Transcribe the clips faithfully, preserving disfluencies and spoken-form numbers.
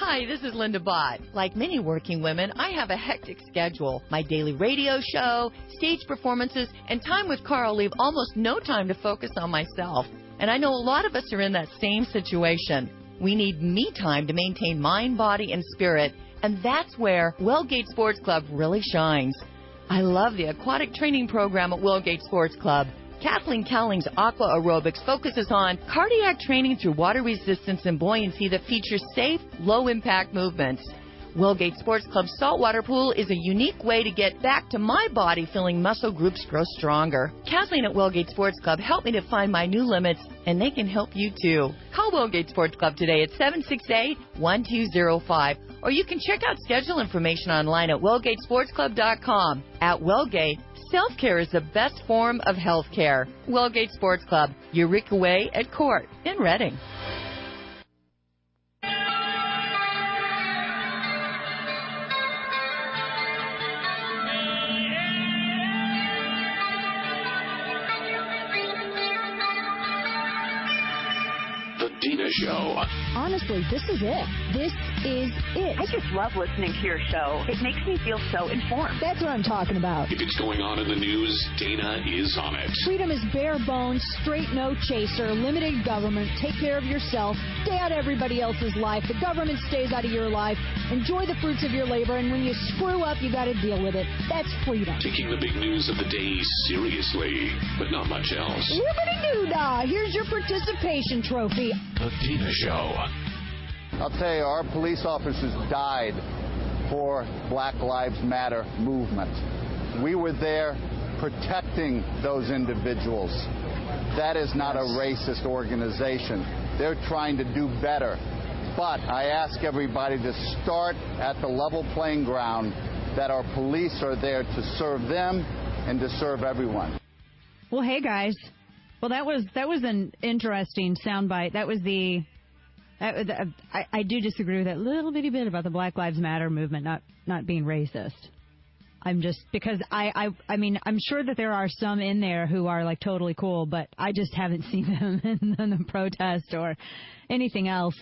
Hi, this is Linda Bott. Like many working women, I have a hectic schedule. My daily radio show, stage performances, and time with Carl leave almost no time to focus on myself. And I know a lot of us are in that same situation. We need me time to maintain mind, body, and spirit, and that's where Wellgate Sports Club really shines. I love the aquatic training program at Wellgate Sports Club. Kathleen Cowling's Aqua Aerobics focuses on cardiac training through water resistance and buoyancy that features safe, low-impact movements. Wellgate Sports Club's saltwater pool is a unique way to get back to my body feeling muscle groups grow stronger. Kathleen at Wellgate Sports Club helped me to find my new limits, and they can help you too. Call Wellgate Sports Club today at seven six eight, one two zero five, or you can check out schedule information online at wellgate sports club dot com. At Wellgate, self-care is the best form of health care. Wellgate Sports Club, Eureka Way at Court in Reading. Dina Show. Honestly, this is it. This is it. I just love listening to your show. It makes me feel so informed. That's what I'm talking about. If it's going on in the news, Dana is on it. Freedom is bare bones, straight no chaser, limited government, take care of yourself, stay out of everybody else's life, the government stays out of your life, enjoy the fruits of your labor, and when you screw up, you got to deal with it. That's freedom. Taking the big news of the day seriously, but not much else. Wibbity-doo-dah! Here's your participation trophy. The Dina Show. I'll tell you, our police officers died for Black Lives Matter movement. We were there protecting those individuals. That is not a racist organization. They're trying to do better. But I ask everybody to start at the level playing ground, that our police are there to serve them and to serve everyone. Well, hey, guys. Well, that was that was an interesting soundbite. That was the... That, that, I, I do disagree with that little bitty bit about the Black Lives Matter movement not, not being racist. I'm just... Because I, I, I mean, I'm sure that there are some in there who are, like, totally cool, but I just haven't seen them in, in the protest or anything else.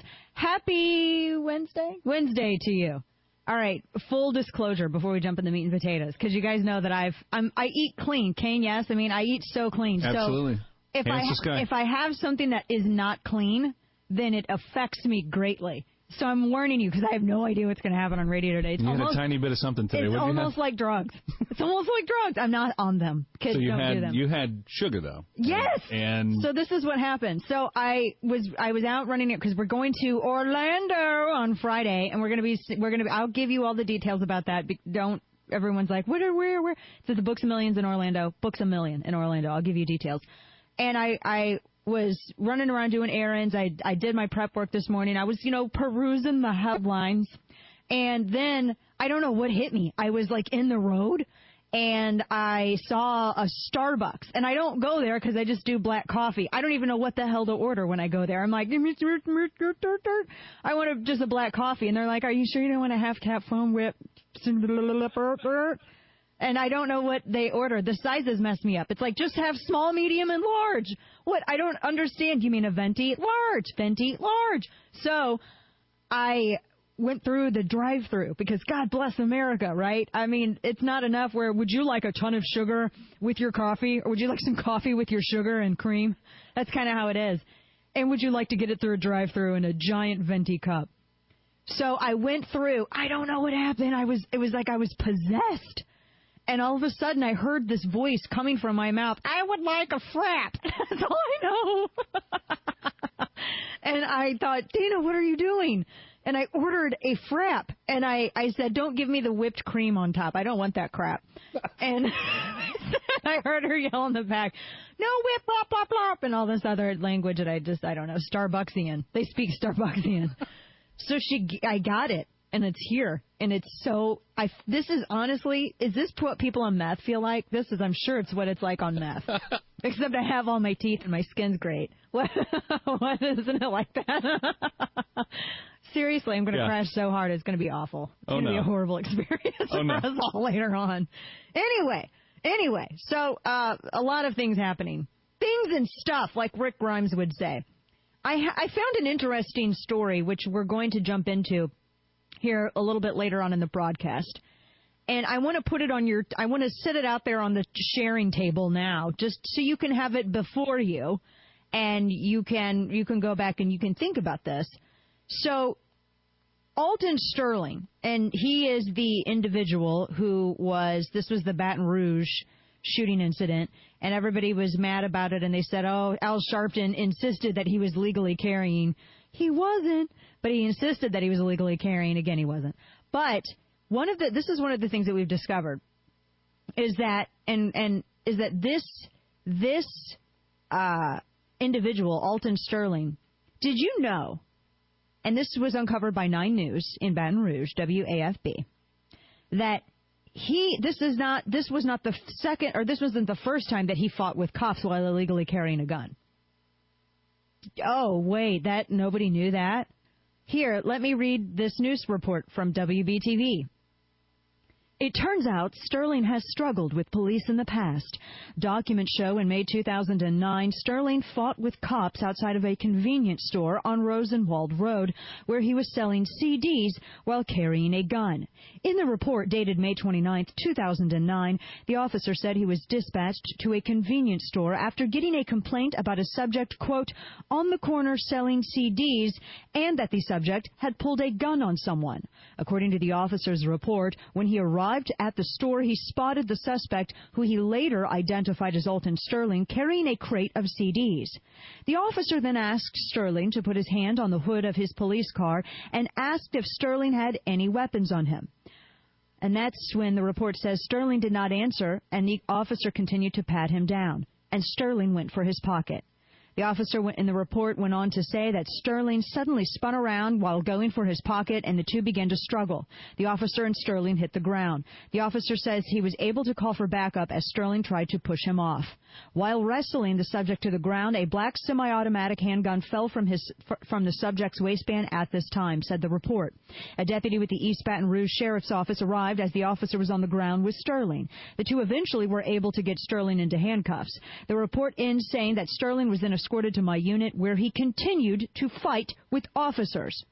Happy Wednesday? Wednesday to you. All right, full disclosure before we jump into meat and potatoes, because you guys know that I've I'm I eat clean. Kane, yes, I mean I eat so clean. Absolutely. So if Hands I to sky. if I have something that is not clean, then it affects me greatly. So I'm warning you because I have no idea what's going to happen on radio today. It's you almost, had a tiny bit of something today. It's What did you almost have? like drugs. It's almost like drugs. I'm not on them. Kids so you don't had do them. you had sugar though. Yes. And so this is what happened. So I was I was out running it because we're going to Orlando on Friday, and we're gonna be we're gonna be, I'll give you all the details about that. Be, don't everyone's like where where where? It's at the Books a Millions in Orlando. Books a Million in Orlando. I'll give you details. And I I was running around doing errands. I I did my prep work this morning. I was you know perusing the headlines, and then I don't know what hit me. I was like in the road. And I saw a Starbucks. And I don't go there because I just do black coffee. I don't even know what the hell to order when I go there. I'm like, I want just a black coffee. And they're like, are you sure you don't want a half-cap foam whip? And I don't know what they ordered. The sizes mess me up. It's like, just have small, medium, and large. What? I don't understand. You mean a venti? Large. Venti? Large. So I went through the drive-through because God bless America, right? I mean, it's not enough where would you like a ton of sugar with your coffee, or would you like some coffee with your sugar and cream? That's kind of how it is. And would you like to get it through a drive-through in a giant venti cup? So I went through. I don't know what happened. I was. It was like I was possessed. And all of a sudden, I heard this voice coming from my mouth. I would like a frap. That's all I know. And I thought, Dana, what are you doing? And I ordered a frap, and I, I said, don't give me the whipped cream on top. I don't want that crap. And I heard her yell in the back, no whip, blah, blah, blah, and all this other language that I just, I don't know, Starbucksian. They speak Starbucksian. So she, I got it, and it's here, and it's so, I, this is honestly, is this what people on meth feel like? This is, I'm sure it's what it's like on meth. Except I have all my teeth, and my skin's great. What, what isn't it like that? Seriously, I'm going to yeah. crash so hard, it's going to be awful. It's oh, going to no. be a horrible experience oh, for no. us all later on. Anyway, anyway, so uh, a lot of things happening. Things and stuff, like Rick Grimes would say. I, ha- I found an interesting story, which we're going to jump into. here a little bit later on in the broadcast. And I want to put it on your, I want to set it out there on the sharing table now, just so you can have it before you, and you can, you can go back and you can think about this. So, Alton Sterling, and he is the individual who was, this was the Baton Rouge shooting incident, and everybody was mad about it, and they said, oh, Al Sharpton insisted that he was legally carrying. He wasn't, but he insisted that he was illegally carrying. Again, he wasn't. But one of the, this is one of the things that we've discovered, is that, and, and is that this, this uh, individual, Alton Sterling, did you know, and this was uncovered by Nine News in Baton Rouge, W A F B, that he, this is not, this was not the second, or this wasn't the first time that he fought with cops while illegally carrying a gun. Oh, wait, that, nobody knew that? Here, let me read this news report from W B T V. It turns out Sterling has struggled with police in the past. Documents show in May two thousand nine, Sterling fought with cops outside of a convenience store on Rosenwald Road, where he was selling C Ds while carrying a gun. In the report dated May twenty-ninth, two thousand nine, the officer said he was dispatched to a convenience store after getting a complaint about a subject, quote, on the corner selling C Ds, and that the subject had pulled a gun on someone. According to the officer's report, when he arrived at the store, he spotted the suspect, who he later identified as Alton Sterling, carrying a crate of C Ds. The officer then asked Sterling to put his hand on the hood of his police car and asked if Sterling had any weapons on him. And that's when the report says Sterling did not answer, and the officer continued to pat him down, and Sterling went for his pocket. The officer in the report went on to say that Sterling suddenly spun around while going for his pocket, and the two began to struggle. The officer and Sterling hit the ground. The officer says he was able to call for backup as Sterling tried to push him off. While wrestling the subject to the ground, a black semi-automatic handgun fell from his from the subject's waistband at this time, said the report. A deputy with the East Baton Rouge Sheriff's Office arrived as the officer was on the ground with Sterling. The two eventually were able to get Sterling into handcuffs. The report ends saying that Sterling was then escorted to my unit, where he continued to fight with officers.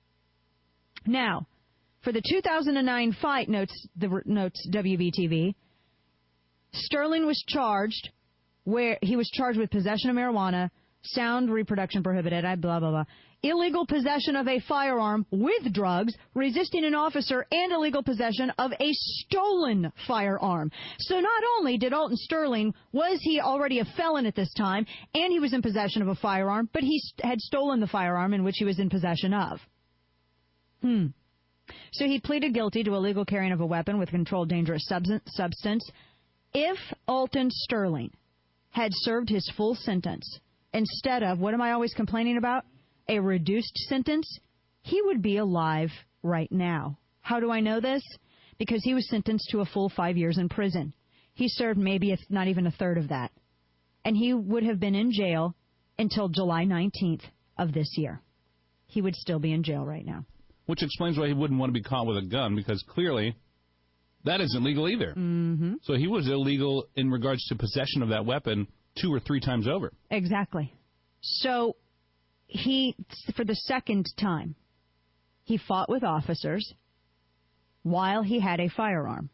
Now, for the two thousand nine fight, notes the notes W B T V, Sterling was charged where he was charged with possession of marijuana, sound reproduction prohibited, blah blah blah, illegal possession of a firearm with drugs, resisting an officer, and illegal possession of a stolen firearm. So not only did Alton Sterling, was he already a felon at this time, and he was in possession of a firearm, but he had stolen the firearm in which he was in possession of. Hmm. So he pleaded guilty to illegal carrying of a weapon with controlled dangerous substance. If Alton Sterling had served his full sentence, instead of, what am I always complaining about? A reduced sentence, he would be alive right now. How do I know this? Because he was sentenced to a full five years in prison. He served maybe a, not even a third of that. And he would have been in jail until July nineteenth of this year. He would still be in jail right now. Which explains why he wouldn't want to be caught with a gun, because clearly that isn't legal either. Mm-hmm. So he was illegal in regards to possession of that weapon two or three times over. Exactly. So he, for the second time, he fought with officers while he had a firearm.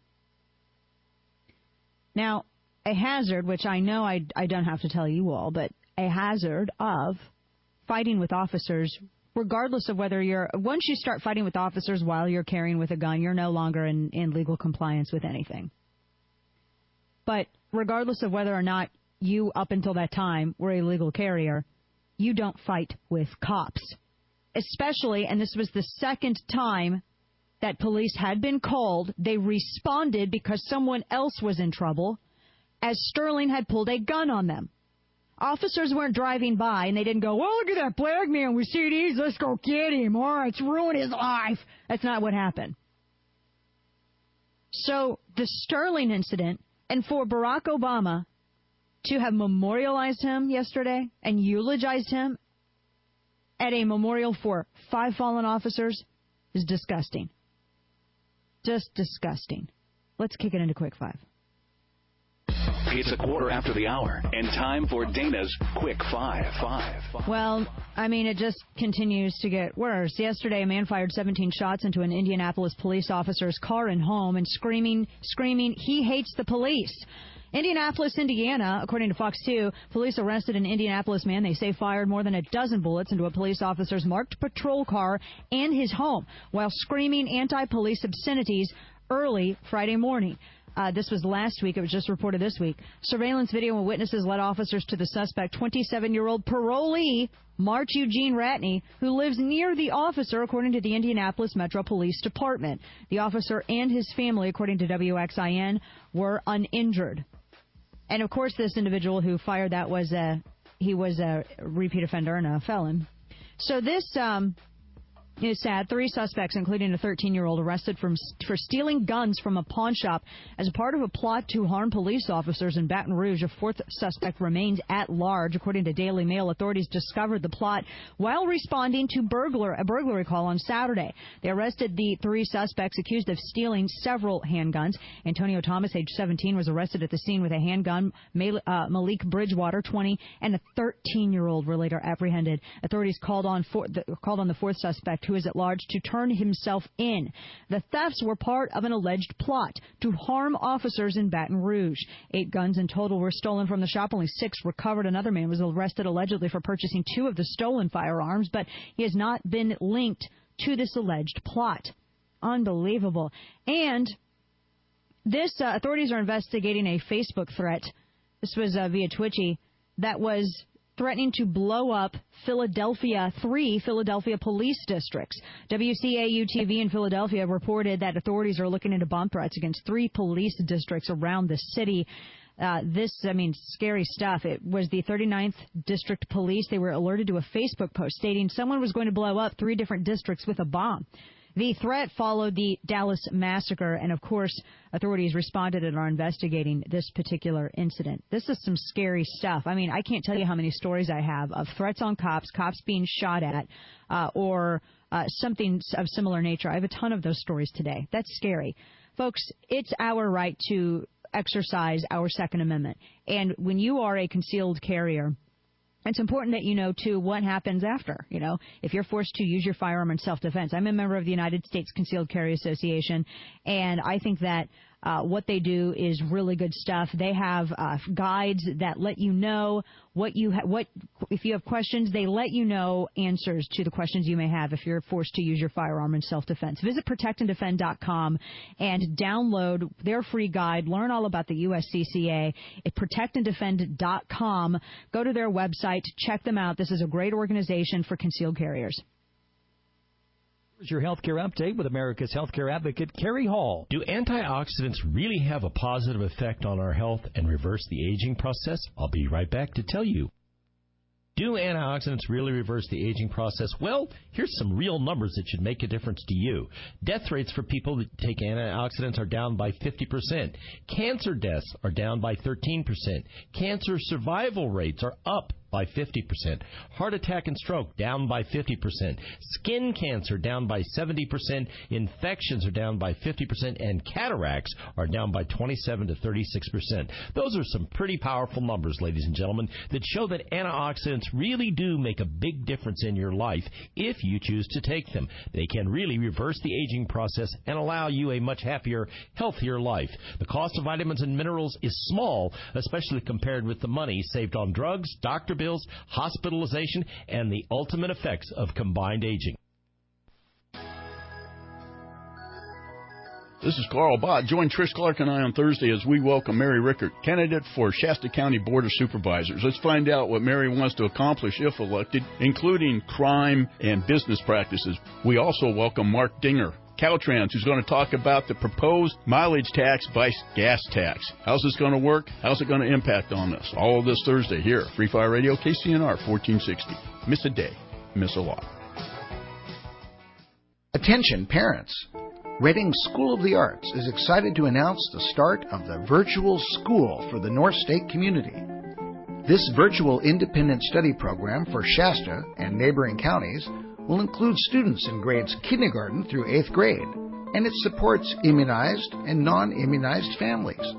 Now, a hazard, which I know I, I don't have to tell you all, but a hazard of fighting with officers, regardless of whether you're, once you start fighting with officers while you're carrying with a gun, you're no longer in, in legal compliance with anything. But regardless of whether or not you, up until that time, were a legal carrier, you don't fight with cops. Especially, and this was the second time that police had been called, they responded because someone else was in trouble, as Sterling had pulled a gun on them. Officers weren't driving by, and they didn't go, well, look at that black man with C Ds, let's go get him, all right, let's ruin his life. That's not what happened. So, the Sterling incident, and for Barack Obama to have memorialized him yesterday and eulogized him at a memorial for five fallen officers is disgusting. Just disgusting. Let's kick it into Quick Five. It's a quarter after the hour, and time for Dana's Quick Five. Five. Well, I mean, it just continues to get worse. Yesterday, a man fired seventeen shots into an Indianapolis police officer's car and home and screaming, screaming, he hates the police. Indianapolis, Indiana, according to Fox two, police arrested an Indianapolis man they say fired more than a dozen bullets into a police officer's marked patrol car and his home while screaming anti-police obscenities early Friday morning. Uh, this was last week. It was just reported this week. Surveillance video and witnesses led officers to the suspect, twenty-seven-year-old parolee March Eugene Ratney, who lives near the officer, according to the Indianapolis Metro Police Department. The officer and his family, according to W X I N, were uninjured. And, of course, this individual who fired that was a, he was a repeat offender and a felon. So this... Um, It's sad. Three suspects, including a thirteen-year-old, arrested from, for stealing guns from a pawn shop as a part of a plot to harm police officers in Baton Rouge. A fourth suspect remains at large. According to Daily Mail, authorities discovered the plot while responding to burglar a burglary call on Saturday. They arrested the three suspects accused of stealing several handguns. Antonio Thomas, age seventeen, was arrested at the scene with a handgun. Uh, Malik Bridgewater, twenty, and a thirteen-year-old were later apprehended. Authorities called on, for, the, called on the fourth suspect, who is at large, to turn himself in. The thefts were part of an alleged plot to harm officers in Baton Rouge. Eight guns in total were stolen from the shop. Only six recovered. Another man was arrested allegedly for purchasing two of the stolen firearms, but he has not been linked to this alleged plot. Unbelievable. And this, uh, authorities are investigating a Facebook threat. This was uh, via Twitchy that was threatening to blow up Philadelphia, three Philadelphia police districts. W C A U T V in Philadelphia reported that authorities are looking into bomb threats against three police districts around the city. Uh, this, I mean, scary stuff. It was the thirty-ninth District Police. They were alerted to a Facebook post stating someone was going to blow up three different districts with a bomb. The threat followed the Dallas massacre, and, of course, authorities responded and are investigating this particular incident. This is some scary stuff. I mean, I can't tell you how many stories I have of threats on cops, cops being shot at, uh, or uh, something of similar nature. I have a ton of those stories today. That's scary. Folks, it's our right to exercise our Second Amendment. And when you are a concealed carrier, it's important that you know, too, what happens after, you know, if you're forced to use your firearm in self-defense. I'm a member of the United States Concealed Carry Association, and I think that uh, what they do is really good stuff. They have uh, guides that let you know what you ha- what if you have questions. They let you know answers to the questions you may have if you're forced to use your firearm in self-defense. Visit protect and defend dot com and download their free guide. Learn all about the U S C C A at protect and defend dot com. Go to their website. Check them out. This is a great organization for concealed carriers. Here's your healthcare update with America's healthcare advocate, Carrie Hall. Do antioxidants really have a positive effect on our health and reverse the aging process? I'll be right back to tell you. Do antioxidants really reverse the aging process? Well, here's some real numbers that should make a difference to you. Death rates for people that take antioxidants are down by fifty percent. Cancer deaths are down by thirteen percent. Cancer survival rates are up by fifty percent. Heart attack and stroke down by fifty percent. Skin cancer down by seventy percent. Infections are down by fifty percent. And cataracts are down by twenty-seven to thirty-six percent. Those are some pretty powerful numbers, ladies and gentlemen, that show that antioxidants really do make a big difference in your life if you choose to take them. They can really reverse the aging process and allow you a much happier, healthier life. The cost of vitamins and minerals is small, especially compared with the money saved on drugs, doctor bills, hospitalization, and the ultimate effects of combined aging. This is Carl Bott. Join Trish Clark and I on Thursday as we welcome Mary Rickert, candidate for Shasta County Board of Supervisors. Let's find out what Mary wants to accomplish if elected, including crime and business practices. We also welcome Mark Dinger, Caltrans, who's going to talk about the proposed mileage tax by gas tax. How's this going to work? How's it going to impact on us? All of this Thursday here, Free Fire Radio, K C N R fourteen sixty. Miss a day, miss a lot. Attention parents. Reading School of the Arts is excited to announce the start of the Virtual School for the North State community. This virtual independent study program for Shasta and neighboring counties will include students in grades kindergarten through eighth grade, and it supports immunized and non-immunized families.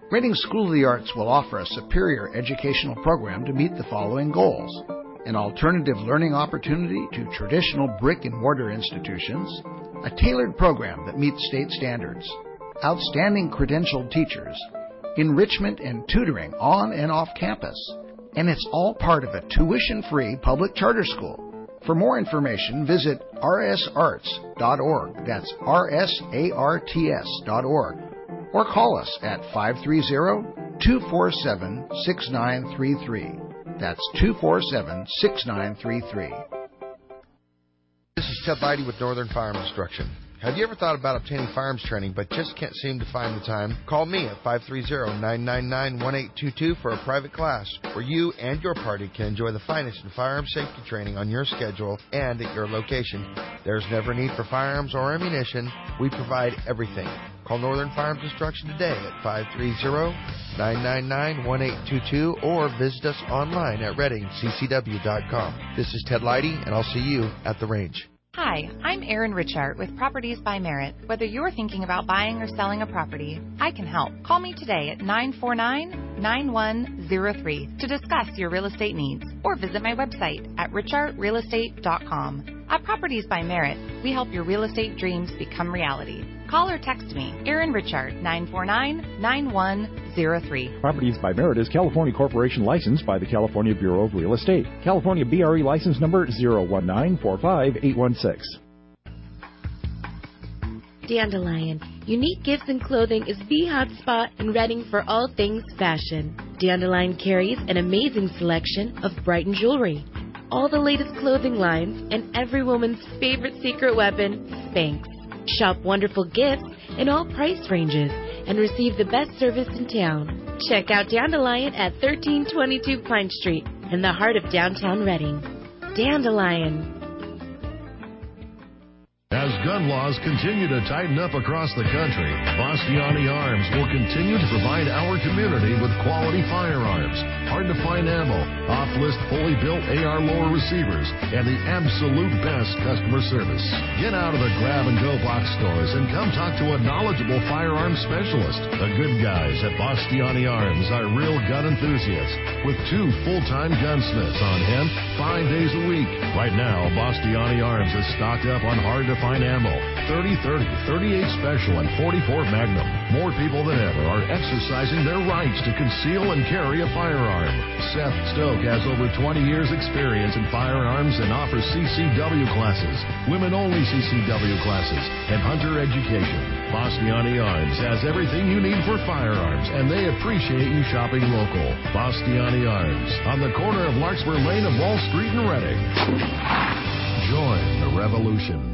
Reading School of the Arts will offer a superior educational program to meet the following goals: an alternative learning opportunity to traditional brick-and-mortar institutions, a tailored program that meets state standards, outstanding credentialed teachers, enrichment and tutoring on and off campus, and it's all part of a tuition-free public charter school. For more information, visit r s arts dot org. That's R S A R T S dot org. Or call us at five three zero, two four seven, six nine three three. That's two four seven, six nine three three. This is Ted Leidy with Northern Firearm Instruction. Have you ever thought about obtaining firearms training but just can't seem to find the time? Call me at five three zero, nine nine nine, one eight two two for a private class where you and your party can enjoy the finest in firearms safety training on your schedule and at your location. There's never need for firearms or ammunition. We provide everything. Call Northern Firearms Instruction today at five three zero, nine nine nine, one eight two two or visit us online at reading c c w dot com. This is Ted Leidy, and I'll see you at the range. Hi, I'm Erin Richard with Properties by Merit. Whether you're thinking about buying or selling a property, I can help. Call me today at nine four nine, nine one zero three to discuss your real estate needs, or visit my website at richart real estate dot com. At Properties by Merit, we help your real estate dreams become reality. Call or text me, Erin Richard, nine four nine, nine one zero three. Properties by Merit is California Corporation licensed by the California Bureau of Real Estate. California B R E license number zero one nine four five eight one six. Dandelion. Unique gifts and clothing is the hot spot in Reading for all things fashion. Dandelion carries an amazing selection of Brighton jewelry, all the latest clothing lines, and every woman's favorite secret weapon, Spanx. Shop wonderful gifts in all price ranges and receive the best service in town. Check out Dandelion at thirteen twenty-two Pine Street in the heart of downtown Reading. Dandelion. As gun laws continue to tighten up across the country, Bastiani Arms will continue to provide our community with quality firearms, hard-to-find ammo, off-list fully built A R lower receivers, and the absolute best customer service. Get out of the grab-and-go box stores and come talk to a knowledgeable firearms specialist. The good guys at Bastiani Arms are real gun enthusiasts with two full-time gunsmiths on hand five days a week. Right now, Bastiani Arms is stocked up on hard-to-find ammo, thirty thirty, thirty-eight Special, and forty-four Magnum. More people than ever are exercising their rights to conceal and carry a firearm. Seth Stoke has over twenty years experience in firearms and offers C C W classes, women-only C C W classes, and hunter education. Bastiani Arms has everything you need for firearms, and they appreciate you shopping local. Bastiani Arms, on the corner of Larkspur Lane and Wall Street in Reading. Join the revolution.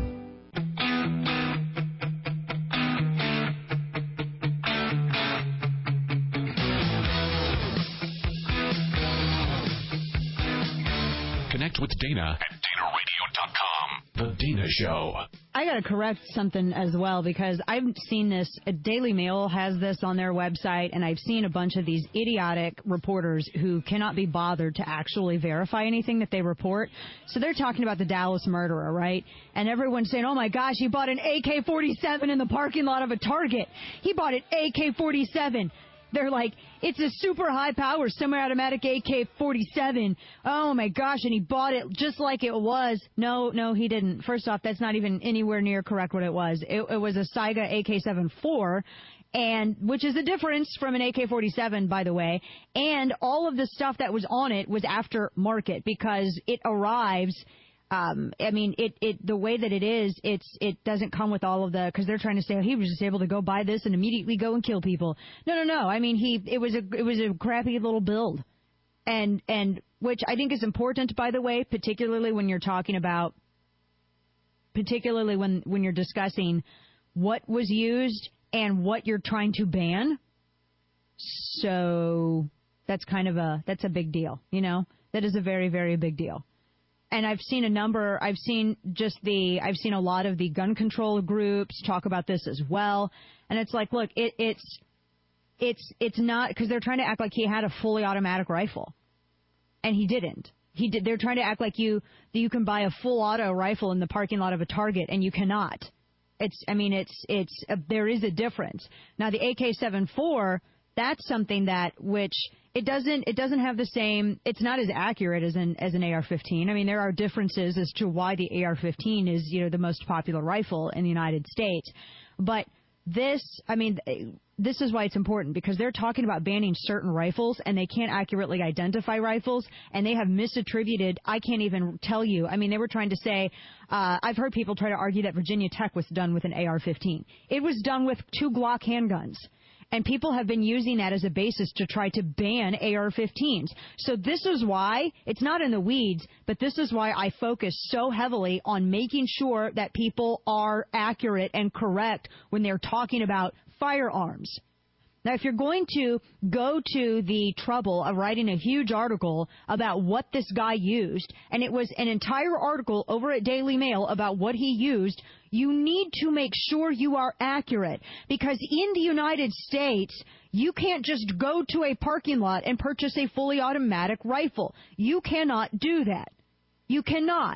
Connect with Dana at dana radio dot com. The Dana Show. I got to correct something as well, because I've seen this. Daily Mail has this on their website, and I've seen a bunch of these idiotic reporters who cannot be bothered to actually verify anything that they report. So they're talking about the Dallas murderer, right? And everyone's saying, oh, my gosh, he bought an A K forty-seven in the parking lot of a Target. He bought an A K forty-seven. They're like, it's a super high-power semi-automatic A K forty-seven. Oh, my gosh, and he bought it just like it was. No, no, he didn't. First off, that's not even anywhere near correct what it was. It, it was a Saiga A K seventy-four, and which is a difference from an A K forty-seven, by the way. And all of the stuff that was on it was aftermarket, because it arrives... Um, I mean, it, it, the way that it is, it's, it doesn't come with all of the, because they're trying to say, oh, he was just able to go buy this and immediately go and kill people. No, no, no. I mean, he, it was a, it was a crappy little build. And, and, which I think is important, by the way, particularly when you're talking about, particularly when, when you're discussing what was used and what you're trying to ban. So that's kind of a, that's a big deal, you know? That is a very, very big deal. And I've seen a number, I've seen just the, I've seen a lot of the gun control groups talk about this as well. And it's like, look, it, it's, it's, it's not, because they're trying to act like he had a fully automatic rifle. And he didn't. He did. They're trying to act like you, that you can buy a full auto rifle in the parking lot of a Target, and you cannot. It's, I mean, it's, it's, uh, there is a difference. Now, the A K seventy-four, that's something that which it doesn't it doesn't have the same. It's not as accurate as an as an A R fifteen. I mean, there are differences as to why the A R fifteen is, you know, the most popular rifle in the United States. But this, I mean, this is why it's important, because they're talking about banning certain rifles and they can't accurately identify rifles, and they have misattributed. I can't even tell you. I mean, they were trying to say, uh, I've heard people try to argue that Virginia Tech was done with an A R fifteen. It was done with two Glock handguns. And people have been using that as a basis to try to ban A R fifteens. So this is why, it's not in the weeds, but this is why I focus so heavily on making sure that people are accurate and correct when they're talking about firearms. Now, if you're going to go to the trouble of writing a huge article about what this guy used, and it was an entire article over at Daily Mail about what he used, you need to make sure you are accurate. Because in the United States, you can't just go to a parking lot and purchase a fully automatic rifle. You cannot do that. You cannot.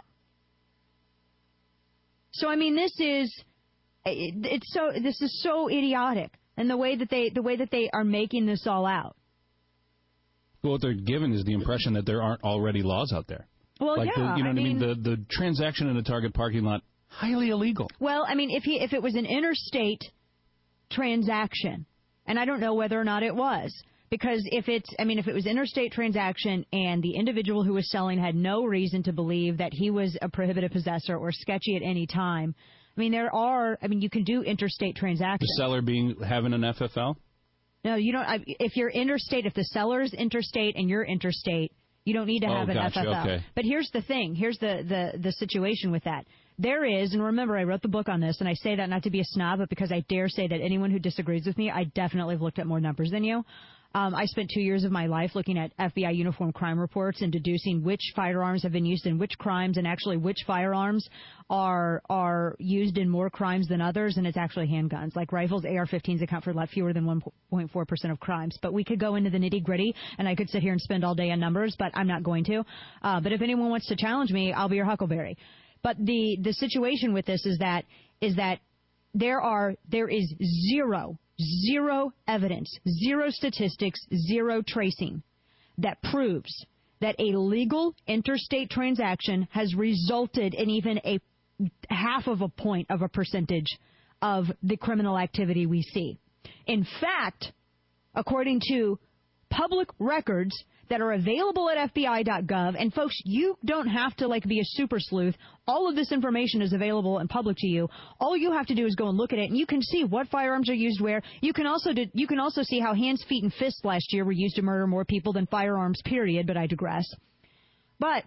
So, I mean, this is, it's so, this is so idiotic. And the way that they the way that they are making this all out. Well, what they're giving is the impression that there aren't already laws out there. Well, like yeah, the, you know I what mean, I mean. The the transaction in a Target parking lot, highly illegal. Well, I mean, if he if it was an interstate transaction, and I don't know whether or not it was, because if it's, I mean, if it was interstate transaction and the individual who was selling had no reason to believe that he was a prohibited possessor or sketchy at any time. I mean, there are, I mean, you can do interstate transactions. The seller being, having an F F L? No, you don't, I, if you're interstate, if the seller's interstate and you're interstate, you don't need to have oh, an gotcha, F F L. Okay. But here's the thing, here's the, the, the situation with that. There is, and remember, I wrote the book on this, and I say that not to be a snob, but because I dare say that anyone who disagrees with me, I definitely have looked at more numbers than you. Um, I spent two years of my life looking at F B I uniform crime reports and deducing which firearms have been used in which crimes, and actually which firearms are are used in more crimes than others, and it's actually handguns. Like rifles, A R fifteens account for a lot fewer than one point four percent of crimes. But we could go into the nitty-gritty, and I could sit here and spend all day on numbers, but I'm not going to. Uh, but if anyone wants to challenge me, I'll be your Huckleberry. But the, the situation with this is that is that there are there is zero Zero evidence, zero statistics, zero tracing that proves that a legal interstate transaction has resulted in even a half of a point of a percentage of the criminal activity we see. In fact, according to public records that are available at F B I dot gov, and folks, you don't have to like be a super sleuth. All of this information is available and public to you. All you have to do is go and look at it, and you can see what firearms are used where. You can also do, you can also see how hands, feet, and fists last year were used to murder more people than firearms, period, but I digress. But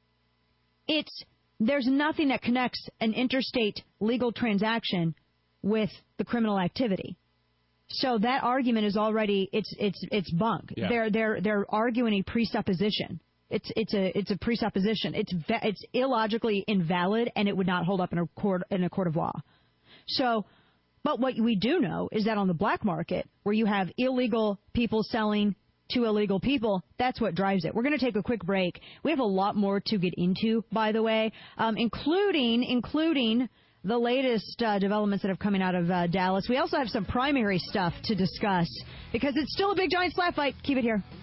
it's there's nothing that connects an interstate legal transaction with the criminal activity. So that argument is already it's it's it's bunk. Yeah. They're they're they're arguing a presupposition. It's it's a it's a presupposition. It's it's illogically invalid, and it would not hold up in a court in a court of law. So, but what we do know is that on the black market, where you have illegal people selling to illegal people, that's what drives it. We're going to take a quick break. We have a lot more to get into, by the way, um, including including. the latest uh, developments that have coming out of uh, Dallas. We also have some primary stuff to discuss because it's still a big giant slap fight. Keep it here.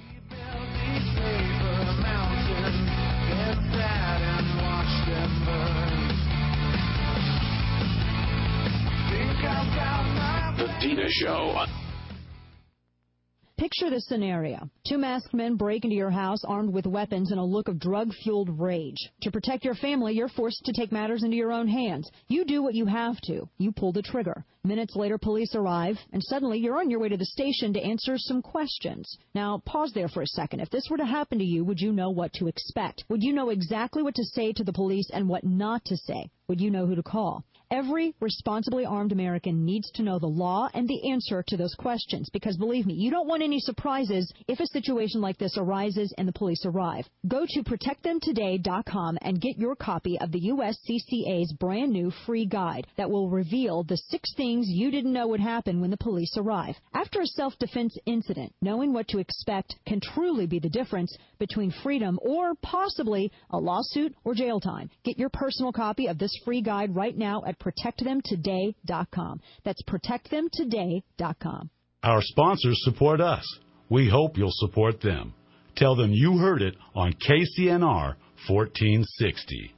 The Dina Show. Picture this scenario. Two masked men break into your house armed with weapons and a look of drug-fueled rage. To protect your family, you're forced to take matters into your own hands. You do what you have to. You pull the trigger. Minutes later, police arrive, and suddenly you're on your way to the station to answer some questions. Now, pause there for a second. If this were to happen to you, would you know what to expect? Would you know exactly what to say to the police and what not to say? Would you know who to call? Every responsibly armed American needs to know the law and the answer to those questions, because believe me, you don't want any surprises if a situation like this arises and the police arrive. Go to protect them today dot com and get your copy of the U S C C A's brand new free guide that will reveal the six things you didn't know would happen when the police arrive. After a self-defense incident, knowing what to expect can truly be the difference between freedom or possibly a lawsuit or jail time. Get your personal copy of this free guide right now at protect them today dot com. That's protect them today dot com. Our sponsors support us. We hope you'll support them. Tell them you heard it on K C N R fourteen sixty.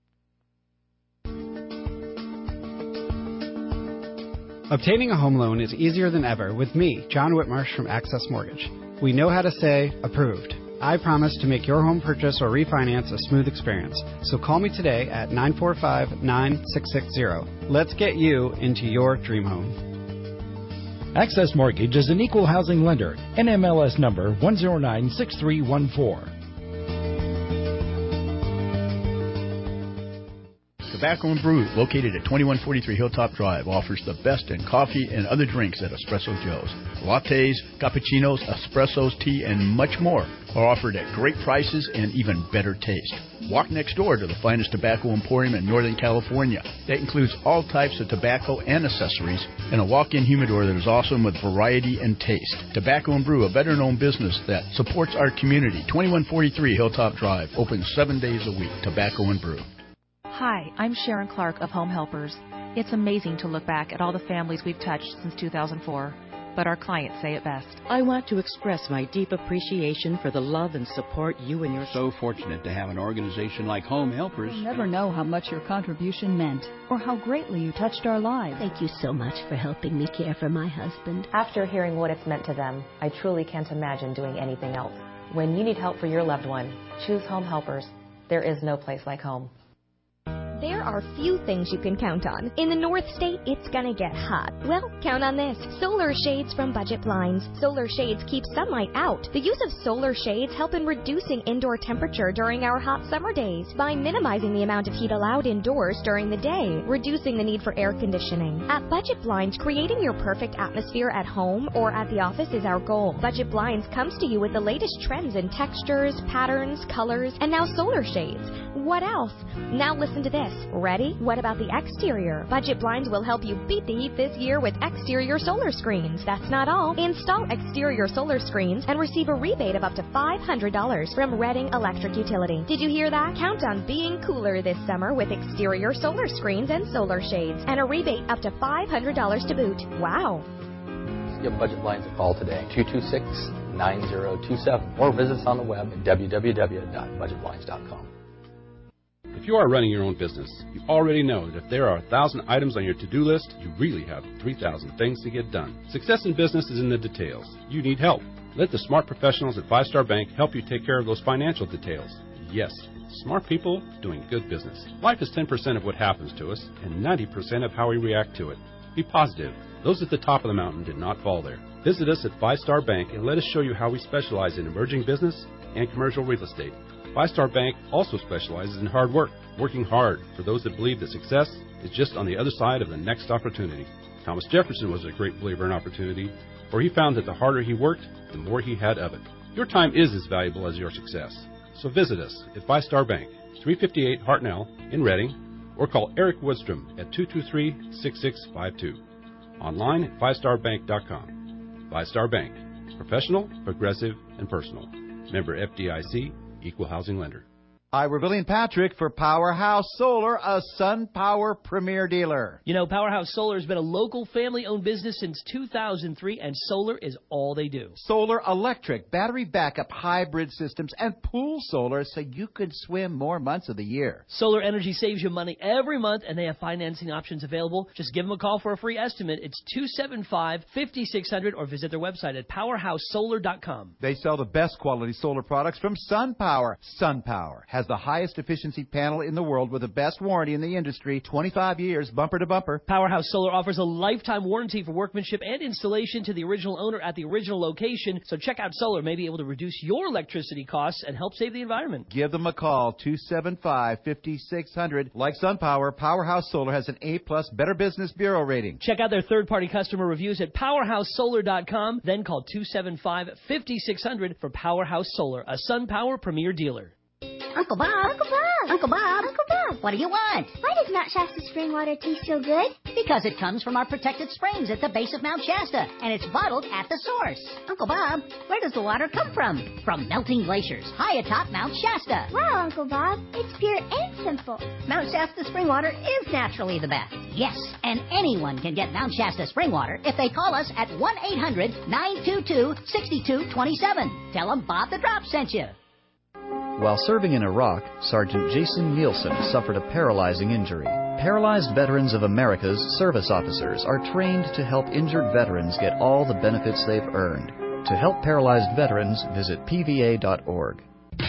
Obtaining a home loan is easier than ever with me, John Whitmarsh from Access Mortgage. We know how to say approved. I promise to make your home purchase or refinance a smooth experience. So call me today at nine four five, nine six six zero. Let's get you into your dream home. Access Mortgage is an equal housing lender. N M L S number one zero nine six three one four. Tobacco and Brew, located at twenty-one forty-three Hilltop Drive, offers the best in coffee and other drinks at Espresso Joe's. Lattes, cappuccinos, espressos, tea, and much more are offered at great prices and even better taste. Walk next door to the finest tobacco emporium in Northern California. That includes all types of tobacco and accessories, and a walk-in humidor that is awesome with variety and taste. Tobacco and Brew, a better-known business that supports our community. twenty-one forty-three Hilltop Drive, open seven days a week. Tobacco and Brew. Hi, I'm Sharon Clark of Home Helpers. It's amazing to look back at all the families we've touched since two thousand four, but our clients say it best. I want to express my deep appreciation for the love and support you and your... So fortunate to have an organization like Home Helpers. You'll never know how much your contribution meant or how greatly you touched our lives. Thank you so much for helping me care for my husband. After hearing what it's meant to them, I truly can't imagine doing anything else. When you need help for your loved one, choose Home Helpers. There is no place like home. There are few things you can count on. In the North State, it's gonna get hot. Well, count on this. Solar shades from Budget Blinds. Solar shades keep sunlight out. The use of solar shades help in reducing indoor temperature during our hot summer days by minimizing the amount of heat allowed indoors during the day, reducing the need for air conditioning. At Budget Blinds, creating your perfect atmosphere at home or at the office is our goal. Budget Blinds comes to you with the latest trends in textures, patterns, colors, and now solar shades. What else? Now listen to this. Ready? What about the exterior? Budget Blinds will help you beat the heat this year with exterior solar screens. That's not all. Install exterior solar screens and receive a rebate of up to five hundred dollars from Redding Electric Utility. Did you hear that? Count on being cooler this summer with exterior solar screens and solar shades and a rebate up to five hundred dollars to boot. Wow. Give Budget Blinds a call today, two two six, nine zero two seven, or visit us on the web at w w w dot budget blinds dot com. If you are running your own business, you already know that if there are a thousand items on your to-do list, you really have three thousand things to get done. Success in business is in the details. You need help. Let the smart professionals at Five Star Bank help you take care of those financial details. Yes, smart people doing good business. Life is ten percent of what happens to us and ninety percent of how we react to it. Be positive. Those at the top of the mountain did not fall there. Visit us at Five Star Bank and let us show you how we specialize in emerging business and commercial real estate. Five Star Bank also specializes in hard work, working hard for those that believe that success is just on the other side of the next opportunity. Thomas Jefferson was a great believer in opportunity, for he found that the harder he worked, the more he had of it. Your time is as valuable as your success. So visit us at Five Star Bank, three fifty-eight Hartnell in Reading, or call Eric Woodstrom at two two three, six six five two. Online at five star bank dot com. Five Star Bank, professional, progressive, and personal. Member F D I C, Equal Housing Lender. Hi, we're Billy and Patrick for Powerhouse Solar, a SunPower premier dealer. You know, Powerhouse Solar has been a local family-owned business since two thousand three, and solar is all they do. Solar electric, battery backup, hybrid systems, and pool solar so you could swim more months of the year. Solar Energy saves you money every month, and they have financing options available. Just give them a call for a free estimate. It's two seven five, five six zero zero or visit their website at powerhouse solar dot com. They sell the best quality solar products from SunPower. SunPower has the highest efficiency panel in the world with the best warranty in the industry, twenty-five years, bumper to bumper. Powerhouse Solar offers a lifetime warranty for workmanship and installation to the original owner at the original location. So check out Solar, may be able to reduce your electricity costs and help save the environment. Give them a call, two seven five, five six zero zero. Like SunPower, Powerhouse Solar has an A plus Better Business Bureau rating. Check out their third-party customer reviews at powerhouse solar dot com. Then call two seven five, five six zero zero for Powerhouse Solar, a SunPower premier dealer. Uncle Bob, Uncle Bob, Uncle Bob, Uncle Bob. Bob. What do you want? Why does Mount Shasta spring water taste so good? Because it comes from our protected springs at the base of Mount Shasta, and it's bottled at the source. Uncle Bob, where does the water come from? From melting glaciers high atop Mount Shasta. Wow, Uncle Bob, it's pure and simple. Mount Shasta spring water is naturally the best. Yes, and anyone can get Mount Shasta spring water if they call us at one eight hundred nine two two six two two seven. Tell them Bob the Drop sent you. While serving in Iraq, Sergeant Jason Nielsen suffered a paralyzing injury. Paralyzed Veterans of America's service officers are trained to help injured veterans get all the benefits they've earned. To help paralyzed veterans, visit P V A dot org.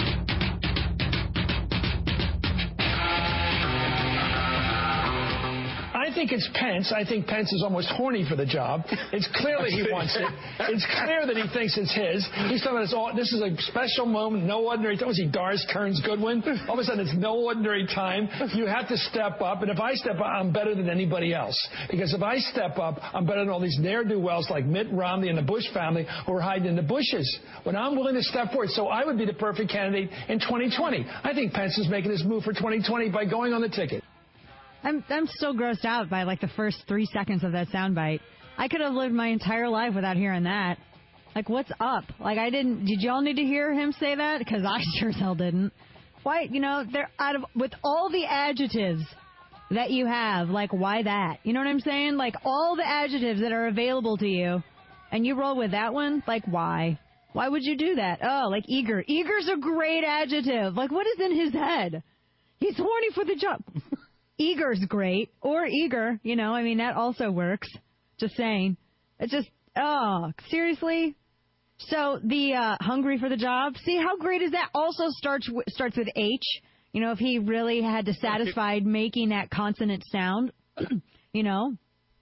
I think it's Pence. I think Pence is almost horny for the job. It's clear that he wants it. It's clear that he thinks it's his. He's talking about this, all, this is a special moment, no ordinary time. Was he Doris Kearns Goodwin? All of a sudden, it's no ordinary time. You have to step up. And if I step up, I'm better than anybody else. Because if I step up, I'm better than all these ne'er-do-wells like Mitt Romney and the Bush family who are hiding in the bushes. When I'm willing to step forward, so I would be the perfect candidate in twenty twenty. I think Pence is making his move for twenty twenty by going on the ticket. I'm I'm still grossed out by like the first three seconds of that soundbite. I could have lived my entire life without hearing that. Like, what's up? Like, I didn't. Did y'all need to hear him say that? Because I sure as hell didn't. Why? You know, they're out of with all the adjectives that you have. Like, why that? You know what I'm saying? Like all the adjectives that are available to you, and you roll with that one. Like, why? Why would you do that? Oh, like eager. Eager's a great adjective. Like, what is in his head? He's horny for the job. Eager's great. Or eager, you know, I mean, that also works. Just saying. It's just, oh, seriously? So the uh, hungry for the job, see how great is that? Also starts w- starts with H. You know, if he really had to satisfied making that consonant sound, you know.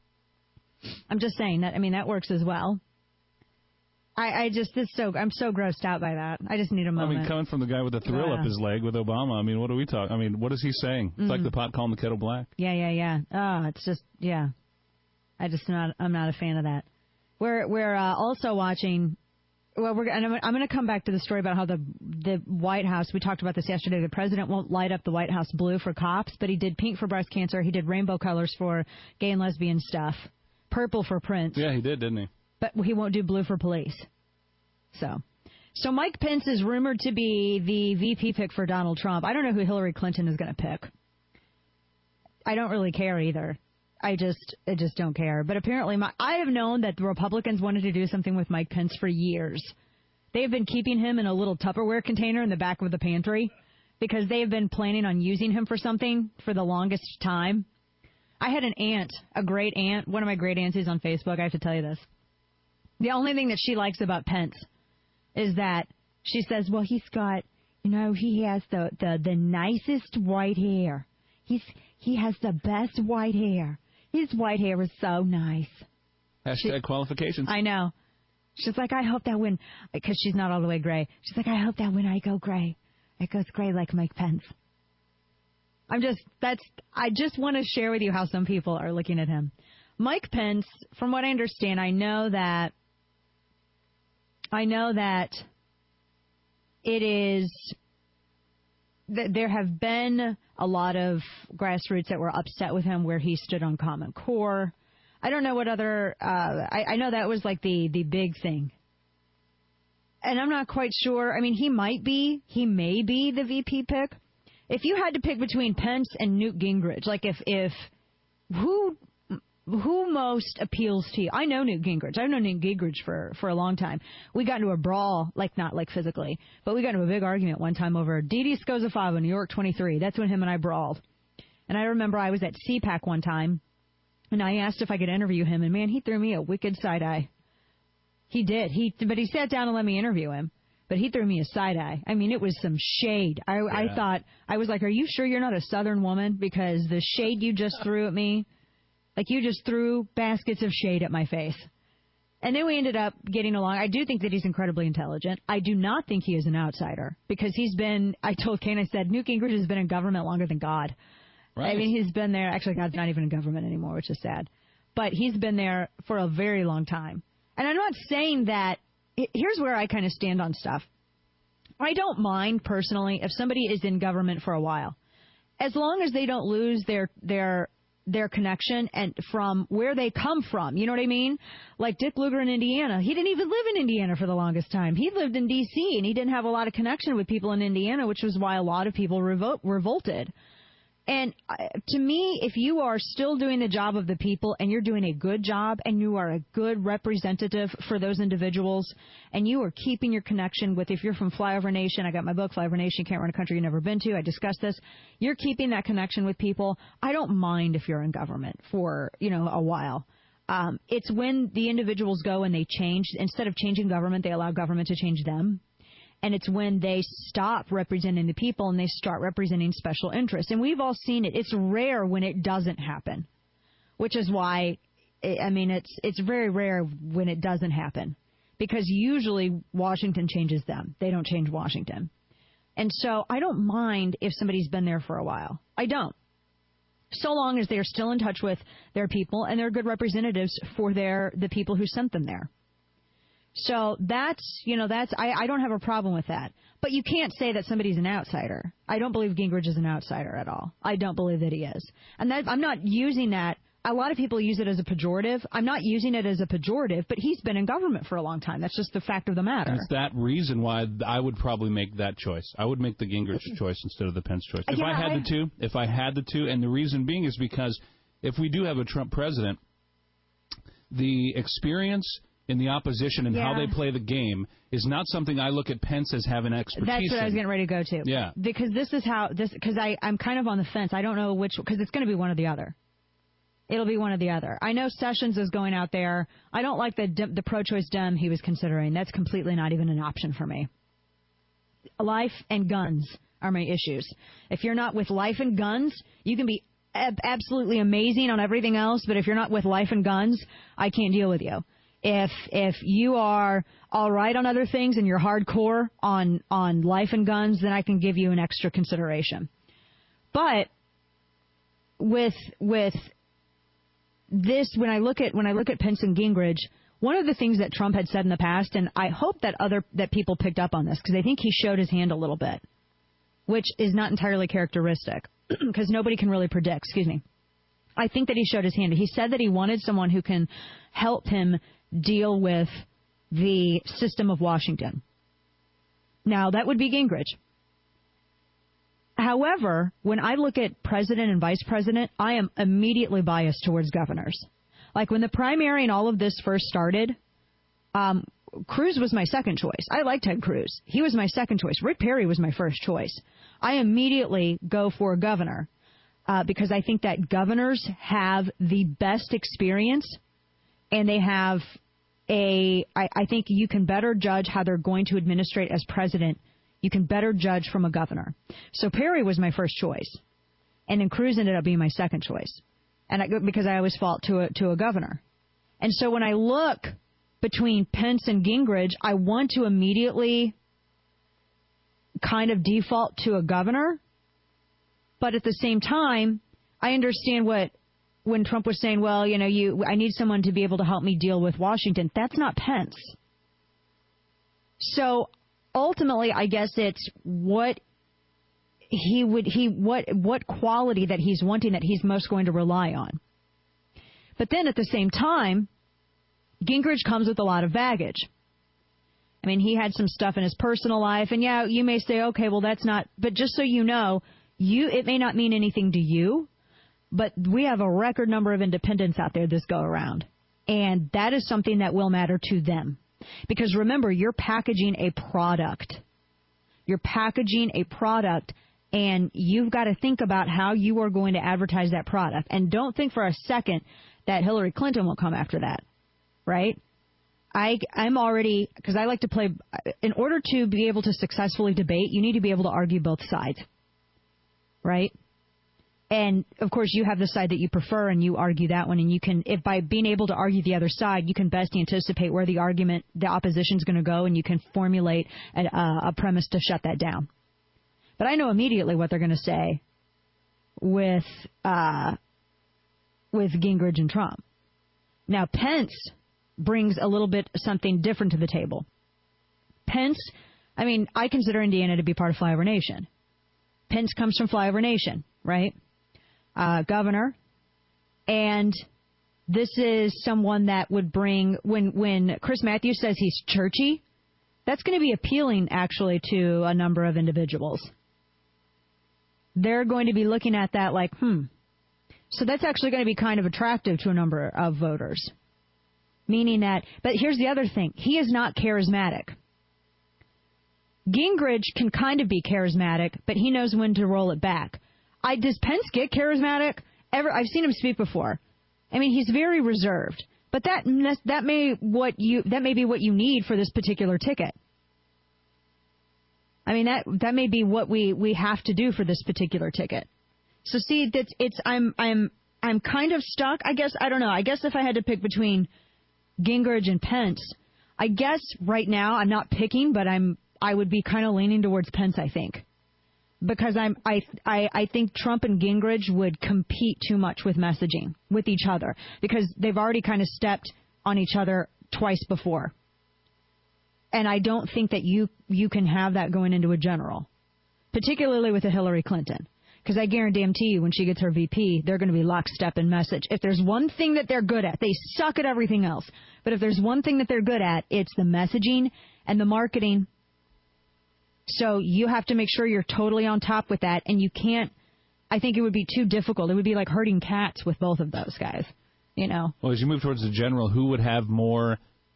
I'm just saying that, I mean, that works as well. I, I just, this so, I'm so grossed out by that. I just need a moment. I mean, coming from the guy with the thrill yeah. up his leg with Obama, I mean, what are we talking? I mean, what is he saying? It's Mm. like the pot calling the kettle black. Yeah, yeah, yeah. Oh, it's just, yeah. I just not, I'm not a fan of that. We're, we're uh, also watching, well, we're, and I'm, I'm going to come back to the story about how the, the White House, we talked about this yesterday, the president won't light up the White House blue for cops, but he did pink for breast cancer. He did rainbow colors for gay and lesbian stuff. Purple for Prince. Yeah, he did, didn't he? But he won't do blue for police. So, so Mike Pence is rumored to be the V P pick for Donald Trump. I don't know who Hillary Clinton is going to pick. I don't really care either. I just, I just don't care. But apparently, my, I have known that the Republicans wanted to do something with Mike Pence for years. They've been keeping him in a little Tupperware container in the back of the pantry because they have been planning on using him for something for the longest time. I had an aunt, a great aunt, one of my great aunties on Facebook. I have to tell you this. The only thing that she likes about Pence is that she says, well, he's got, you know, he has the, the, the nicest white hair. He's He has the best white hair. His white hair is so nice. Hashtag she, qualifications. I know. She's like, I hope that when, because she's not all the way gray. She's like, I hope that when I go gray, it goes gray like Mike Pence. I'm just, that's, I just want to share with you how some people are looking at him. Mike Pence, from what I understand, I know that I know that it is that there have been a lot of grassroots that were upset with him where he stood on Common Core. I don't know what other, uh, I, I know that was like the, the big thing. And I'm not quite sure. I mean, he might be, he may be the V P pick. If you had to pick between Pence and Newt Gingrich, like if, if, who, Who most appeals to you? I know Newt Gingrich. I've known Newt Gingrich for, for a long time. We got into a brawl, like not like physically, but we got into a big argument one time over Didi Skozafava, New York twenty-three. That's when him and I brawled. And I remember I was at C PAC one time, and I asked if I could interview him, and man, he threw me a wicked side eye. He did. He, but he sat down and let me interview him. But he threw me a side eye. I mean, it was some shade. I, yeah. I thought, I was like, are you sure you're not a Southern woman? Because the shade you just threw at me. Like, you just threw baskets of shade at my face. And then we ended up getting along. I do think that he's incredibly intelligent. I do not think he is an outsider. Because he's been, I told Kane, I said, Newt Gingrich has been in government longer than God. Right. I mean, he's been there. Actually, God's not even in government anymore, which is sad. But he's been there for a very long time. And I'm not saying that, here's where I kind of stand on stuff. I don't mind, personally, if somebody is in government for a while. as long as they don't lose their their their connection and from where they come from. You know what I mean? Like Dick Lugar in Indiana. He didn't even live in Indiana for the longest time. He lived in D C and he didn't have a lot of connection with people in Indiana, which was why a lot of people revolt, revolted. And uh, to me, if you are still doing the job of the people and you're doing a good job and you are a good representative for those individuals and you are keeping your connection with, if you're from Flyover Nation, I got my book, Flyover Nation, Can't Run a Country You've Never Been To. I discussed this. You're keeping that connection with people. I don't mind if you're in government for, you know, a while. Um, it's when the individuals go and they change. Instead of changing government, they allow government to change them. And it's when they stop representing the people and they start representing special interests. And we've all seen it. It's rare when it doesn't happen, which is why, I mean, it's it's very rare when it doesn't happen, because usually Washington changes them. They don't change Washington. And so I don't mind if somebody's been there for a while. I don't. So long as they're still in touch with their people and they're good representatives for their the people who sent them there. So that's, you know, that's, I, I don't have a problem with that. But you can't say that somebody's an outsider. I don't believe Gingrich is an outsider at all. I don't believe that he is. And that, I'm not using that. A lot of people use it as a pejorative. I'm not using it as a pejorative, but he's been in government for a long time. That's just the fact of the matter. And it's that reason why I would probably make that choice. I would make the Gingrich choice instead of the Pence choice. If yeah, I had I... the two, if I had the two, and the reason being is because if we do have a Trump president, the experience in the opposition and yeah. how they play the game is not something I look at Pence as having expertise That's what in. I was getting ready to go to. Yeah. Because this is how, this because I'm kind of on the fence. I don't know which, because it's going to be one or the other. It'll be one or the other. I know Sessions is going out there. I don't like the the pro-choice Dem he was considering. That's completely not even an option for me. Life and guns are my issues. If you're not with life and guns, you can be ab- absolutely amazing on everything else, but if you're not with life and guns, I can't deal with you. If if you are all right on other things and you're hardcore on on life and guns, then I can give you an extra consideration. But with with this, when I look at when I look at Pence and Gingrich, one of the things that Trump had said in the past, and I hope that other that people picked up on this because I think he showed his hand a little bit, which is not entirely characteristic because nobody can really predict. Excuse me. I think that he showed his hand. He said that he wanted someone who can help him deal with the system of Washington. Now, that would be Gingrich. However, when I look at president and vice president, I am immediately biased towards governors. Like when the primary and all of this first started, um, Cruz was my second choice. I like Ted Cruz. He was my second choice. Rick Perry was my first choice. I immediately go for a governor uh, because I think that governors have the best experience. And they have a, I, I think you can better judge how they're going to administrate as president. You can better judge from a governor. So Perry was my first choice. And then Cruz ended up being my second choice. And I, because I always fall to a, to a governor. And so when I look between Pence and Gingrich, I want to immediately kind of default to a governor. But at the same time, I understand what, when Trump was saying, well, you know, you, I need someone to be able to help me deal with Washington. That's not Pence. So ultimately, I guess it's what he would, he, what, what quality that he's wanting that he's most going to rely on. But then at the same time, Gingrich comes with a lot of baggage. I mean, he had some stuff in his personal life, and yeah, you may say, okay, well, that's not, but just so you know, you, it may not mean anything to you. But we have a record number of independents out there this go around. And that is something that will matter to them. Because remember, you're packaging a product. You're packaging a product, and you've got to think about how you are going to advertise that product. And don't think for a second that Hillary Clinton will come after that, right? I, I'm already, because I like to play, in order to be able to successfully debate, you need to be able to argue both sides, right? And, of course, you have the side that you prefer, and you argue that one. And you can, if by being able to argue the other side, you can best anticipate where the argument, the opposition is going to go, and you can formulate a, a premise to shut that down. But I know immediately what they're going to say with uh, with Gingrich and Trump. Now, Pence brings a little bit something different to the table. Pence, I mean, I consider Indiana to be part of Flyover Nation. Pence comes from Flyover Nation. right? Uh, governor. And this is someone that would bring, when, when Chris Matthews says he's churchy, that's going to be appealing, actually, to a number of individuals. They're going to be looking at that like, hmm. So that's actually going to be kind of attractive to a number of voters. Meaning that, but here's the other thing. He is not charismatic. Gingrich can kind of be charismatic, but he knows when to roll it back. I, does Pence get charismatic? Ever? I've seen him speak before. I mean, he's very reserved. But that that may what you that may be what you need for this particular ticket. I mean, that that may be what we, we have to do for this particular ticket. So see, that's it's I'm I'm I'm kind of stuck. I guess I don't know. I guess if I had to pick between Gingrich and Pence, I guess right now I'm not picking, but I'm I would be kind of leaning towards Pence, I think, because I'm I I I think Trump and Gingrich would compete too much with messaging with each other because they've already kind of stepped on each other twice before. And I don't think that you you can have that going into a general, particularly with a Hillary Clinton. Because I guarantee you when she gets her V P, they're going to be lockstep in message. If there's one thing that they're good at, they suck at everything else. But if there's one thing that they're good at, it's the messaging and the marketing. So you have to make sure you're totally on top with that. And you can't, I think it would be too difficult. It would be like herding cats with both of those guys, you know. Well, as you move towards the general, who would have more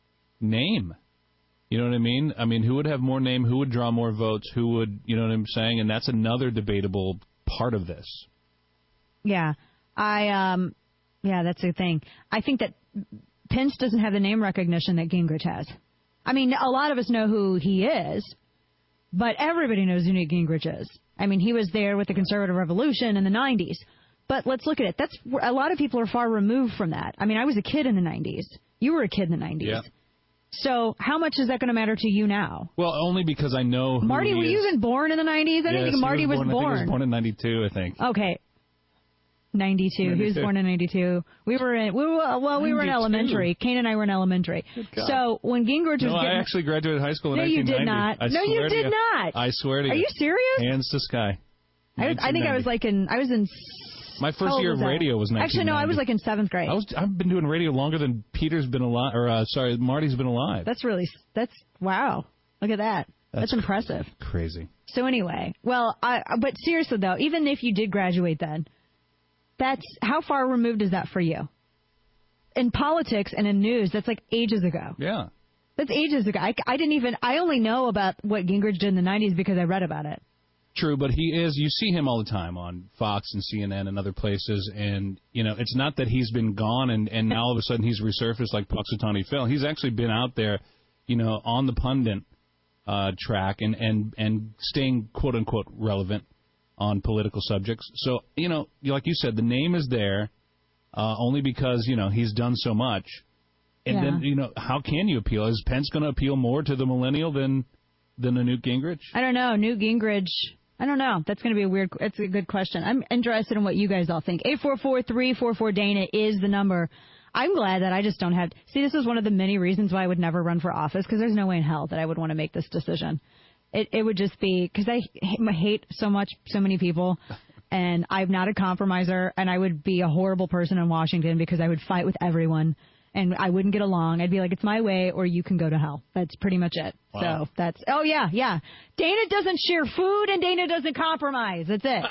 name? You know what I mean? I mean, who would have more name? Who would draw more votes? Who would, you know what I'm saying? And that's another debatable part of this. Yeah. I, um, yeah, that's the thing. I think that Pence doesn't have the name recognition that Gingrich has. I mean, a lot of us know who he is, but everybody knows who Newt Gingrich is. I mean, he was there with the Conservative Revolution in the nineties. But let's look at it. That's a lot of people are far removed from that. I mean, I was a kid in the nineties. You were a kid in the nineties. Yeah. So how much is that going to matter to you now? Well, only because I know who Marty, he were is. you even born in the nineties? I yes, didn't think Marty was born. born. I think he was born in ninety-two, I think. Okay. ninety-two. ninety-two. He was born in ninety-two. We were in, we were, well, we were in elementary. Kane and I were in elementary. So when Gingrich was no, getting... I actually graduated high school in no, nineteen ninety. No, you did not. I no, you did you. not. I swear to you. Are you serious? Hands to sky. I, was, I think I was like in... I was in... My first year of radio was nineteen ninety. Actually, no, I was like in seventh grade. I was, I've been doing radio longer than Peter's been alive, or uh, sorry, Marty's been alive. That's really, that's, wow. Look at that. That's, that's impressive. Crazy. So anyway, well, I, but seriously though, even if you did graduate then, that's, how far removed is that for you? In politics and in news, that's like ages ago. Yeah. That's ages ago. I, I didn't even, I only know about what Gingrich did in the nineties because I read about it. True, but he is, you see him all the time on Fox and C N N and other places, and, you know, it's not that he's been gone and, and now all of a sudden he's resurfaced like Punxsutawney Phil. He's actually been out there, you know, on the pundit uh, track and, and, and staying, quote-unquote, relevant on political subjects. So, you know, like you said, the name is there uh, only because, you know, he's done so much. And yeah. then, you know, how can you appeal? Is Pence going to appeal more to the millennial than, than a Newt Gingrich? I don't know. Newt Gingrich... I don't know. That's going to be a weird, that's a good question. I'm interested in what you guys all think. eight four four, three four four, Dana is the number. I'm glad that I just don't have, see, this is one of the many reasons why I would never run for office, because there's no way in hell that I would want to make this decision. It, it would just be, because I hate so much, so many people, and I'm not a compromiser, and I would be a horrible person in Washington because I would fight with everyone. And I wouldn't get along. I'd be like, it's my way or you can go to hell. That's pretty much it. Wow. So that's, oh, yeah, yeah. Dana doesn't share food and Dana doesn't compromise. That's it.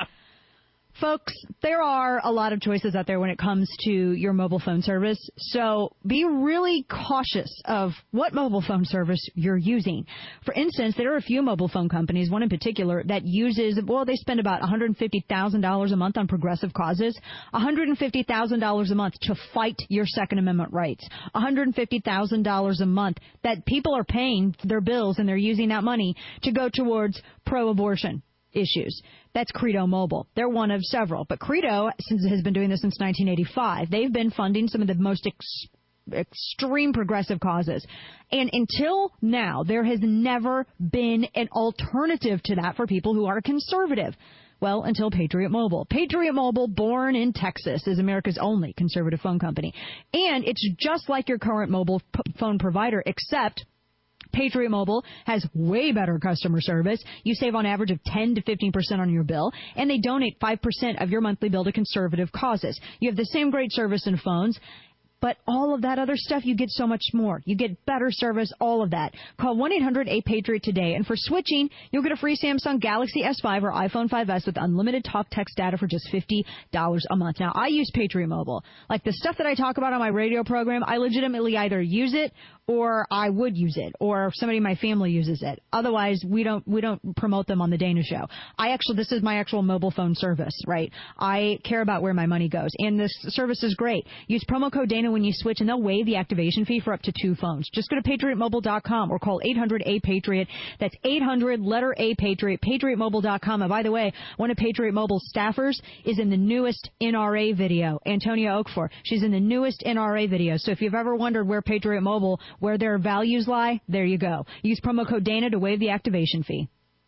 Folks, there are a lot of choices out there when it comes to your mobile phone service. So be really cautious of what mobile phone service you're using. For instance, there are a few mobile phone companies, one in particular, that uses, well, they spend about one hundred fifty thousand dollars a month on progressive causes, one hundred fifty thousand dollars a month to fight your Second Amendment rights, one hundred fifty thousand dollars a month that people are paying their bills and they're using that money to go towards pro-abortion issues. That's Credo Mobile. They're one of several. But Credo since has been doing this since nineteen eighty-five. They've been funding some of the most ex- extreme progressive causes. And until now, there has never been an alternative to that for people who are conservative. Well, until Patriot Mobile. Patriot Mobile, born in Texas, is America's only conservative phone company. And it's just like your current mobile p- phone provider, except Patriot Mobile has way better customer service. You save on average of ten to fifteen percent on your bill, and they donate five percent of your monthly bill to conservative causes. You have the same great service and phones, but all of that other stuff, you get so much more. You get better service, all of that. Call one eight hundred eight patriot today. And for switching, you'll get a free Samsung Galaxy S five or iPhone five S with unlimited talk text data for just fifty dollars a month. Now, I use Patriot Mobile. Like the stuff that I talk about on my radio program, I legitimately either use it or I would use it, or somebody in my family uses it. Otherwise, we don't we don't promote them on the Dana Show. I actually, this is my actual mobile phone service, right? I care about where my money goes, and this service is great. Use promo code Dana when you switch, and they'll waive the activation fee for up to two phones. Just go to patriot mobile dot com or call eight hundred A Patriot. That's eight hundred, letter A, Patriot, patriot mobile dot com. And by the way, one of Patriot Mobile's staffers is in the newest N R A video, Antonia Oakfor. She's in the newest N R A video. So if you've ever wondered where Patriot Mobile, where their values lie, there you go. Use promo code Dana to waive the activation fee.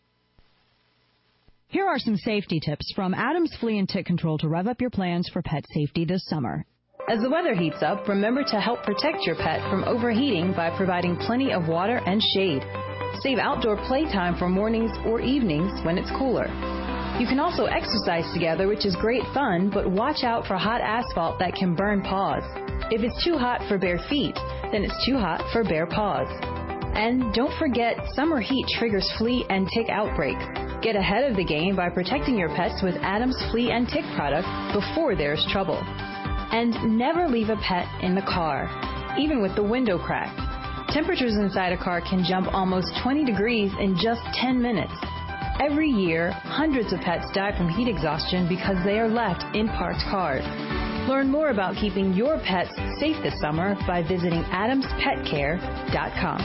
Here are some safety tips from Adams Flea and Tick Control to rev up your plans for pet safety this summer. As the weather heats up, remember to help protect your pet from overheating by providing plenty of water and shade. Save outdoor playtime for mornings or evenings when it's cooler. You can also exercise together, which is great fun, but watch out for hot asphalt that can burn paws. If it's too hot for bare feet, then it's too hot for bare paws. And don't forget, summer heat triggers flea and tick outbreaks. Get ahead of the game by protecting your pets with Adams Flea and Tick product before there's trouble. And never leave a pet in the car, even with the window cracked. Temperatures inside a car can jump almost twenty degrees in just ten minutes. Every year, hundreds of pets die from heat exhaustion because they are left in parked cars. Learn more about keeping your pets safe this summer by visiting adams pet care dot com.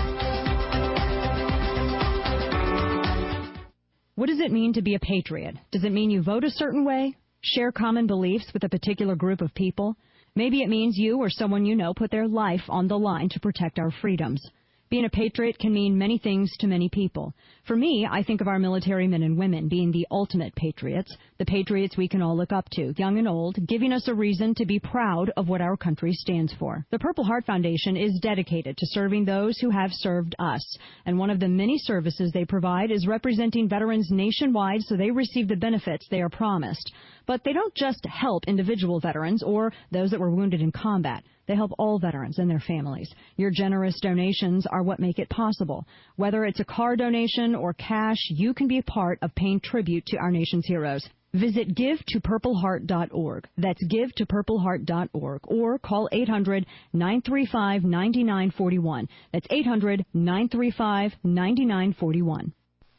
What does it mean to be a patriot? Does it mean you vote a certain way? Share common beliefs with a particular group of people? Maybe it means you or someone you know put their life on the line to protect our freedoms. Being a patriot can mean many things to many people. For me, I think of our military men and women being the ultimate patriots, the patriots we can all look up to, young and old, giving us a reason to be proud of what our country stands for. The Purple Heart Foundation is dedicated to serving those who have served us, and one of the many services they provide is representing veterans nationwide so they receive the benefits they are promised. But they don't just help individual veterans or those that were wounded in combat. They help all veterans and their families. Your generous donations are what make it possible. Whether it's a car donation or cash, you can be a part of paying tribute to our nation's heroes. Visit give to purple heart dot org. That's give to purple heart dot org. Or call eight hundred nine three five nine nine four one. That's eight hundred nine three five nine nine four one.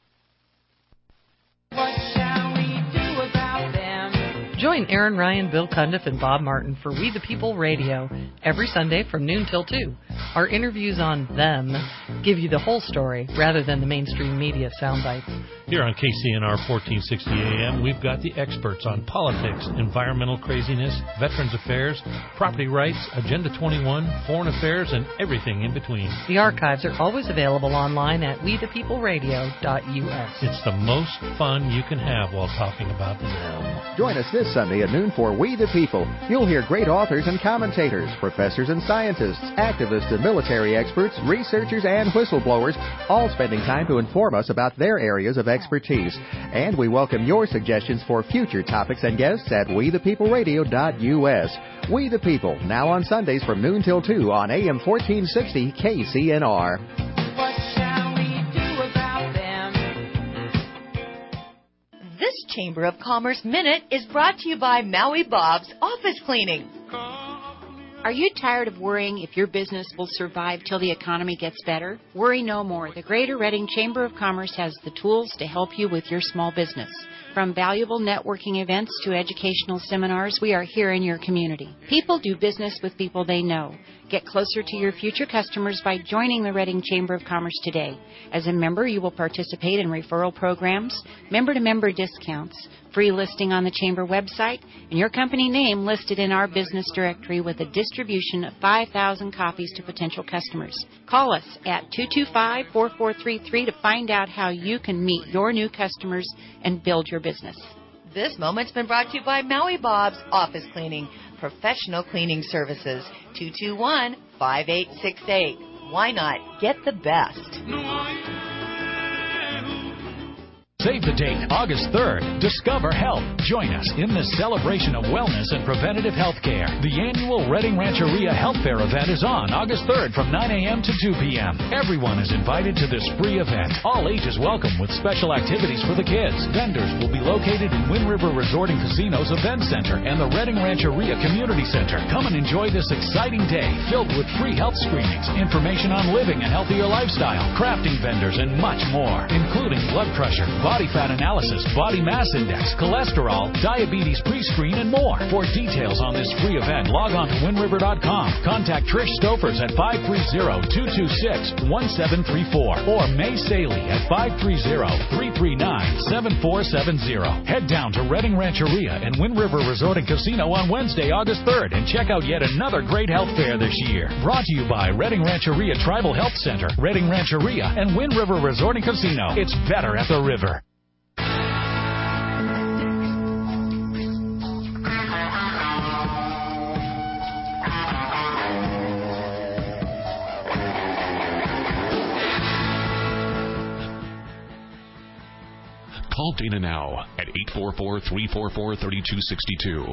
Join Aaron Ryan, Bill Cundiff, and Bob Martin for We the People Radio every Sunday from noon till two. Our interviews on them give you the whole story rather than the mainstream media sound bites. Here on K C N R fourteen sixty A M, we've got the experts on politics, environmental craziness, veterans affairs, property rights, Agenda twenty-one, foreign affairs, and everything in between. The archives are always available online at we the people radio dot U S. It's the most fun you can have while talking about them. Join us this Sunday at noon for We the People. You'll hear great authors and commentators, professors and scientists, activists and military experts, researchers and whistleblowers, all spending time to inform us about their areas of expertise. And we welcome your suggestions for future topics and guests at we the people radio dot U S. We the People, now on Sundays from noon till two on A M fourteen sixty K C N R. This Chamber of Commerce Minute is brought to you by Maui Bob's Office Cleaning. Are you tired of worrying if your business will survive till the economy gets better? Worry no more. The Greater Reading Chamber of Commerce has the tools to help you with your small business. From valuable networking events to educational seminars, we are here in your community. People do business with people they know. Get closer to your future customers by joining the Reading Chamber of Commerce today. As a member, you will participate in referral programs, member-to-member discounts, free listing on the Chamber website, and your company name listed in our business directory with a distribution of five thousand copies to potential customers. Call us at two two five, four four three three to find out how you can meet your new customers and build your business. This moment's been brought to you by Maui Bob's Office Cleaning, professional cleaning services, two two one, five eight six eight. Why not get the best? Save the date, August third. Discover Health. Join us in this celebration of wellness and preventative health care. The annual Redding Rancheria Health Fair event is on August third from nine a.m. to two p.m. Everyone is invited to this free event. All ages welcome with special activities for the kids. Vendors will be located in Wind River Resort and Casino's Event Center and the Redding Rancheria Community Center. Come and enjoy this exciting day filled with free health screenings, information on living a healthier lifestyle, crafting vendors, and much more, including blood pressure, body fat analysis, body mass index, cholesterol, diabetes pre-screen, and more. For details on this free event, log on to wind river dot com. Contact Trish Stofers at five three zero, two two six, one seven three four or May Saley at five three zero, three three nine, seven four seven zero. Head down to Redding Rancheria and Wind River Resort and Casino on Wednesday, August third, and check out yet another great health fair this year. Brought to you by Redding Rancheria Tribal Health Center, Redding Rancheria, and Wind River Resort and Casino. It's better at the river. Call Dana now at eight four four, three four four, three two six two.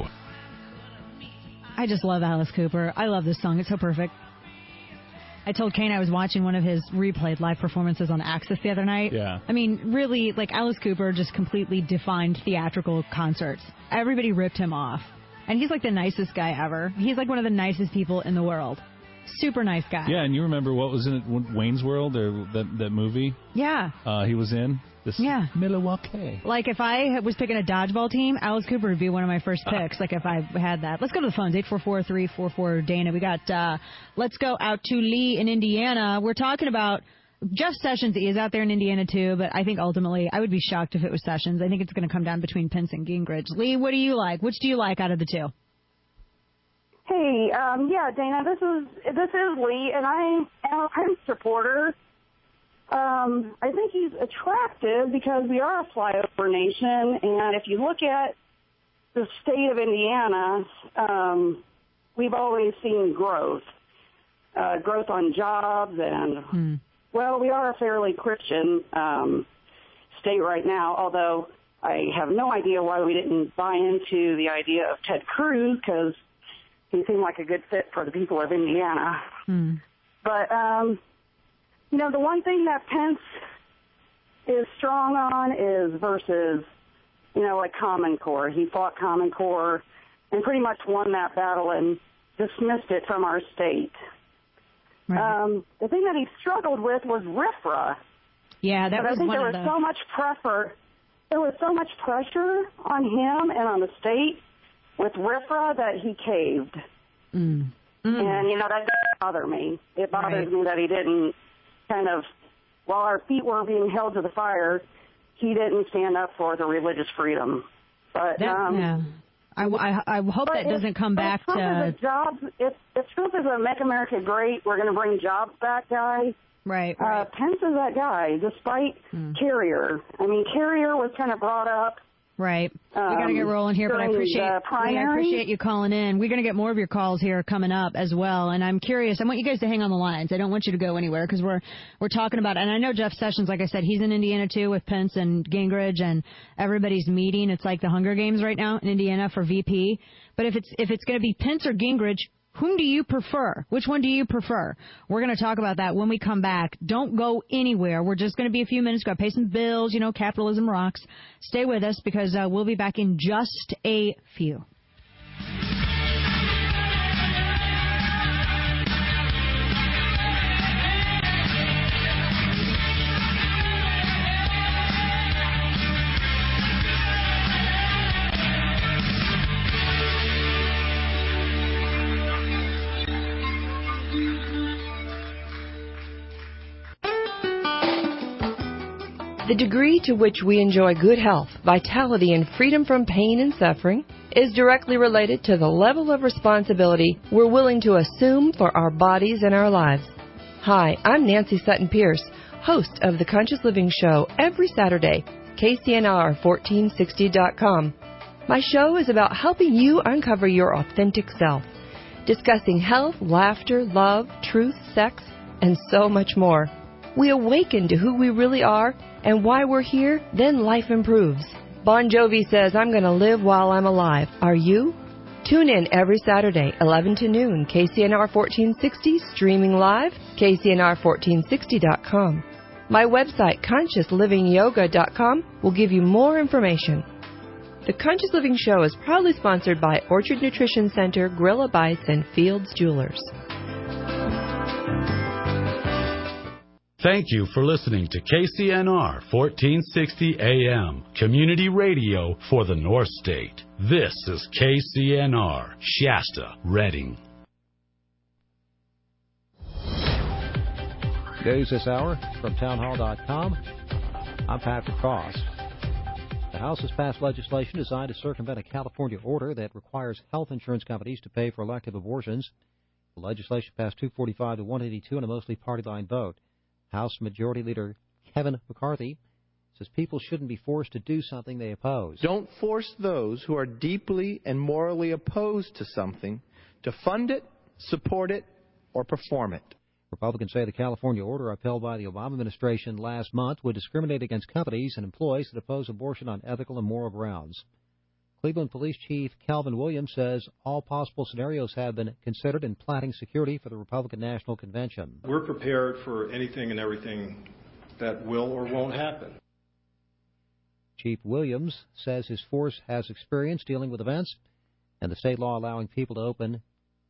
I just love Alice Cooper. I love this song. It's so perfect. I told Kane I was watching one of his replayed live performances on Access the other night. Yeah. I mean, really, like, Alice Cooper just completely defined theatrical concerts. Everybody ripped him off. And he's like the nicest guy ever. He's like one of the nicest people in the world. Super nice guy. Yeah, and you remember what was in it, Wayne's World, or that, that movie? Yeah. Uh, he was in? This yeah. Milwaukee. Like, if I was picking a dodgeball team, Alice Cooper would be one of my first picks, like, if I had that. Let's go to the phones, eight four four, three four four, Dana. We got, uh, let's go out to Lee in Indiana. We're talking about Jeff Sessions is out there in Indiana, too, but I think ultimately I would be shocked if it was Sessions. I think it's going to come down between Pence and Gingrich. Lee, what do you like? Which do you like out of the two? Hey, um, yeah, Dana, this is this is Lee, and I am a Pence supporter. Um, I think he's attractive because we are a flyover nation, and if you look at the state of Indiana, um, we've always seen growth, uh, growth on jobs, and, hmm. well, we are a fairly Christian um, state right now, although I have no idea why we didn't buy into the idea of Ted Cruz, because he seemed like a good fit for the people of Indiana. Hmm. But, um, you know, the one thing that Pence is strong on is versus, you know, like Common Core. He fought Common Core and pretty much won that battle and dismissed it from our state. Right. Um, the thing that he struggled with was RFRA. Yeah, that but was I think one there of was the... so much pressure. There was so much pressure on him and on the state with RFRA that he caved. Mm. Mm. And, you know, that doesn't bother me. It bothers right. me that he didn't kind of, while our feet were being held to the fire, he didn't stand up for the religious freedom. But that, um, yeah. I, I, I hope that doesn't if, come back Trump to... Is a job, if, if Trump is a make America great, we're going to bring jobs back guy. Right, uh, right. Pence is that guy, despite hmm. Carrier. I mean, Carrier was kind of brought up. Right. Um, we got to get rolling here, but I appreciate I appreciate you calling in. We're going to get more of your calls here coming up as well, and I'm curious. I want you guys to hang on the lines. I don't want you to go anywhere because we're we're talking about, and I know Jeff Sessions, like I said, he's in Indiana too with Pence and Gingrich, and everybody's meeting. It's like the Hunger Games right now in Indiana for V P. But if it's if it's going to be Pence or Gingrich, whom do you prefer? Which one do you prefer? We're going to talk about that when we come back. Don't go anywhere. We're just going to be a few minutes. Got to pay some bills. You know, capitalism rocks. Stay with us because uh, we'll be back in just a few. The degree to which we enjoy good health, vitality, and freedom from pain and suffering is directly related to the level of responsibility we're willing to assume for our bodies and our lives. Hi, I'm Nancy Sutton Pierce, host of The Conscious Living Show every Saturday, K C N R fourteen sixty dot com. My show is about helping you uncover your authentic self, discussing health, laughter, love, truth, sex, and so much more. We awaken to who we really are and why we're here, then life improves. Bon Jovi says, I'm going to live while I'm alive. Are you? Tune in every Saturday, eleven to noon, K C N R fourteen sixty, streaming live, K C N R fourteen sixty dot com. My website, conscious living yoga dot com, will give you more information. The Conscious Living Show is proudly sponsored by Orchard Nutrition Center, Gorilla Bites, and Fields Jewelers. Thank you for listening to K C N R fourteen sixty A M, community radio for the North State. This is K C N R, Shasta, Redding. News this hour from townhall dot com. I'm Patrick Cross. The House has passed legislation designed to circumvent a California order that requires health insurance companies to pay for elective abortions. The legislation passed two forty-five to one eighty-two in a mostly party-line vote. House Majority Leader Kevin McCarthy says people shouldn't be forced to do something they oppose. Don't force those who are deeply and morally opposed to something to fund it, support it, or perform it. Republicans say the California order upheld by the Obama administration last month would discriminate against companies and employees that oppose abortion on ethical and moral grounds. Cleveland Police Chief Calvin Williams says all possible scenarios have been considered in planning security for the Republican National Convention. We're prepared for anything and everything that will or won't happen. Chief Williams says his force has experience dealing with events and the state law allowing people to open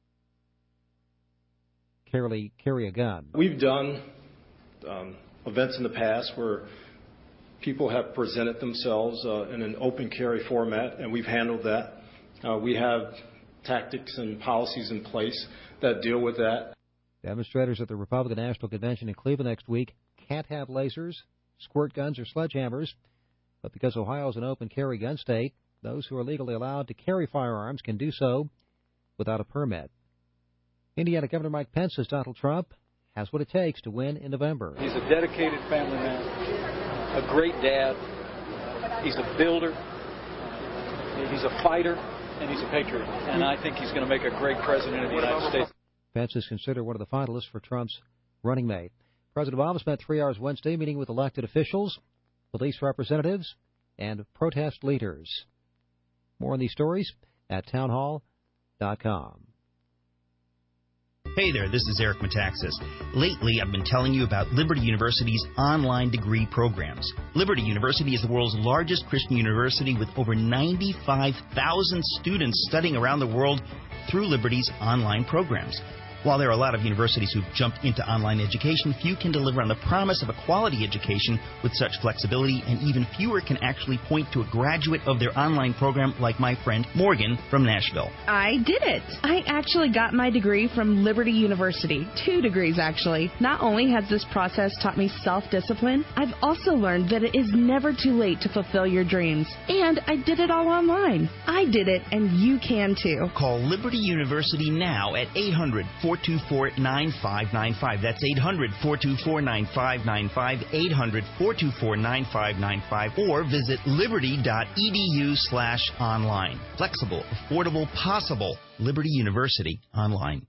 carry, carry a gun. We've done um, events in the past where people have presented themselves uh, in an open carry format, and we've handled that. Uh, we have tactics and policies in place that deal with that. Demonstrators at the Republican National Convention in Cleveland next week can't have lasers, squirt guns, or sledgehammers, but because Ohio is an open carry gun state, those who are legally allowed to carry firearms can do so without a permit. Indiana Governor Mike Pence says Donald Trump has what it takes to win in November. He's a dedicated family man, a great dad. He's a builder. He's a fighter, and he's a patriot. And I think he's going to make a great president of the United States. Pence is considered one of the finalists for Trump's running mate. President Obama spent three hours Wednesday meeting with elected officials, police representatives, and protest leaders. More on these stories at townhall dot com. Hey there, this is Eric Metaxas. Lately, I've been telling you about Liberty University's online degree programs. Liberty University is the world's largest Christian university with over ninety-five thousand students studying around the world through Liberty's online programs. While there are a lot of universities who've jumped into online education, few can deliver on the promise of a quality education with such flexibility, and even fewer can actually point to a graduate of their online program like my friend Morgan from Nashville. I did it. I actually got my degree from Liberty University. Two degrees, actually. Not only has this process taught me self-discipline, I've also learned that it is never too late to fulfill your dreams. And I did it all online. I did it, and you can too. Call Liberty University now at eight hundred, four two four, nine five nine five. That's eight hundred, four two four, nine five nine five, eight hundred, four two four, nine five nine five, or visit liberty.edu slash online. Flexible, affordable, possible. Liberty University online.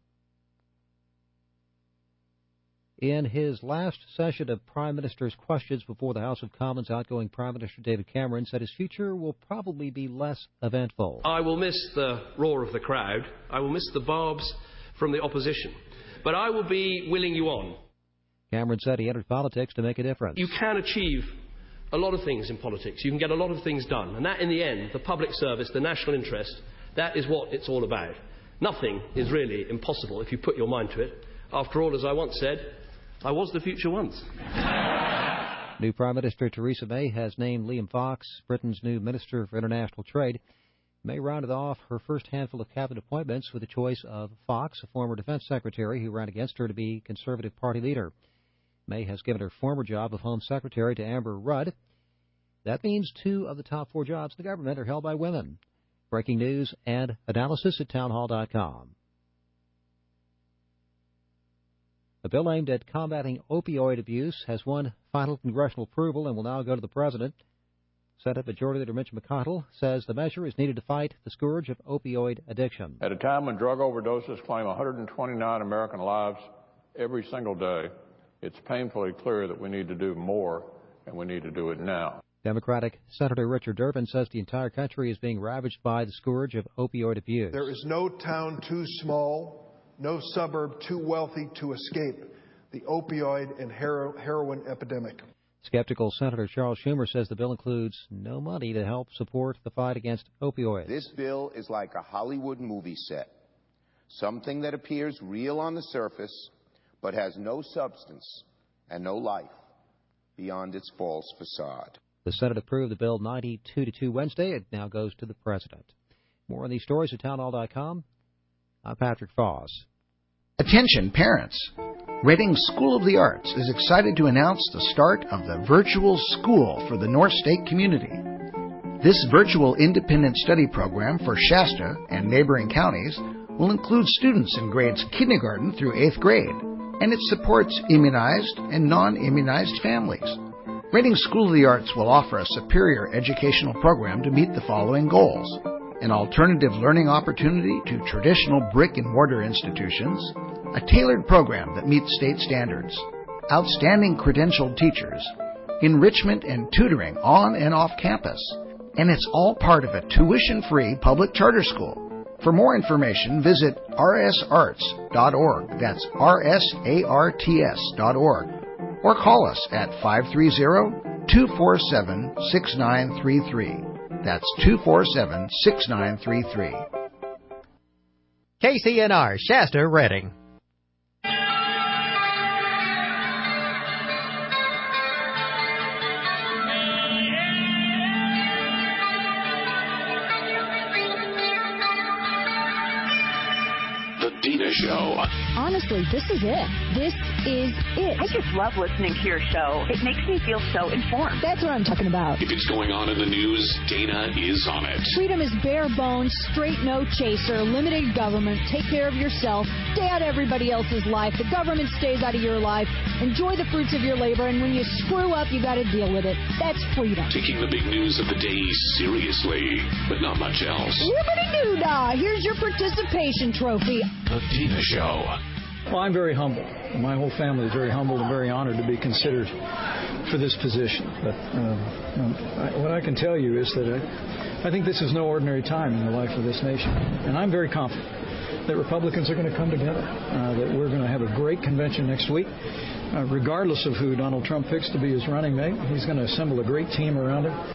In his last session of Prime Minister's questions before the House of Commons, outgoing Prime Minister David Cameron said his future will probably be less eventful. I will miss the roar of the crowd. I will miss the barbs from the opposition. But I will be willing you on. Cameron said he entered politics to make a difference. You can achieve a lot of things in politics. You can get a lot of things done. And that, in the end, the public service, the national interest, that is what it's all about. Nothing is really impossible if you put your mind to it. After all, as I once said, I was the future once. New Prime Minister Theresa May has named Liam Fox Britain's new Minister for International Trade. May rounded off her first handful of cabinet appointments with the choice of Fox, a former defense secretary who ran against her to be Conservative Party leader. May has given her former job of Home Secretary to Amber Rudd. That means two of the top four jobs in the government are held by women. Breaking news and analysis at townhall dot com. A bill aimed at combating opioid abuse has won final congressional approval and will now go to the president. Senate Majority Leader Mitch McConnell says the measure is needed to fight the scourge of opioid addiction. At a time when drug overdoses claim one hundred twenty-nine American lives every single day, it's painfully clear that we need to do more, and we need to do it now. Democratic Senator Richard Durbin says the entire country is being ravaged by the scourge of opioid abuse. There is no town too small, no suburb too wealthy to escape the opioid and hero- heroin epidemic. Skeptical Senator Charles Schumer says the bill includes no money to help support the fight against opioids. This bill is like a Hollywood movie set, something that appears real on the surface, but has no substance and no life beyond its false facade. The Senate approved the bill ninety-two to two Wednesday. It now goes to the President. More on these stories at townhall dot com. I'm Patrick Foss. Attention, parents. Reading School of the Arts is excited to announce the start of the Virtual School for the North State community. This virtual independent study program for Shasta and neighboring counties will include students in grades kindergarten through eighth grade, and it supports immunized and non-immunized families. Reading School of the Arts will offer a superior educational program to meet the following goals: an alternative learning opportunity to traditional brick-and-mortar institutions, a tailored program that meets state standards, outstanding credentialed teachers, enrichment and tutoring on and off campus, and it's all part of a tuition-free public charter school. For more information, visit r s arts dot org. That's R S A R T S dot org. Or call us at five three zero, two four seven, six nine three three. That's two four seven, six nine three three. K C N R, Shasta, Reading. Dina Show. Honestly, this is it. This is it. I just love listening to your show. It makes me feel so informed. That's what I'm talking about. If it's going on in the news, Dana is on it. Freedom is bare bones, straight no chaser, limited government, take care of yourself, stay out of everybody else's life, the government stays out of your life, enjoy the fruits of your labor, and when you screw up, you got to deal with it. That's freedom. Taking the big news of the day seriously, but not much else. Liberty-doo-dah! Here's your participation trophy. The Dina Show. Well, I'm very humble. My whole family is very humbled and very honored to be considered for this position. But uh, I, what I can tell you is that I, I think this is no ordinary time in the life of this nation. And I'm very confident that Republicans are going to come together, uh, that we're going to have a great convention next week. Uh, regardless of who Donald Trump picks to be his running mate, he's going to assemble a great team around him.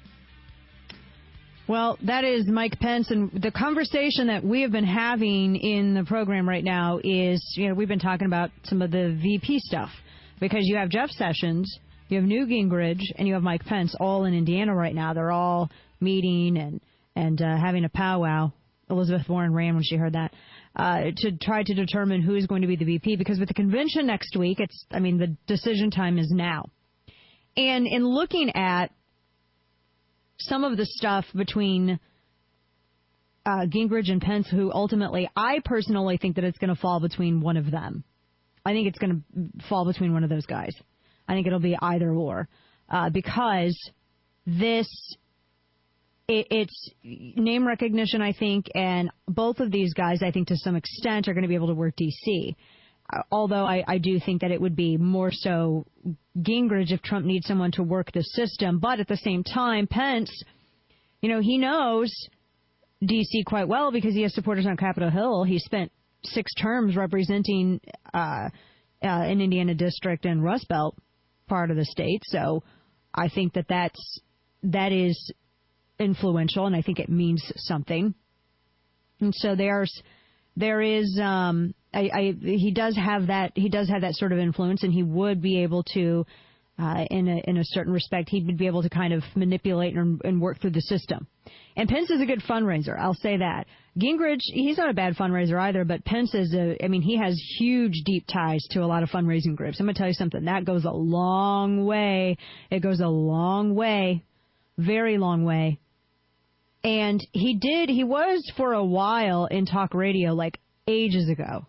Well, that is Mike Pence, and the conversation that we have been having in the program right now is, you know, we've been talking about some of the V P stuff, because you have Jeff Sessions, you have Newt Gingrich, and you have Mike Pence all in Indiana right now. They're all meeting and, and uh, having a powwow. Elizabeth Warren ran when she heard that, uh, to try to determine who is going to be the V P, because with the convention next week, it's, I mean, the decision time is now. And in looking at some of the stuff between uh, Gingrich and Pence, who ultimately, I personally think that it's going to fall between one of them. I think it's going to fall between one of those guys. I think it'll be either or, uh, because this, it, it's name recognition, I think, and both of these guys, I think, to some extent, are going to be able to work D C, Uh, although I, I do think that it would be more so Gingrich if Trump needs someone to work the system. But at the same time, Pence, you know, he knows D C quite well because he has supporters on Capitol Hill. He spent six terms representing uh, uh, an Indiana district and Rust Belt part of the state. So I think that that's, that is influential, and I think it means something. And so there's, there is... Um, I, I, he does have that. He does have that sort of influence, and he would be able to, uh, in a in a certain respect, he would be able to kind of manipulate and, and work through the system. And Pence is a good fundraiser. I'll say that. Gingrich, he's not a bad fundraiser either, but Pence is a. I mean, he has huge, deep ties to a lot of fundraising groups. I'm going to tell you something. That goes a long way. It goes a long way, very long way. And he did. He was for a while in talk radio, like ages ago.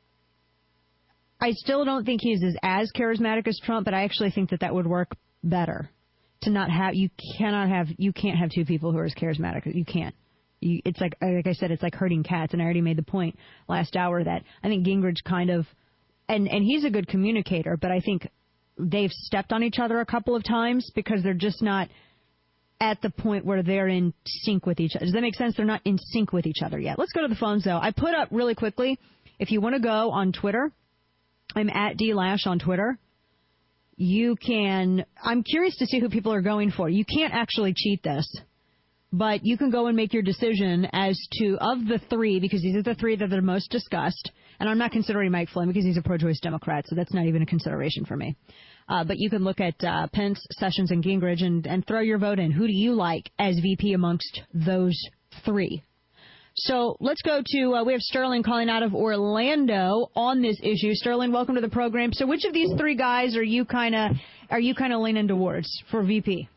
I still don't think he's as, as charismatic as Trump, but I actually think that that would work better. To not have, you cannot have, you can't have two people who are as charismatic. You can't. You, it's like, like I said, it's like herding cats, and I already made the point last hour that I think Gingrich kind of and, and he's a good communicator, but I think they've stepped on each other a couple of times because they're just not at the point where they're in sync with each other. Does that make sense? They're not in sync with each other yet. Let's go to the phones, though. I put up really quickly, if you want to go on Twitter, I'm at D Lash on Twitter. You can, I'm curious to see who people are going for. You can't actually cheat this, but you can go and make your decision as to, of the three, because these are the three that are most discussed, and I'm not considering Mike Flynn because he's a pro-choice Democrat, so that's not even a consideration for me. Uh, but you can look at uh, Pence, Sessions, and Gingrich and, and throw your vote in. Who do you like as V P amongst those three? So let's go to, uh, we have Sterling calling out of Orlando on this issue. Sterling, welcome to the program. So which of these three guys are you kind of are you kind of leaning towards for V P?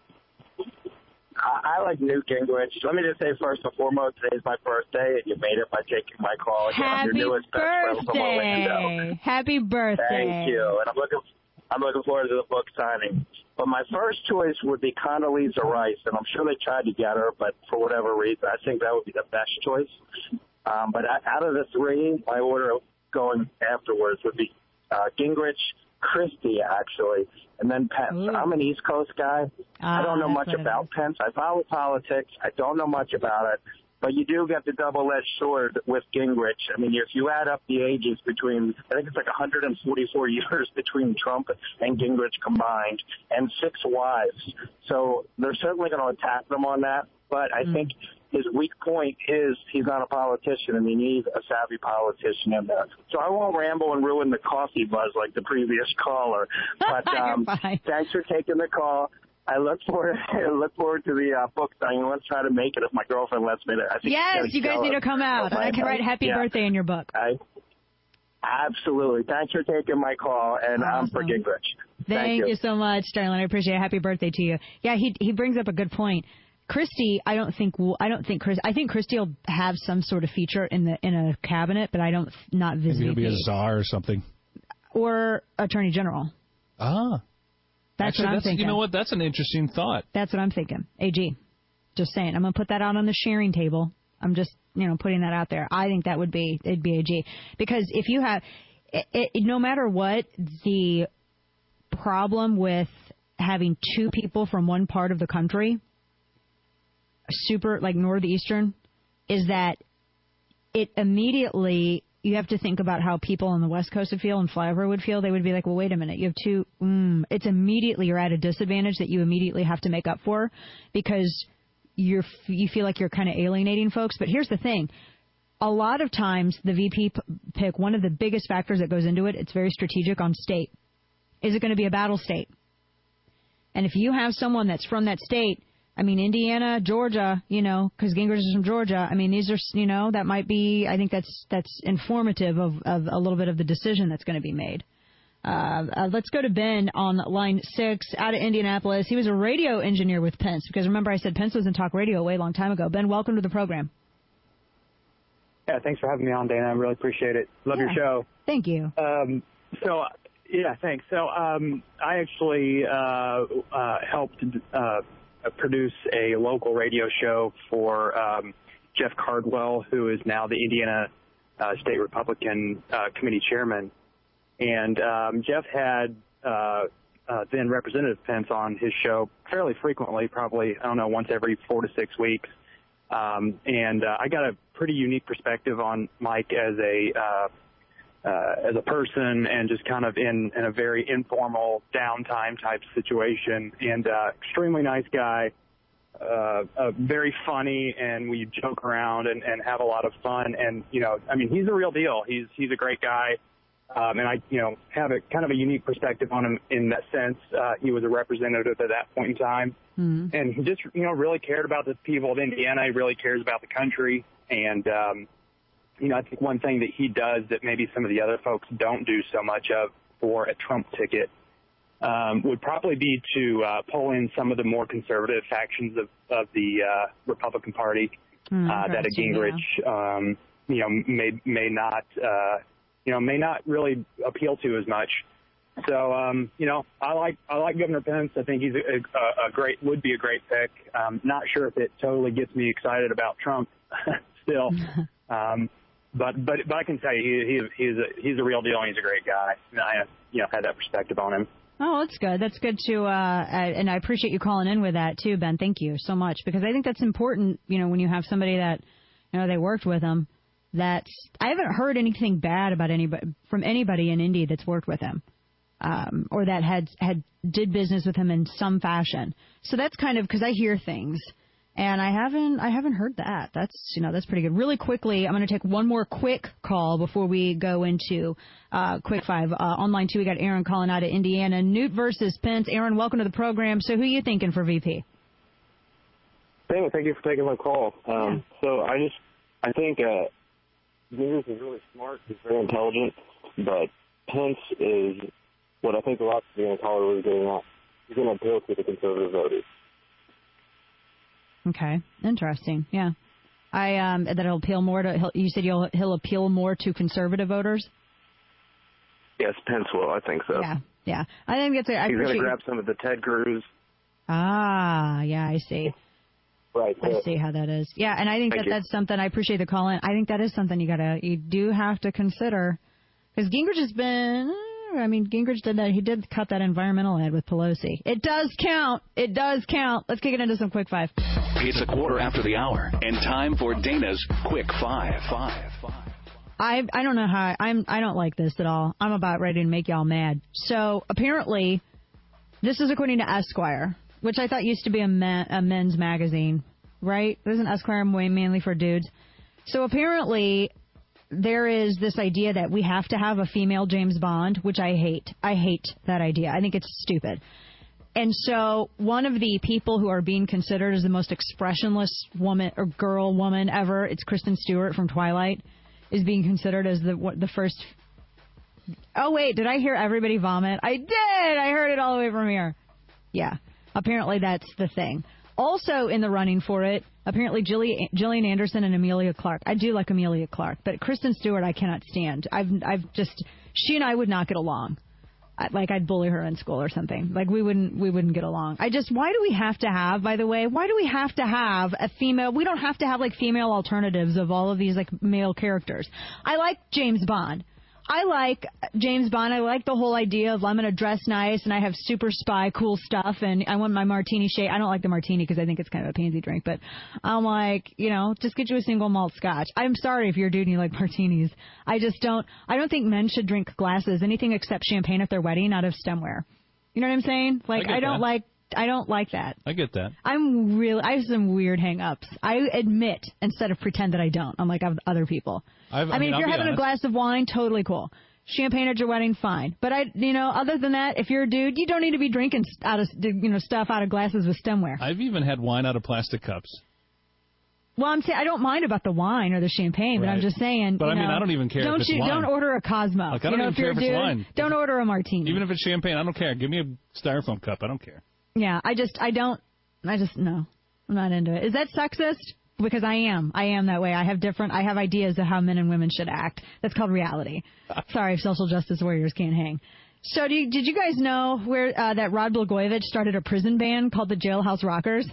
I like Newt Gingrich. Let me just say first and foremost, today's my birthday, and you made it by taking my call. Happy I'm your newest best friend from Orlando. birthday! Happy birthday! Thank you, and I'm looking. I'm looking forward to the book signing. But my first choice would be Condoleezza Rice, and I'm sure they tried to get her, but for whatever reason, I think that would be the best choice. Um, but out of the three, my order of going afterwards would be uh, Gingrich, Christie, actually, and then Pence. Ooh. I'm an East Coast guy. Ah, I don't know much about Pence. I follow politics. I don't know much about it. But you do get the double-edged sword with Gingrich. I mean, if you add up the ages between, I think it's like one hundred forty-four years between Trump and Gingrich combined, and six wives. So they're certainly going to attack them on that. But I mm. think his weak point is he's not a politician, and he needs a savvy politician in there. So I won't ramble and ruin the coffee buzz like the previous caller. But um, thanks for taking the call. I look forward. I look forward to the uh, book signing. Let's try to make it if my girlfriend lets me. I think yes, you guys need to come out. I can write happy yeah. birthday in your book. I, absolutely. Thanks for taking my call, and awesome. I'm for Gingrich. Thank, Thank you. you so much, Sterling. I appreciate it. Happy birthday to you. Yeah, he he brings up a good point. Christie, I don't think I don't think Chris. I think Christie will have some sort of feature in the in a cabinet, but I don't not visit. Maybe he'll be a czar or something, or attorney general. Ah. That's Actually, what I'm that's, thinking. You know what? That's an interesting thought. That's what I'm thinking. A G. Just saying. I'm going to put that out on the sharing table. I'm just, you know, putting that out there. I think that would be, it'd be A G. Because if you have, it, it, no matter what, the problem with having two people from one part of the country, super, like northeastern, is that it immediately, you have to think about how people on the West Coast would feel and Flyover would feel. They would be like, well, wait a minute. You have two. Mm, it's immediately you're at a disadvantage that you immediately have to make up for because you're you feel like you're kind of alienating folks. But here's the thing. A lot of times the V P p- pick, one of the biggest factors that goes into it, it's very strategic on state. Is it going to be a battle state? And if you have someone that's from that state, I mean, Indiana, Georgia, you know, because Gingrich is from Georgia. I mean, these are, you know, that might be, I think that's that's informative of, of a little bit of the decision that's going to be made. Uh, uh, let's go to Ben on line six out of Indianapolis. He was a radio engineer with Pence, because remember I said Pence was in talk radio a way long time ago. Ben, welcome to the program. Yeah, thanks for having me on, Dana. I really appreciate it. Love yeah. your show. Thank you. Um, so, yeah, thanks. So um, I actually uh, uh, helped uh produce a local radio show for um, Jeff Cardwell, who is now the Indiana uh, State Republican uh, Committee Chairman. And um, Jeff had uh, uh, then Representative Pence on his show fairly frequently, probably, I don't know, once every four to six weeks. Um, and uh, I got a pretty unique perspective on Mike as a uh, uh, as a person and just kind of in, in a very informal downtime type situation. And uh, extremely nice guy, uh, uh, very funny, and we joke around and, and have a lot of fun. And, you know, I mean, he's the real deal. He's he's a great guy. Um, and I, you know, have a kind of a unique perspective on him in that sense. Uh, he was a representative at that point in time. Mm-hmm. And he just, you know, really cared about the people of Indiana. He really cares about the country. And, um, you know, I think one thing that he does that maybe some of the other folks don't do so much of for a Trump ticket um, would probably be to uh, pull in some of the more conservative factions of, of the uh, Republican Party mm, uh, that a Gingrich, yeah. um, you know, may may not, uh, you know, may not really appeal to as much. So, um, you know, I like I like Governor Pence. I think he's a, a, a great would be a great pick. Um, not sure if it totally gets me excited about Trump still. Um, but but but I can tell you, he, he he's a, he's a real deal, and he's a great guy. And I you know had that perspective on him. Oh, that's good. That's good to, uh, and I appreciate you calling in with that too, Ben. Thank you so much, because I think that's important. You know, when you have somebody that, you know, they worked with him. That's I haven't heard anything bad about anybody from anybody in Indy that's worked with him, um, or that had had did business with him in some fashion. So that's kind of because I hear things. And I haven't, I haven't heard that. That's, you know, that's pretty good. Really quickly, I'm going to take one more quick call before we go into uh, Quick Five. Uh, online, too, we got Aaron calling out of Indiana. Newt versus Pence. Aaron, welcome to the program. So who are you thinking for V P? Thank, thank you for taking my call. Um, yeah. So I just, I think uh, Gingrich is really smart. He's very intelligent. But Pence is what I think a lot of people in Colorado are getting at. He's going to appeal to the conservative voters. Okay, interesting. Yeah, I um that he'll appeal more to. He'll, you said he'll he'll appeal more to conservative voters. Yes, Pence will. I think so. Yeah, yeah. I think it's. A, I He's going to grab you. some of the Ted Cruz. Ah, yeah, I see. Right. I see how that is. Yeah, and I think Thank that you. that's something. I appreciate the call in. I think that is something you gotta, you do have to consider, because Gingrich has been. I mean, Gingrich did that. He did cut that environmental ad with Pelosi. It does count. It does count. Let's kick it into some Quick Five. It's a quarter after the hour, and time for Dana's Quick Five. Five. Five. I I don't know how I, I'm. I don't like this at all. I'm about ready to make y'all mad. So apparently, this is according to Esquire, which I thought used to be a, men, a men's magazine, right? Isn't Esquire mainly for dudes? So apparently, there is this idea that we have to have a female James Bond, which I hate. I hate that idea. I think it's stupid. And so one of the people who are being considered as the most expressionless woman or girl woman ever, it's Kristen Stewart from Twilight, is being considered as the what, the first. Oh, wait, did I hear everybody vomit? I did. I heard it all the way from here. Yeah, apparently that's the thing. Also in the running for it, apparently Gillian, Gillian Anderson and Amelia Clark. I do like Amelia Clark, but Kristen Stewart I cannot stand. I've I've just she and I would not get along. I, like I'd bully her in school or something. Like we wouldn't we wouldn't get along. I just why do we have to have? By the way, why do we have to have a female? We don't have to have like female alternatives of all of these like male characters. I like James Bond. I like James Bond. I like the whole idea of I'm going to dress nice and I have super spy cool stuff and I want my martini shake. I don't like the martini because I think it's kind of a pansy drink, but I'm like, you know, just get you a single malt scotch. I'm sorry if you're a dude and you like martinis. I just don't, I don't think men should drink glasses, anything except champagne at their wedding out of stemware. You know what I'm saying? Like, I, I don't that. like, I don't like that. I get that. I'm really, I have some weird hang-ups. I admit instead of pretend that I don't, unlike other people. I've, I, I mean, mean, if I'll you're having honest. a glass of wine, totally cool. Champagne at your wedding, fine. But I, you know, other than that, if you're a dude, you don't need to be drinking out of, you know, stuff out of glasses with stemware. I've even had wine out of plastic cups. Well, I'm saying I don't mind about the wine or the champagne, but right. I'm just saying. But you I mean, know, I don't even care don't if it's you, wine. Don't order a Cosmo. Like, I don't you know, even if care you're if a it's dude, wine. Don't order a martini. Even if it's champagne, I don't care. Give me a styrofoam cup. I don't care. Yeah, I just, I don't, I just, no, I'm not into it. Is that sexist? Because I am. I am that way. I have different, I have ideas of how men and women should act. That's called reality. Sorry if social justice warriors can't hang. So do you, did you guys know where uh, that Rod Blagojevich started a prison band called the Jailhouse Rockers?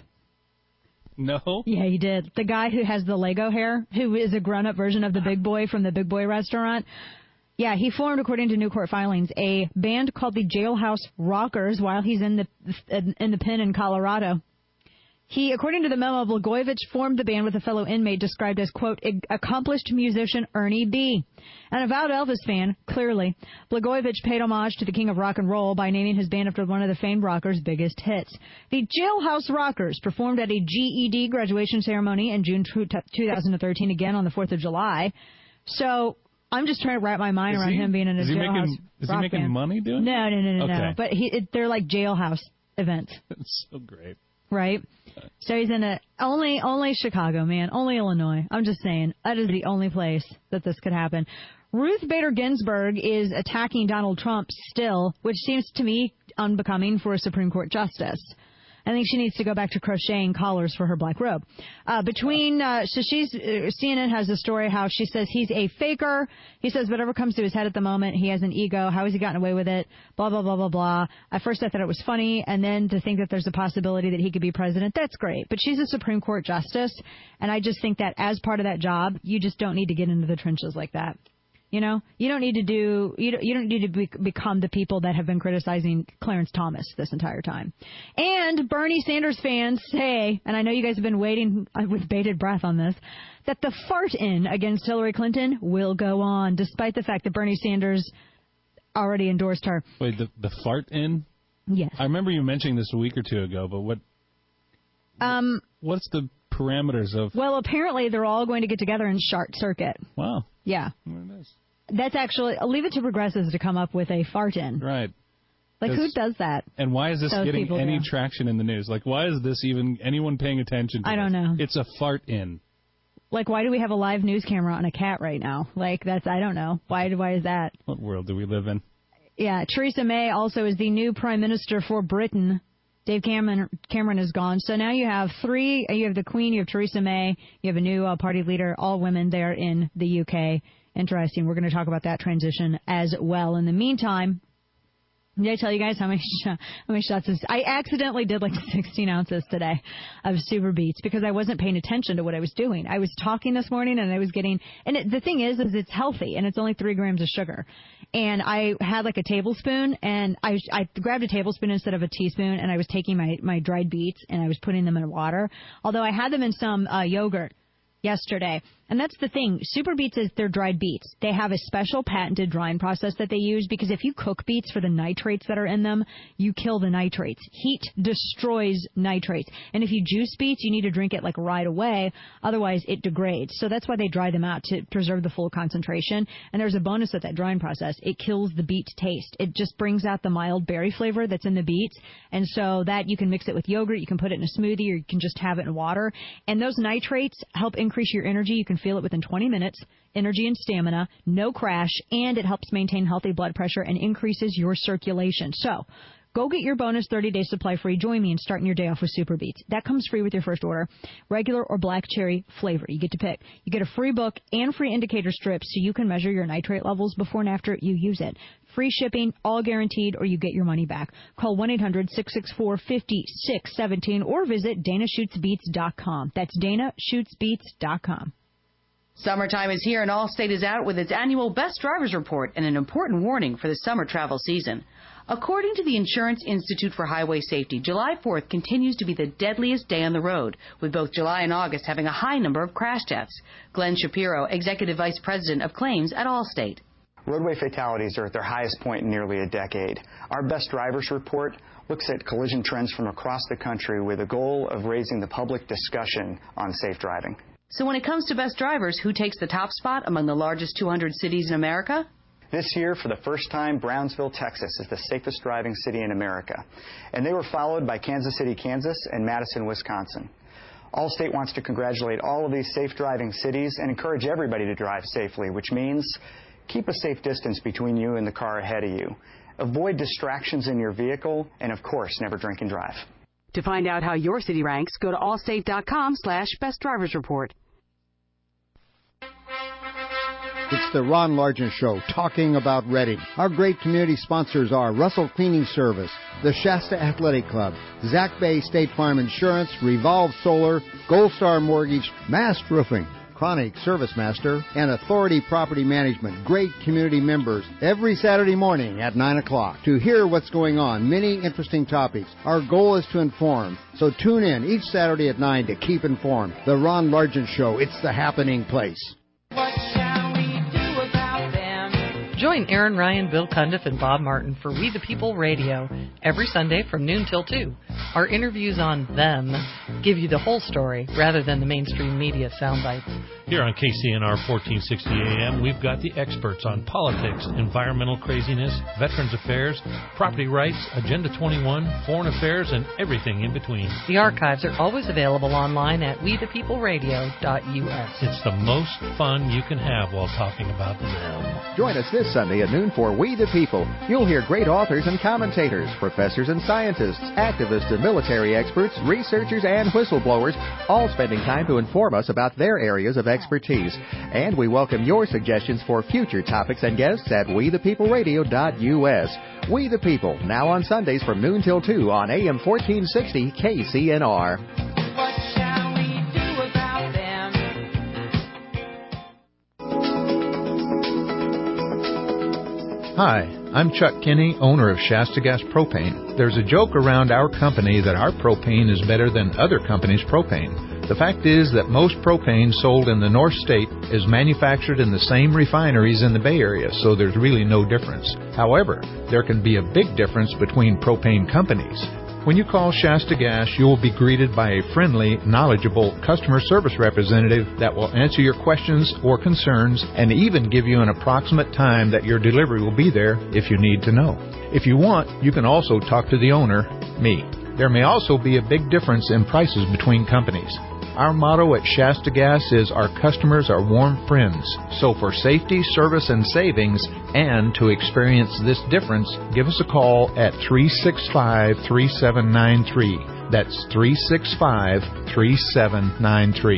No. Yeah, he did. The guy who has the Lego hair, who is a grown-up version of the Big Boy from the Big Boy restaurant. Yeah, he formed, according to new court filings, a band called the Jailhouse Rockers while he's in the in the pen in Colorado. He, according to the memo, Blagojevich formed the band with a fellow inmate described as, quote, accomplished musician Ernie B. An avowed Elvis fan, clearly, Blagojevich paid homage to the king of rock and roll by naming his band after one of the famed rockers' biggest hits. The Jailhouse Rockers performed at a G E D graduation ceremony in June two thousand thirteen, again on the fourth of July. So I'm just trying to wrap my mind is around he, him being in a is he jailhouse making, Is rock he making band. money doing it? No, no, no, no, okay. no. But he, it, they're like jailhouse events. That's so great. Right? So he's in a only only Chicago, man, only Illinois. I'm just saying that is the only place that this could happen. Ruth Bader Ginsburg is attacking Donald Trump still, which seems to me unbecoming for a Supreme Court justice. I think she needs to go back to crocheting collars for her black robe. Uh, between, uh, so she's, uh, C N N has a story how she says he's a faker. He says whatever comes to his head at the moment, he has an ego. How has he gotten away with it? Blah, blah, blah, blah, blah. At first I thought it was funny, and then to think that there's a possibility that he could be president, that's great. But she's a Supreme Court justice, and I just think that as part of that job, you just don't need to get into the trenches like that. You know, you don't need to do, you don't, you don't need to be, become the people that have been criticizing Clarence Thomas this entire time. And Bernie Sanders fans say, and I know you guys have been waiting with bated breath on this, that the fart-in against Hillary Clinton will go on, despite the fact that Bernie Sanders already endorsed her. Wait, the, the fart-in? Yes. I remember you mentioning this a week or two ago, but what? Um, what's the parameters of? Well, apparently they're all going to get together and shart circuit. Wow. Yeah. Very nice. That's actually, I'll leave it to progressives to come up with a fart in. Right. Like, who does that? And why is this Those getting people any do. traction in the news? Like, why is this even anyone paying attention to I don't this? know. It's a fart in. Like, why do we have a live news camera on a cat right now? Like, that's, I don't know. Why, why is that? What world do we live in? Yeah, Theresa May also is the new prime minister for Britain. Dave Cameron, Cameron is gone. So now you have three, you have the Queen, you have Theresa May, you have a new uh, party leader, all women there in the U K. Interesting. We're going to talk about that transition as well. In the meantime, did I tell you guys how many sh- how many shots of... I accidentally did like sixteen ounces today of Super Beets because I wasn't paying attention to what I was doing. I was talking this morning and I was getting... And it, the thing is, is it's healthy and it's only three grams of sugar. And I had like a tablespoon and I, I grabbed a tablespoon instead of a teaspoon and I was taking my, my dried beets and I was putting them in water. Although I had them in some uh, yogurt yesterday. And that's the thing. Super Beets is their dried beets. They have a special patented drying process that they use because if you cook beets for the nitrates that are in them, you kill the nitrates. Heat destroys nitrates. And if you juice beets, you need to drink it like right away. Otherwise, it degrades. So that's why they dry them out to preserve the full concentration. And there's a bonus with that drying process. It kills the beet taste. It just brings out the mild berry flavor that's in the beets. And so that you can mix it with yogurt. You can put it in a smoothie or you can just have it in water. And those nitrates help increase your energy. You can feel it within twenty minutes, energy and stamina, no crash, and it helps maintain healthy blood pressure and increases your circulation. So go get your bonus thirty-day supply free. Join me in starting your day off with Super Beets. That comes free with your first order. Regular or black cherry flavor. You get to pick. You get a free book and free indicator strips so you can measure your nitrate levels before and after you use it. Free shipping, all guaranteed, or you get your money back. Call one eight hundred six six four five six one seven or visit dana shoots beets dot com. That's dana shoots beets dot com. Summertime is here and Allstate is out with its annual Best Drivers Report and an important warning for the summer travel season. According to the Insurance Institute for Highway Safety, July fourth continues to be the deadliest day on the road, with both July and August having a high number of crash deaths. Glenn Shapiro, Executive Vice President of Claims at Allstate. Roadway fatalities are at their highest point in nearly a decade. Our Best Drivers Report looks at collision trends from across the country with a goal of raising the public discussion on safe driving. So when it comes to best drivers, who takes the top spot among the largest two hundred cities in America? This year, for the first time, Brownsville, Texas is the safest driving city in America. And they were followed by Kansas City, Kansas, and Madison, Wisconsin. Allstate wants to congratulate all of these safe driving cities and encourage everybody to drive safely, which means keep a safe distance between you and the car ahead of you. Avoid distractions in your vehicle, and of course, never drink and drive. To find out how your city ranks, go to allstate.com slash best drivers report. It's the Ron Largent Show, talking about Reading. Our great community sponsors are Russell Cleaning Service, the Shasta Athletic Club, Zach Bay State Farm Insurance, Revolve Solar, Gold Star Mortgage, Mast Roofing, Chronic Service Master, and Authority Property Management. Great community members every Saturday morning at nine o'clock to hear what's going on. Many interesting topics. Our goal is to inform. So tune in each Saturday at nine to keep informed. The Ron Largent Show. It's the happening place. What shall we do about them? Join Aaron Ryan, Bill Cundiff, and Bob Martin for We the People Radio every Sunday from noon till two. Our interviews on them give you the whole story rather than the mainstream media sound bites. Here on K C N R fourteen sixty A M, we've got the experts on politics, environmental craziness, veterans affairs, property rights, Agenda twenty-one, foreign affairs, and everything in between. The archives are always available online at we the people radio dot U S. It's the most fun you can have while talking about them. Join us this Sunday at noon for We the People. You'll hear great authors and commentators, professors and scientists, activists and military experts, researchers and whistleblowers, all spending time to inform us about their areas of expertise. And we welcome your suggestions for future topics and guests at we the people radio dot u s. We the People, now on Sundays from noon till two on A M fourteen sixty K C N R. Hi, I'm Chuck Kinney, owner of Shasta Gas Propane. There's a joke around our company that our propane is better than other companies' propane. The fact is that most propane sold in the North State is manufactured in the same refineries in the Bay Area, so there's really no difference. However, there can be a big difference between propane companies. When you call Shasta Gas, you will be greeted by a friendly, knowledgeable customer service representative that will answer your questions or concerns and even give you an approximate time that your delivery will be there if you need to know. If you want, you can also talk to the owner, me. There may also be a big difference in prices between companies. Our motto at Shasta Gas is our customers are warm friends. So for safety, service, and savings, and to experience this difference, give us a call at three six five, three seven nine three. That's three six five, three seven nine three.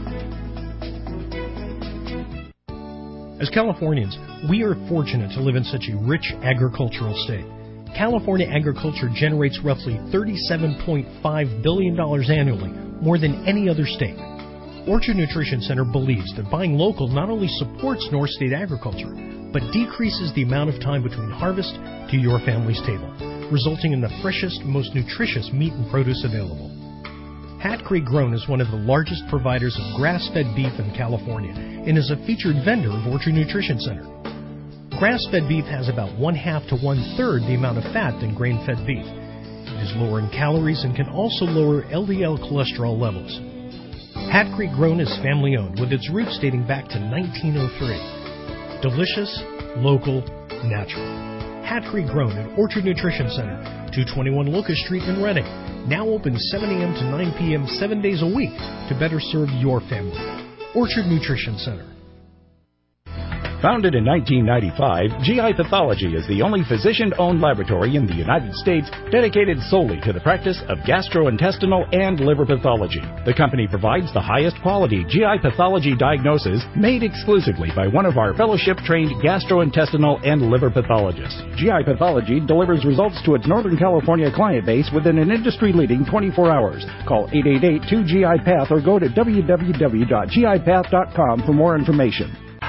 As Californians, we are fortunate to live in such a rich agricultural state. California agriculture generates roughly thirty-seven point five billion dollars annually, more than any other state. Orchard Nutrition Center believes that buying local not only supports North State agriculture, but decreases the amount of time between harvest to your family's table, resulting in the freshest, most nutritious meat and produce available. Hat Creek Grown is one of the largest providers of grass-fed beef in California and is a featured vendor of Orchard Nutrition Center. Grass-fed beef has about one-half to one-third the amount of fat than grain-fed beef. It is lower in calories and can also lower L D L cholesterol levels. Hat Creek Grown is family-owned with its roots dating back to nineteen oh three. Delicious, local, natural. Hat Creek Grown at Orchard Nutrition Center, two twenty-one Locust Street in Redding. Now open seven a.m. to nine p.m. seven days a week to better serve your family. Orchard Nutrition Center. Founded in nineteen ninety-five, G I Pathology is the only physician-owned laboratory in the United States dedicated solely to the practice of gastrointestinal and liver pathology. The company provides the highest quality G I pathology diagnosis made exclusively by one of our fellowship-trained gastrointestinal and liver pathologists. G I Pathology delivers results to its Northern California client base within an industry-leading twenty-four hours. Call eight eight eight, two G I Path or go to w w w dot g i path dot com for more information.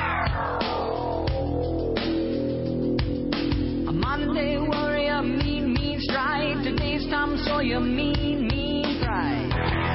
So you mean, mean pride.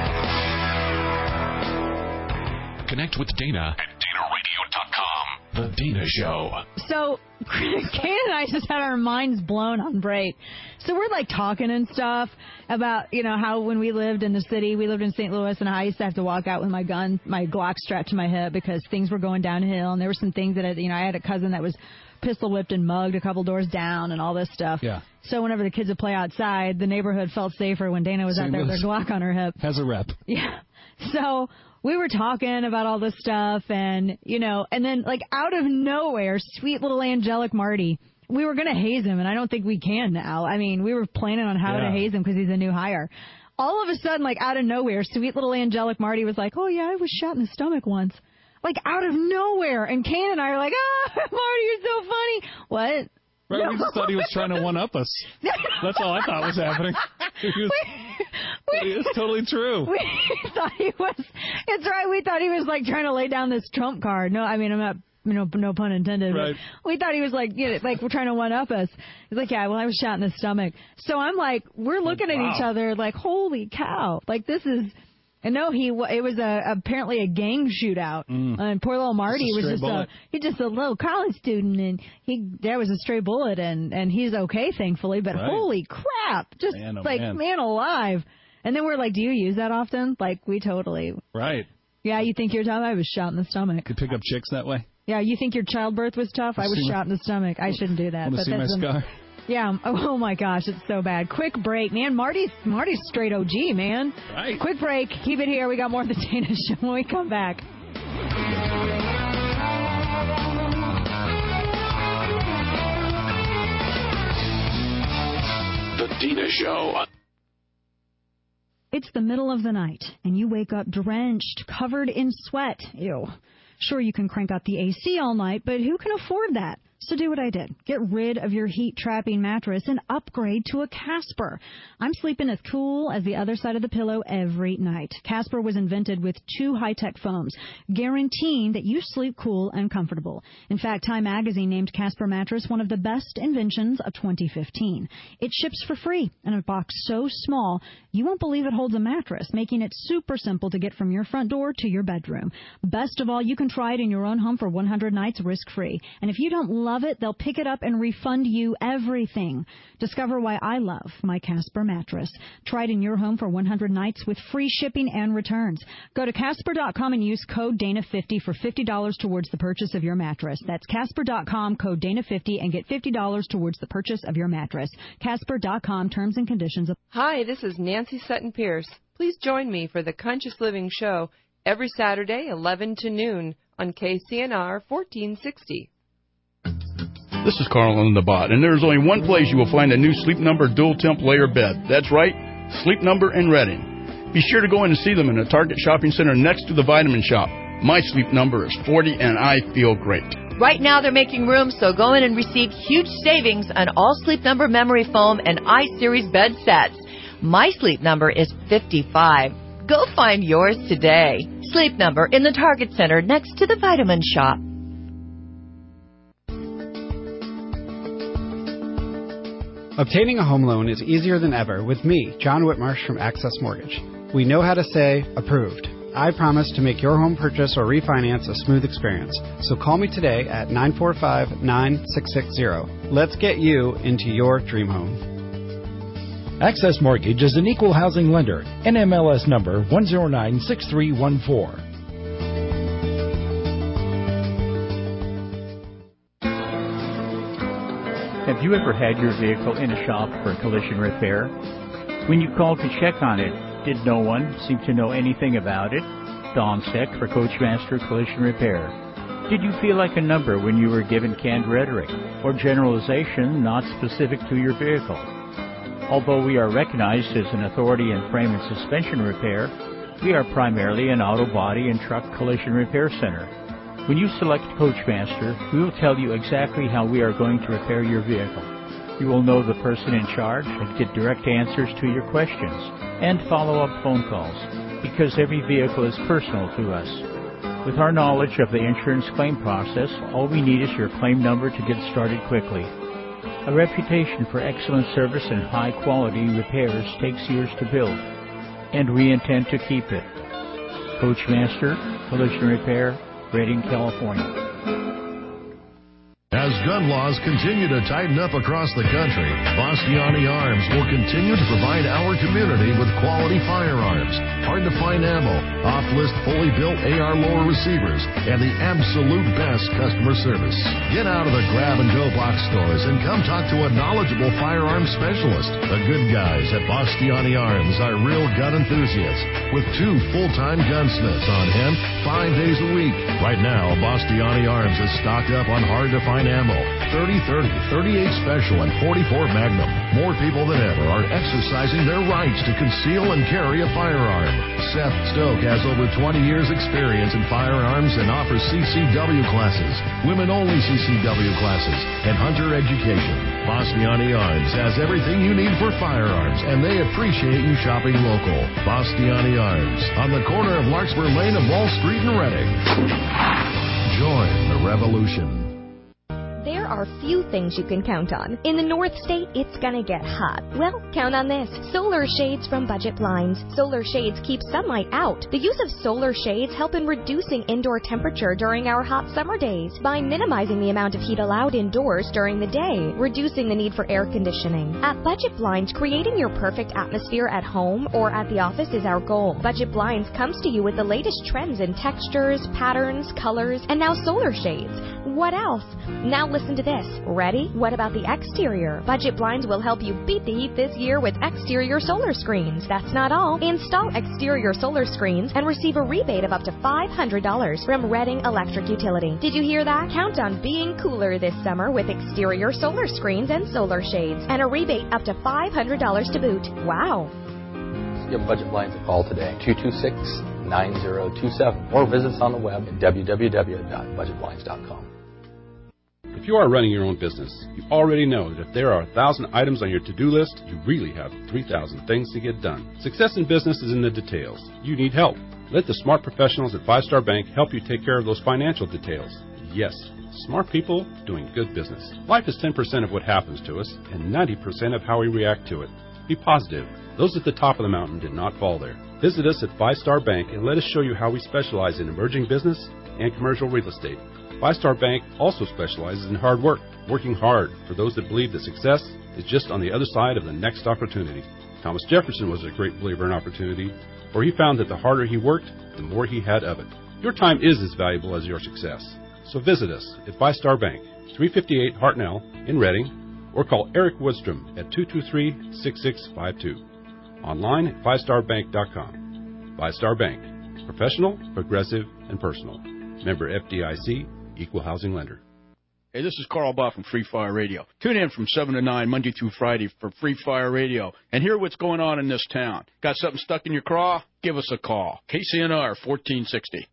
Connect with Dana at dana radio dot com. The Dana Show. So, Kate and I just had our minds blown on break. So we're like talking and stuff about, you know, how when we lived in the city, we lived in Saint Louis, and I used to have to walk out with my gun, my Glock strapped to my hip because things were going downhill, and there were some things that, I, you know, I had a cousin that was pistol whipped and mugged a couple doors down and all this stuff. Yeah. So whenever the kids would play outside, the neighborhood felt safer when Dana was out there with her Glock on her hip. Has a rep. Yeah. So we were talking about all this stuff, and, you know, and then, like, out of nowhere, sweet little angelic Marty, we were going to haze him, and I don't think we can now. I mean, we were planning on how yeah. to haze him because he's a new hire. All of a sudden, like, out of nowhere, sweet little angelic Marty was like, oh, yeah, I was shot in the stomach once. Like, out of nowhere. And Kane and I are like, ah, Marty, you're so funny. What? Right, no. we just thought he was trying to one-up us. That's all I thought was happening. It was, we, we, it's totally true. We thought he was, it's right, we thought he was, like, trying to lay down this trump card. No, I mean, I'm not, you know, no pun intended. Right. But we thought he was, like, you know, like, we're trying to one-up us. He's like, yeah, well, I was shot in the stomach. So I'm like, we're looking oh, wow. at each other like, holy cow. Like, this is... And no, he it was a apparently a gang shootout, mm. and poor little Marty just was just bullet. a he's just a little college student, and he there was a stray bullet, and and he's okay, thankfully. But right. holy crap, just man, oh, like man. man alive. And then we're like, do you use that often? Like, we totally right. Yeah, you think you're tough? I was shot in the stomach. You pick up chicks that way? Yeah, you think your childbirth was tough? I was shot in the stomach. I shouldn't do that. Want to see my scar? Yeah. Oh, my gosh. It's so bad. Quick break. Man, Marty's Marty's straight O G, man. Right. Quick break. Keep it here. We got more of the Dana Show when we come back. Dana Show. It's the middle of the night, and you wake up drenched, covered in sweat. Ew. Sure, you can crank up the A C all night, but who can afford that? So do what I did. Get rid of your heat-trapping mattress and upgrade to a Casper. I'm sleeping as cool as the other side of the pillow every night. Casper was invented with two high-tech foams, guaranteeing that you sleep cool and comfortable. In fact, Time Magazine named Casper mattress one of the best inventions of twenty fifteen. It ships for free in a box so small you won't believe it holds a mattress, making it super simple to get from your front door to your bedroom. Best of all, you can try it in your own home for one hundred nights risk-free. And if you don't love Love it, they'll pick it up and refund you everything. Discover why I love my Casper mattress. Try it in your home for one hundred nights with free shipping and returns. Go to Casper dot com and use code Dana fifty for fifty dollars towards the purchase of your mattress. That's Casper dot com, code Dana fifty, and get fifty dollars towards the purchase of your mattress. Casper dot com, terms and conditions. Hi, this is Nancy Sutton Pierce. Please join me for the Conscious Living Show every Saturday, eleven to noon on K C N R fourteen sixty. This is Carl on the Bot, and there's only one place you will find a new Sleep Number dual temp layer bed. That's right, Sleep Number in Reading. Be sure to go in and see them in the Target Shopping Center next to the Vitamin Shop. My Sleep Number is forty, and I feel great. Right now they're making room, so go in and receive huge savings on all Sleep Number memory foam and iSeries bed sets. My Sleep Number is fifty-five. Go find yours today. Sleep Number in the Target Center next to the Vitamin Shop. Obtaining a home loan is easier than ever with me, John Whitmarsh from Access Mortgage. We know how to say, approved. I promise to make your home purchase or refinance a smooth experience. So call me today at nine four five, nine six six zero. Let's get you into your dream home. Access Mortgage is an equal housing lender. N M L S number one zero nine six three one four. Have you ever had your vehicle in a shop for collision repair? When you called to check on it, did no one seem to know anything about it? Don Steck for Coachmaster Collision Repair. Did you feel like a number when you were given canned rhetoric or generalization not specific to your vehicle? Although we are recognized as an authority in frame and suspension repair, we are primarily an auto body and truck collision repair center. When you select Coachmaster, we will tell you exactly how we are going to repair your vehicle. You will know the person in charge and get direct answers to your questions and follow-up phone calls, because every vehicle is personal to us. With our knowledge of the insurance claim process, all we need is your claim number to get started quickly. A reputation for excellent service and high-quality repairs takes years to build, and we intend to keep it. Coachmaster Collision Repair, Redding, California. As gun laws continue to tighten up across the country, Bastiani Arms will continue to provide our community with quality firearms, hard-to-find ammo, off-list fully built A R lower receivers, and the absolute best customer service. Get out of the grab-and-go box stores and come talk to a knowledgeable firearms specialist. The good guys at Bastiani Arms are real gun enthusiasts with two full-time gunsmiths on hand five days a week. Right now, Bastiani Arms is stocked up on hard-to-find ammo, thirty thirty, thirty-eight Special, and forty-four Magnum. More people than ever are exercising their rights to conceal and carry a firearm. Seth Stoke has over twenty years experience in firearms and offers C C W classes, women-only C C W classes, and hunter education. Bastiani Arms has everything you need for firearms, and they appreciate you shopping local. Bastiani Arms, on the corner of Larkspur Lane and Wall Street in Reading. Join the revolution. There are few things you can count on. In the North State, it's gonna get hot. Well, count on this. Solar shades from Budget Blinds. Solar shades keep sunlight out. The use of solar shades help in reducing indoor temperature during our hot summer days by minimizing the amount of heat allowed indoors during the day, reducing the need for air conditioning. At Budget Blinds, creating your perfect atmosphere at home or at the office is our goal. Budget Blinds comes to you with the latest trends in textures, patterns, colors, and now solar shades. What else? Now listen to to this. Ready? What about the exterior? Budget Blinds will help you beat the heat this year with exterior solar screens. That's not all. Install exterior solar screens and receive a rebate of up to five hundred dollars from Redding Electric Utility. Did you hear that? Count on being cooler this summer with exterior solar screens and solar shades, and a rebate up to five hundred dollars to boot. Wow. Give Budget Blinds a call today, two two six, nine zero two seven, or visit us on the web at w w w dot budget blinds dot com. If you are running your own business, you already know that if there are a thousand items on your to-do list, you really have three thousand things to get done. Success in business is in the details. You need help. Let the smart professionals at Five Star Bank help you take care of those financial details. Yes, smart people doing good business. Life is ten percent of what happens to us and ninety percent of how we react to it. Be positive. Those at the top of the mountain did not fall there. Visit us at Five Star Bank and let us show you how we specialize in emerging business and commercial real estate. Five Star Bank also specializes in hard work, working hard for those that believe that success is just on the other side of the next opportunity. Thomas Jefferson was a great believer in opportunity, for he found that the harder he worked, the more he had of it. Your time is as valuable as your success. So visit us at Five Star Bank, three fifty-eight Hartnell in Reading, or call Eric Woodstrom at two two three, six six five two. Online at five star bank dot com. Five Star Bank. Professional, progressive, and personal. Member F D I C, Equal Housing Lender. Hey, this is Carl Bob from Free Fire Radio. Tune in from seven to nine, Monday through Friday for Free Fire Radio and hear what's going on in this town. Got something stuck in your craw? Give us a call. K C N R fourteen sixty.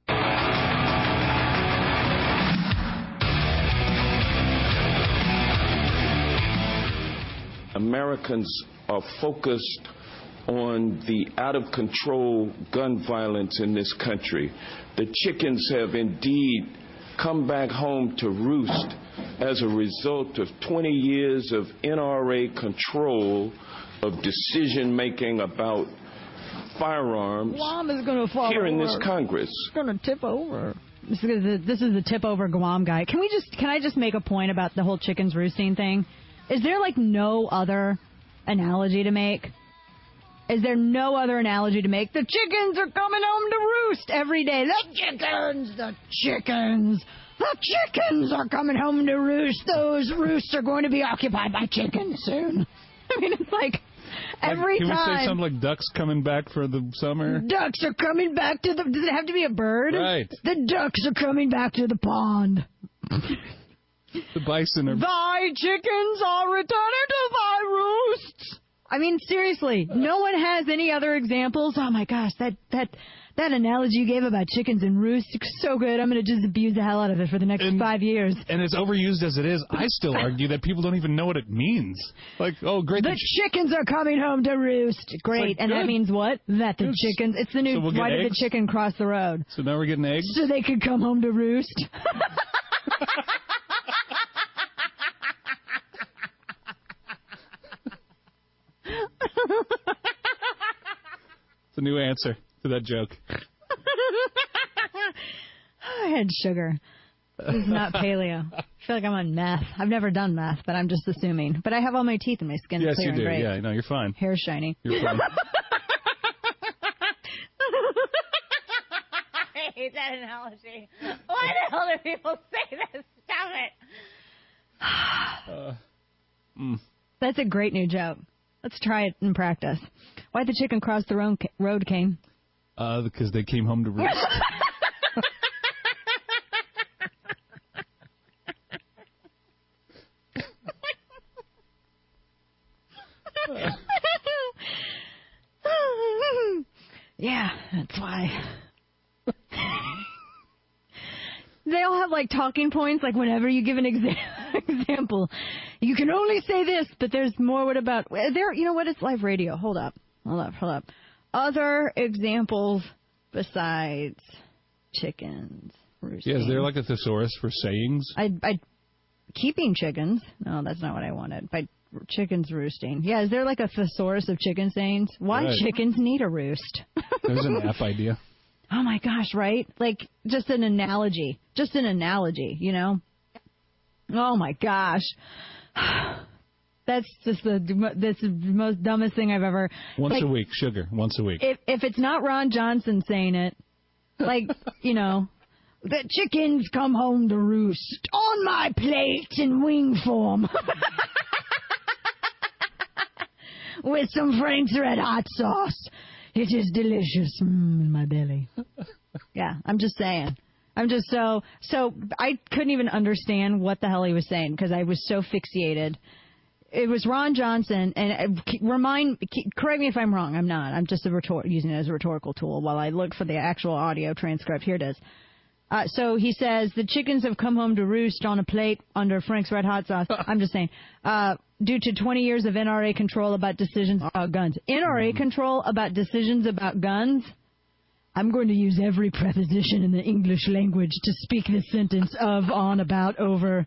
Americans are focused on the out-of-control gun violence in this country. The chickens have indeed come back home to roost as a result of twenty years of N R A control of decision-making about firearms Guam is going to fall here over. in this Congress. It's going to tip over. This is, the, this is the tip over Guam guy. Can we just? Can I just make a point about the whole chickens roosting thing? Is there like no other analogy to make? Is there no other analogy to make? The chickens are coming home to roost every day. The chickens, the chickens, the chickens are coming home to roost. Those roosts are going to be occupied by chickens soon. I mean, it's like every like, can time. Can we say something like ducks coming back for the summer? Ducks are coming back to the... Does it have to be a bird? Right. The ducks are coming back to the pond. The bison are... Thy chickens are returning to thy roosts. I mean, seriously, no one has any other examples. Oh, my gosh, that that that analogy you gave about chickens and roosts is so good. I'm going to just abuse the hell out of it for the next and, five years. And as overused as it is, I still argue that people don't even know what it means. Like, oh, great. The ch- chickens are coming home to roost. Great. Like, and good. That means what? That the good. chickens... It's the new... So we'll why did eggs? The chicken cross the road? So now we're getting eggs? So they could come home to roost. It's a new answer to that joke. I had sugar. This is not paleo. I feel like I'm on meth. I've never done meth, but I'm just assuming. But I have all my teeth and my skin's yes, clear you do. and great. Yeah, no, you're fine. Hair's shiny. You're fine. I hate that analogy. Why the hell do people say this? Stop it. uh, mm. That's a great new joke. Let's try it in practice. Why'd the chicken cross the road, Kane? Uh, because they came home to roost. Yeah, that's why. They all have, like, talking points, like, whenever you give an exa- example. You can only say this, but there's more. What about... There, you know what? It's live radio. Hold up. Hold up. Hold up. Other examples besides chickens roosting. Yeah, is there, like, a thesaurus for sayings? I, I, keeping chickens. No, that's not what I wanted. By chickens roosting. Yeah, is there, like, a thesaurus of chicken sayings? Why right. chickens need a roost? There's an app idea. Oh, my gosh, right? Like, just an analogy. Just an analogy, you know? Oh, my gosh. That's just the that's the most dumbest thing I've ever... Once like, a week, sugar. Once a week. If, if it's not Ron Johnson saying it, like, you know, The chickens come home to roost on my plate in wing form. With some Frank's Red Hot sauce. It is delicious mm, in my belly. Yeah, I'm just saying. I'm just so, so I couldn't even understand what the hell he was saying because I was so fixated. It was Ron Johnson, and remind, correct me if I'm wrong. I'm not. I'm just a rhetor- using it as a rhetorical tool while I look for the actual audio transcript. Here it is. Uh, so he says, the chickens have come home to roost on a plate under Frank's Red Hot sauce. I'm just saying, uh, due to twenty years of N R A control about decisions about guns. N R A control about decisions about guns? I'm going to use every preposition in the English language to speak the sentence of, on, about, over.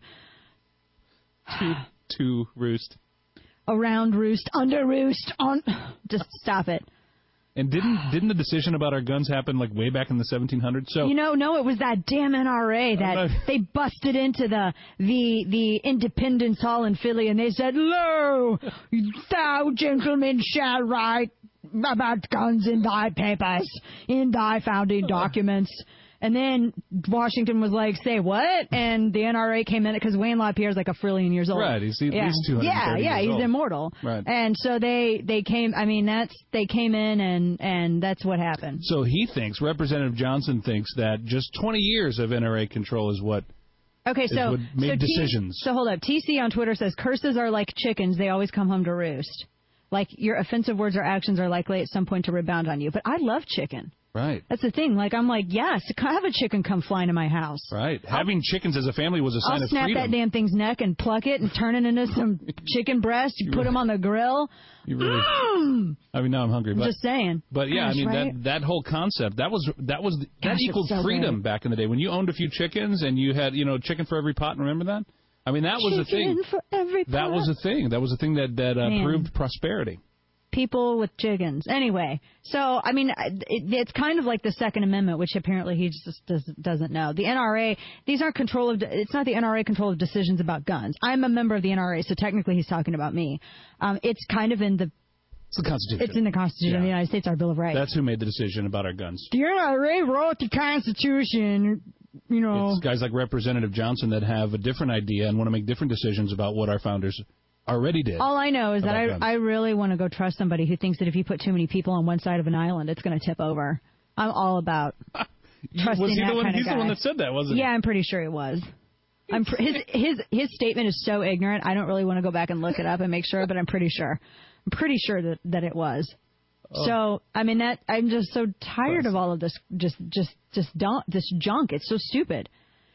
To, to roost. Around roost, under roost, on. Just stop it. And didn't didn't the decision about our guns happen like way back in the seventeen hundreds? So you know, no, it was that damn N R A that uh, they busted into the the the Independence Hall in Philly and they said, "Lo, thou gentlemen shall write about guns in thy papers, in thy founding documents." And then Washington was like, say what? And the N R A came in because Wayne LaPierre is like a trillion years old. Right, he's at yeah. least two hundred Yeah, thirty yeah, years he's old. immortal. Right. And so they, they came, I mean, that's, they came in and, and that's what happened. So he thinks, Representative Johnson thinks that just twenty years of N R A control is what Okay, is so, what made so decisions. T, so hold up. T C on Twitter says, curses are like chickens. They always come home to roost. Like your offensive words or actions are likely at some point to rebound on you. But I love chicken. Right. That's the thing. Like, I'm like, yes, have a chicken come fly into my house. Right. I'll, Having chickens as a family was a sign I'll of snap freedom. that damn thing's neck and pluck it and turn it into some chicken breast. You put them on the grill. You really, mm. I mean, now I'm hungry. I'm but, just saying. But yeah, Gosh, I mean, right? that that whole concept, that was, that was, that Gosh, equaled so freedom good. back in the day. When you owned a few chickens and you had, you know, chicken for every pot, remember that? I mean, that was a thing. Chicken for every pot. That was a thing. That was a thing that, that uh, proved prosperity. People with chickens. Anyway, so, I mean, it, it's kind of like the Second Amendment, which apparently he just does, doesn't know. The N R A, these aren't control of, it's not the N R A control of decisions about guns. I'm a member of the N R A, so technically he's talking about me. Um, it's kind of in the... It's the Constitution. It's in the Constitution yeah. of the United States, our Bill of Rights. That's who made the decision about our guns. The N R A wrote the Constitution, you know... It's guys like Representative Johnson that have a different idea and want to make different decisions about what our founders already did. All I know is that I, guns. I really want to go trust somebody who thinks that if you put too many people on one side of an island, it's going to tip over. I'm all about trusting was he that the one, kind He's of guy. the one that said that, wasn't he? Yeah, I'm pretty sure he was. I'm pr- his his his statement is so ignorant. I don't really want to go back and look it up and make sure, but I'm pretty sure. I'm pretty sure that, that it was. Oh. So I mean that I'm just so tired of all of this just just just don't, this junk. It's so stupid.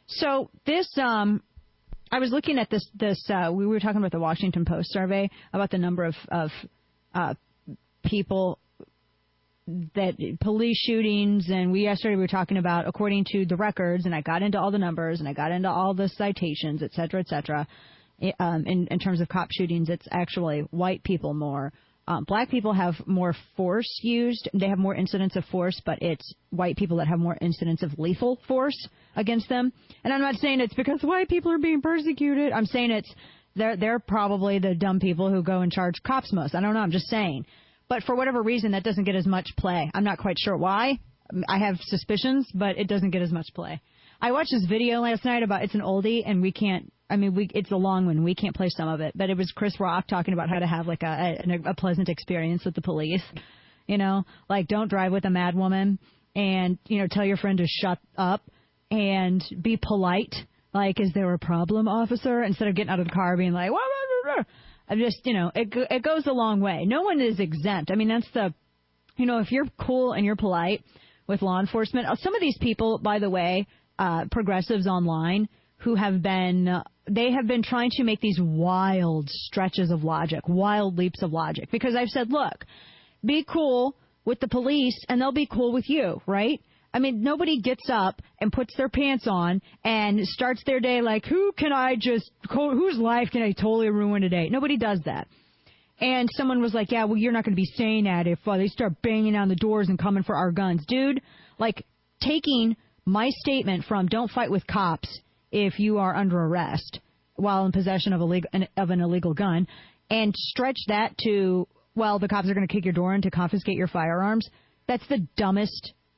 So this um. I was looking at this. This uh, we were talking about the Washington Post survey about the number of of uh, people that police shootings, and we yesterday we were talking about according to the records, and I got into all the numbers, and I got into all the citations, et cetera, et cetera. Um, in, in terms of cop shootings, it's actually white people more. Um, black people have more force used. They have more incidents of force, but it's white people that have more incidents of lethal force against them. And I'm not saying it's because white people are being persecuted. I'm saying it's they're they're probably the dumb people who go and charge cops most. I don't know. I'm just saying. But for whatever reason, that doesn't get as much play. I'm not quite sure why. I have suspicions, but it doesn't get as much play. I watched this video last night about it's an oldie, and we can't. I mean, we it's a long one. We can't play some of it, but it was Chris Rock talking about how to have like a, a, a pleasant experience with the police. You know, like don't drive with a mad woman, and you know, tell your friend to shut up and be polite. Like, is there a problem, officer? Instead of getting out of the car being like, wah, wah, wah, wah. I'm just, you know, it it goes a long way. No one is exempt. I mean, that's the, you know, if you're cool and you're polite with law enforcement. Some of these people, by the way, uh, progressives online who have been. Uh, They have been trying to make these wild stretches of logic, wild leaps of logic. Because I've said, look, be cool with the police and they'll be cool with you, right? I mean, nobody gets up and puts their pants on and starts their day like, who can I just, whose life can I totally ruin today? Nobody does that. And someone was like, yeah, well, you're not going to be saying that if uh, they start banging on the doors and coming for our guns. Dude, like taking my statement from don't fight with cops if you are under arrest while in possession of, illegal, of an illegal gun, and stretch that to, well, the cops are going to kick your door in to confiscate your firearms. That's the dumbest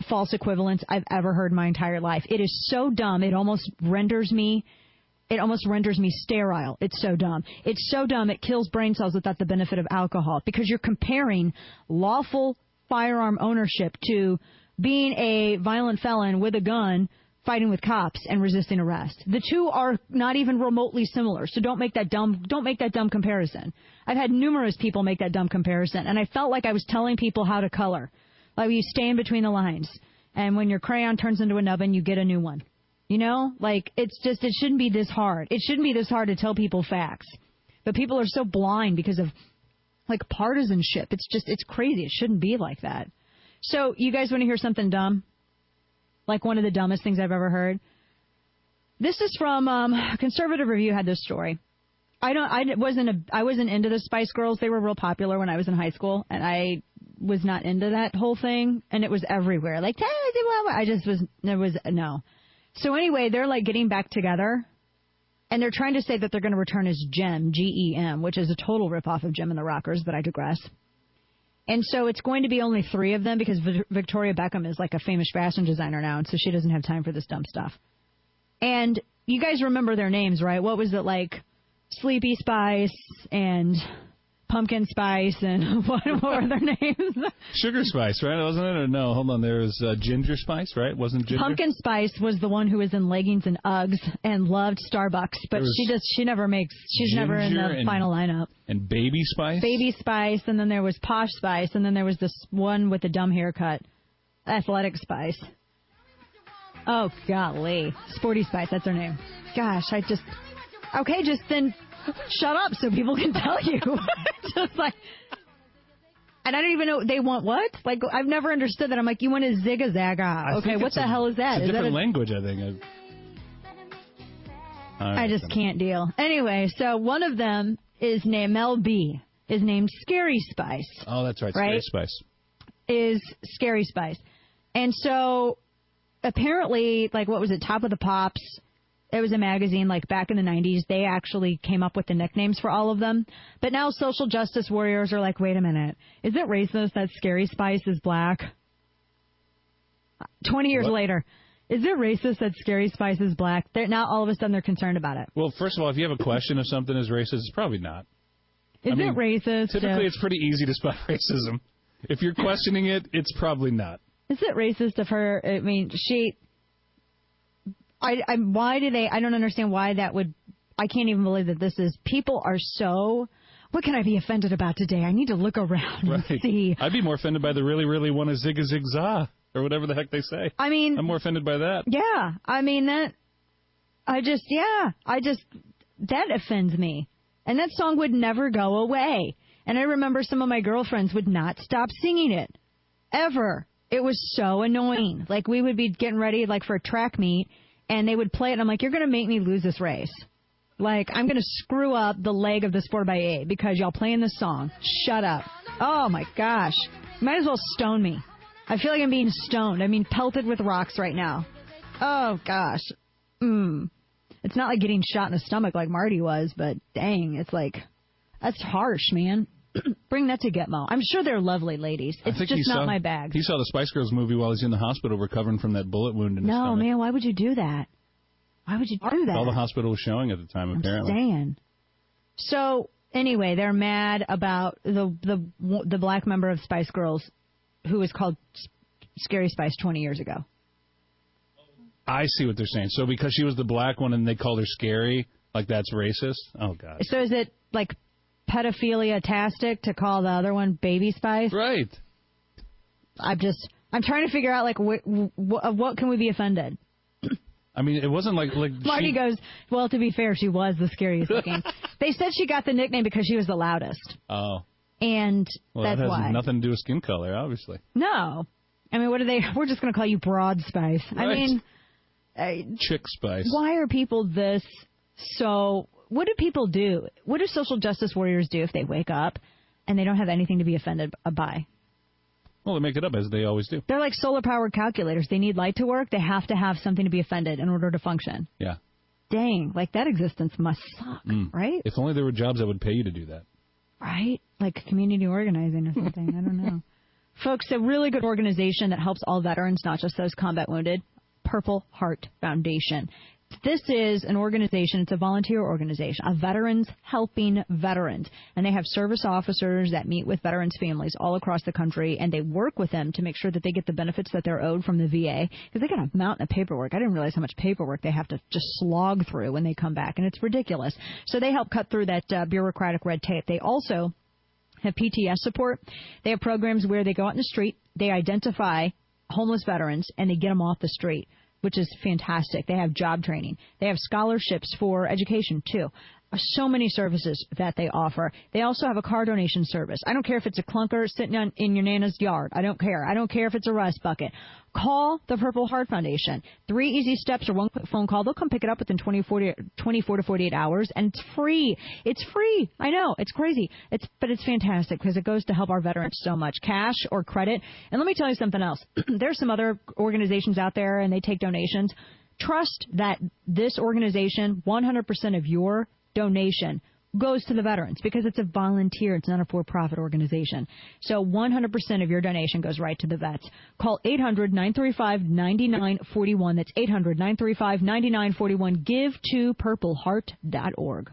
false equivalence I've ever heard in my entire life. It is so dumb. It almost renders me, it almost renders me sterile. It's so dumb. It's so dumb. It kills brain cells without the benefit of alcohol because you're comparing lawful firearm ownership to being a violent felon with a gun fighting with cops and resisting arrest. The two are not even remotely similar, so don't make that dumb don't make that dumb comparison. I've had numerous people make that dumb comparison, and I felt like I was telling people how to color. Like you stay in between the lines, and when your crayon turns into a nubbin, you get a new one. You know? Like, it's just, it shouldn't be this hard. It shouldn't be this hard to tell people facts. But people are so blind because of, like, partisanship. It's just, it's crazy. It shouldn't be like that. So, you guys want to hear something dumb? Like one of the dumbest things I've ever heard. This is from um, Conservative Review had this story. I don't. I wasn't. A, I wasn't into the Spice Girls. They were real popular when I was in high school, and I was not into that whole thing. And it was everywhere. Like, I just was. There was no. So anyway, they're like getting back together, and they're trying to say that they're going to return as Gem, G E M, which is a total ripoff of Gem and the Rockers. But I digress. And so it's going to be only three of them because v- Victoria Beckham is like a famous fashion designer now, and so she doesn't have time for this dumb stuff. And you guys remember their names, right? What was it like? Sleepy Spice and Pumpkin Spice and what, what were their names? Sugar Spice, right? Wasn't it? Or no, hold on. There was uh, Ginger Spice, right? Wasn't Ginger? Pumpkin Spice was the one who was in leggings and Uggs and loved Starbucks, but she just she never makes she's never in the and, final lineup. And Baby Spice. Baby Spice, and then there was Posh Spice, and then there was this one with the dumb haircut, Athletic Spice. Oh golly, Sporty Spice, that's her name. Gosh, I just okay, just then shut up so people can tell you. Just like. And I don't even know, they want what? Like, I've never understood that. I'm like, you want a zig-a-zag-a. Okay, what the a, hell is that? It's a is different that a, language, I think. I, I just can't deal. Anyway, so one of them is named Mel B. Is named Scary Spice. Oh, that's right, right? Scary Spice. Is Scary Spice. And so, apparently, like, what was it, Top of the Pops? It was a magazine, like, back in the nineties. They actually came up with the nicknames for all of them. But now social justice warriors are like, wait a minute. Is it racist that Scary Spice is black? twenty years what? later. Is it racist that Scary Spice is black? They're, now all of a sudden they're concerned about it. Well, first of all, if you have a question if something is racist, it's probably not. Is I mean, it racist? Typically, if, it's pretty easy to spot racism. If you're questioning it, it's probably not. Is it racist of her? I mean, she... I, I, why do they, I don't understand why that would, I can't even believe that this is, people are so, what can I be offended about today? I need to look around right. and see. I'd be more offended by the really, really want to zig a zig za, or whatever the heck they say. I mean. I'm more offended by that. Yeah. I mean, that, I just, yeah, I just, that offends me. And that song would never go away. And I remember some of my girlfriends would not stop singing it. Ever. It was so annoying. Like, we would be getting ready, like, for a track meet. And they would play it, and I'm like, you're going to make me lose this race. Like, I'm going to screw up the leg of the Sport by eight because y'all playing this song. Shut up. Oh, my gosh. You might as well stone me. I feel like I'm being stoned. I mean, pelted with rocks right now. Oh, gosh. Mm. It's not like getting shot in the stomach like Marty was, but dang, it's like, that's harsh, man. Bring that to Gitmo. I'm sure they're lovely ladies. It's just not saw, my bag. He saw the Spice Girls movie while he's in the hospital recovering from that bullet wound in his No, stomach. man, why would you do that? Why would you do that? All the hospital was showing at the time, I'm apparently. saying. So, anyway, they're mad about the the the black member of Spice Girls who was called Scary Spice twenty years ago. I see what they're saying. So because she was the black one and they called her Scary, like that's racist? Oh, God. So is it, like, pedophilia-tastic to call the other one Baby Spice? Right. I'm just, I'm trying to figure out, like, wh- wh- what can we be offended? I mean, it wasn't like... like Marty she... goes, well, to be fair, she was the scariest looking. They said she got the nickname because she was the loudest. Oh. And well, that's that has why. nothing to do with skin color, obviously. No. I mean, what are they... We're just going to call you Broad Spice. Right. I mean... Uh, Chick Spice. Why are people this so... What do people do? What do social justice warriors do if they wake up and they don't have anything to be offended by? Well, they make it up, as they always do. They're like solar-powered calculators. They need light to work. They have to have something to be offended in order to function. Yeah. Dang, like that existence must suck, mm. right? If only there were jobs that would pay you to do that. Right? Like community organizing or something. I don't know. Folks, a really good organization that helps all veterans, not just those combat wounded, Purple Heart Foundation. This is an organization, it's a volunteer organization, of veterans helping veterans. And they have service officers that meet with veterans' families all across the country, and they work with them to make sure that they get the benefits that they're owed from the V A. Because they got a mountain of paperwork. I didn't realize how much paperwork they have to just slog through when they come back, and it's ridiculous. So they help cut through that uh, bureaucratic red tape. They also have P T S support. They have programs where they go out in the street, they identify homeless veterans, and they get them off the street, which is fantastic. They have job training. They have scholarships for education, too. So many services that they offer. They also have a car donation service. I don't care if it's a clunker sitting on, in your nana's yard. I don't care. I don't care if it's a rust bucket. Call the Purple Heart Foundation. Three easy steps or one quick phone call. They'll come pick it up within twenty-four to forty-eight hours, and it's free. It's free. I know. It's crazy. It's But it's fantastic because it goes to help our veterans so much, cash or credit. And let me tell you something else. There's some other organizations out there, and they take donations. Trust that this organization, one hundred percent of your donation goes to the veterans because it's a volunteer. It's not a for-profit organization. So one hundred percent of your donation goes right to the vets. Call eight hundred, nine three five, nine nine four one. That's eight hundred, nine three five, nine nine four one. Give to purple heart dot org.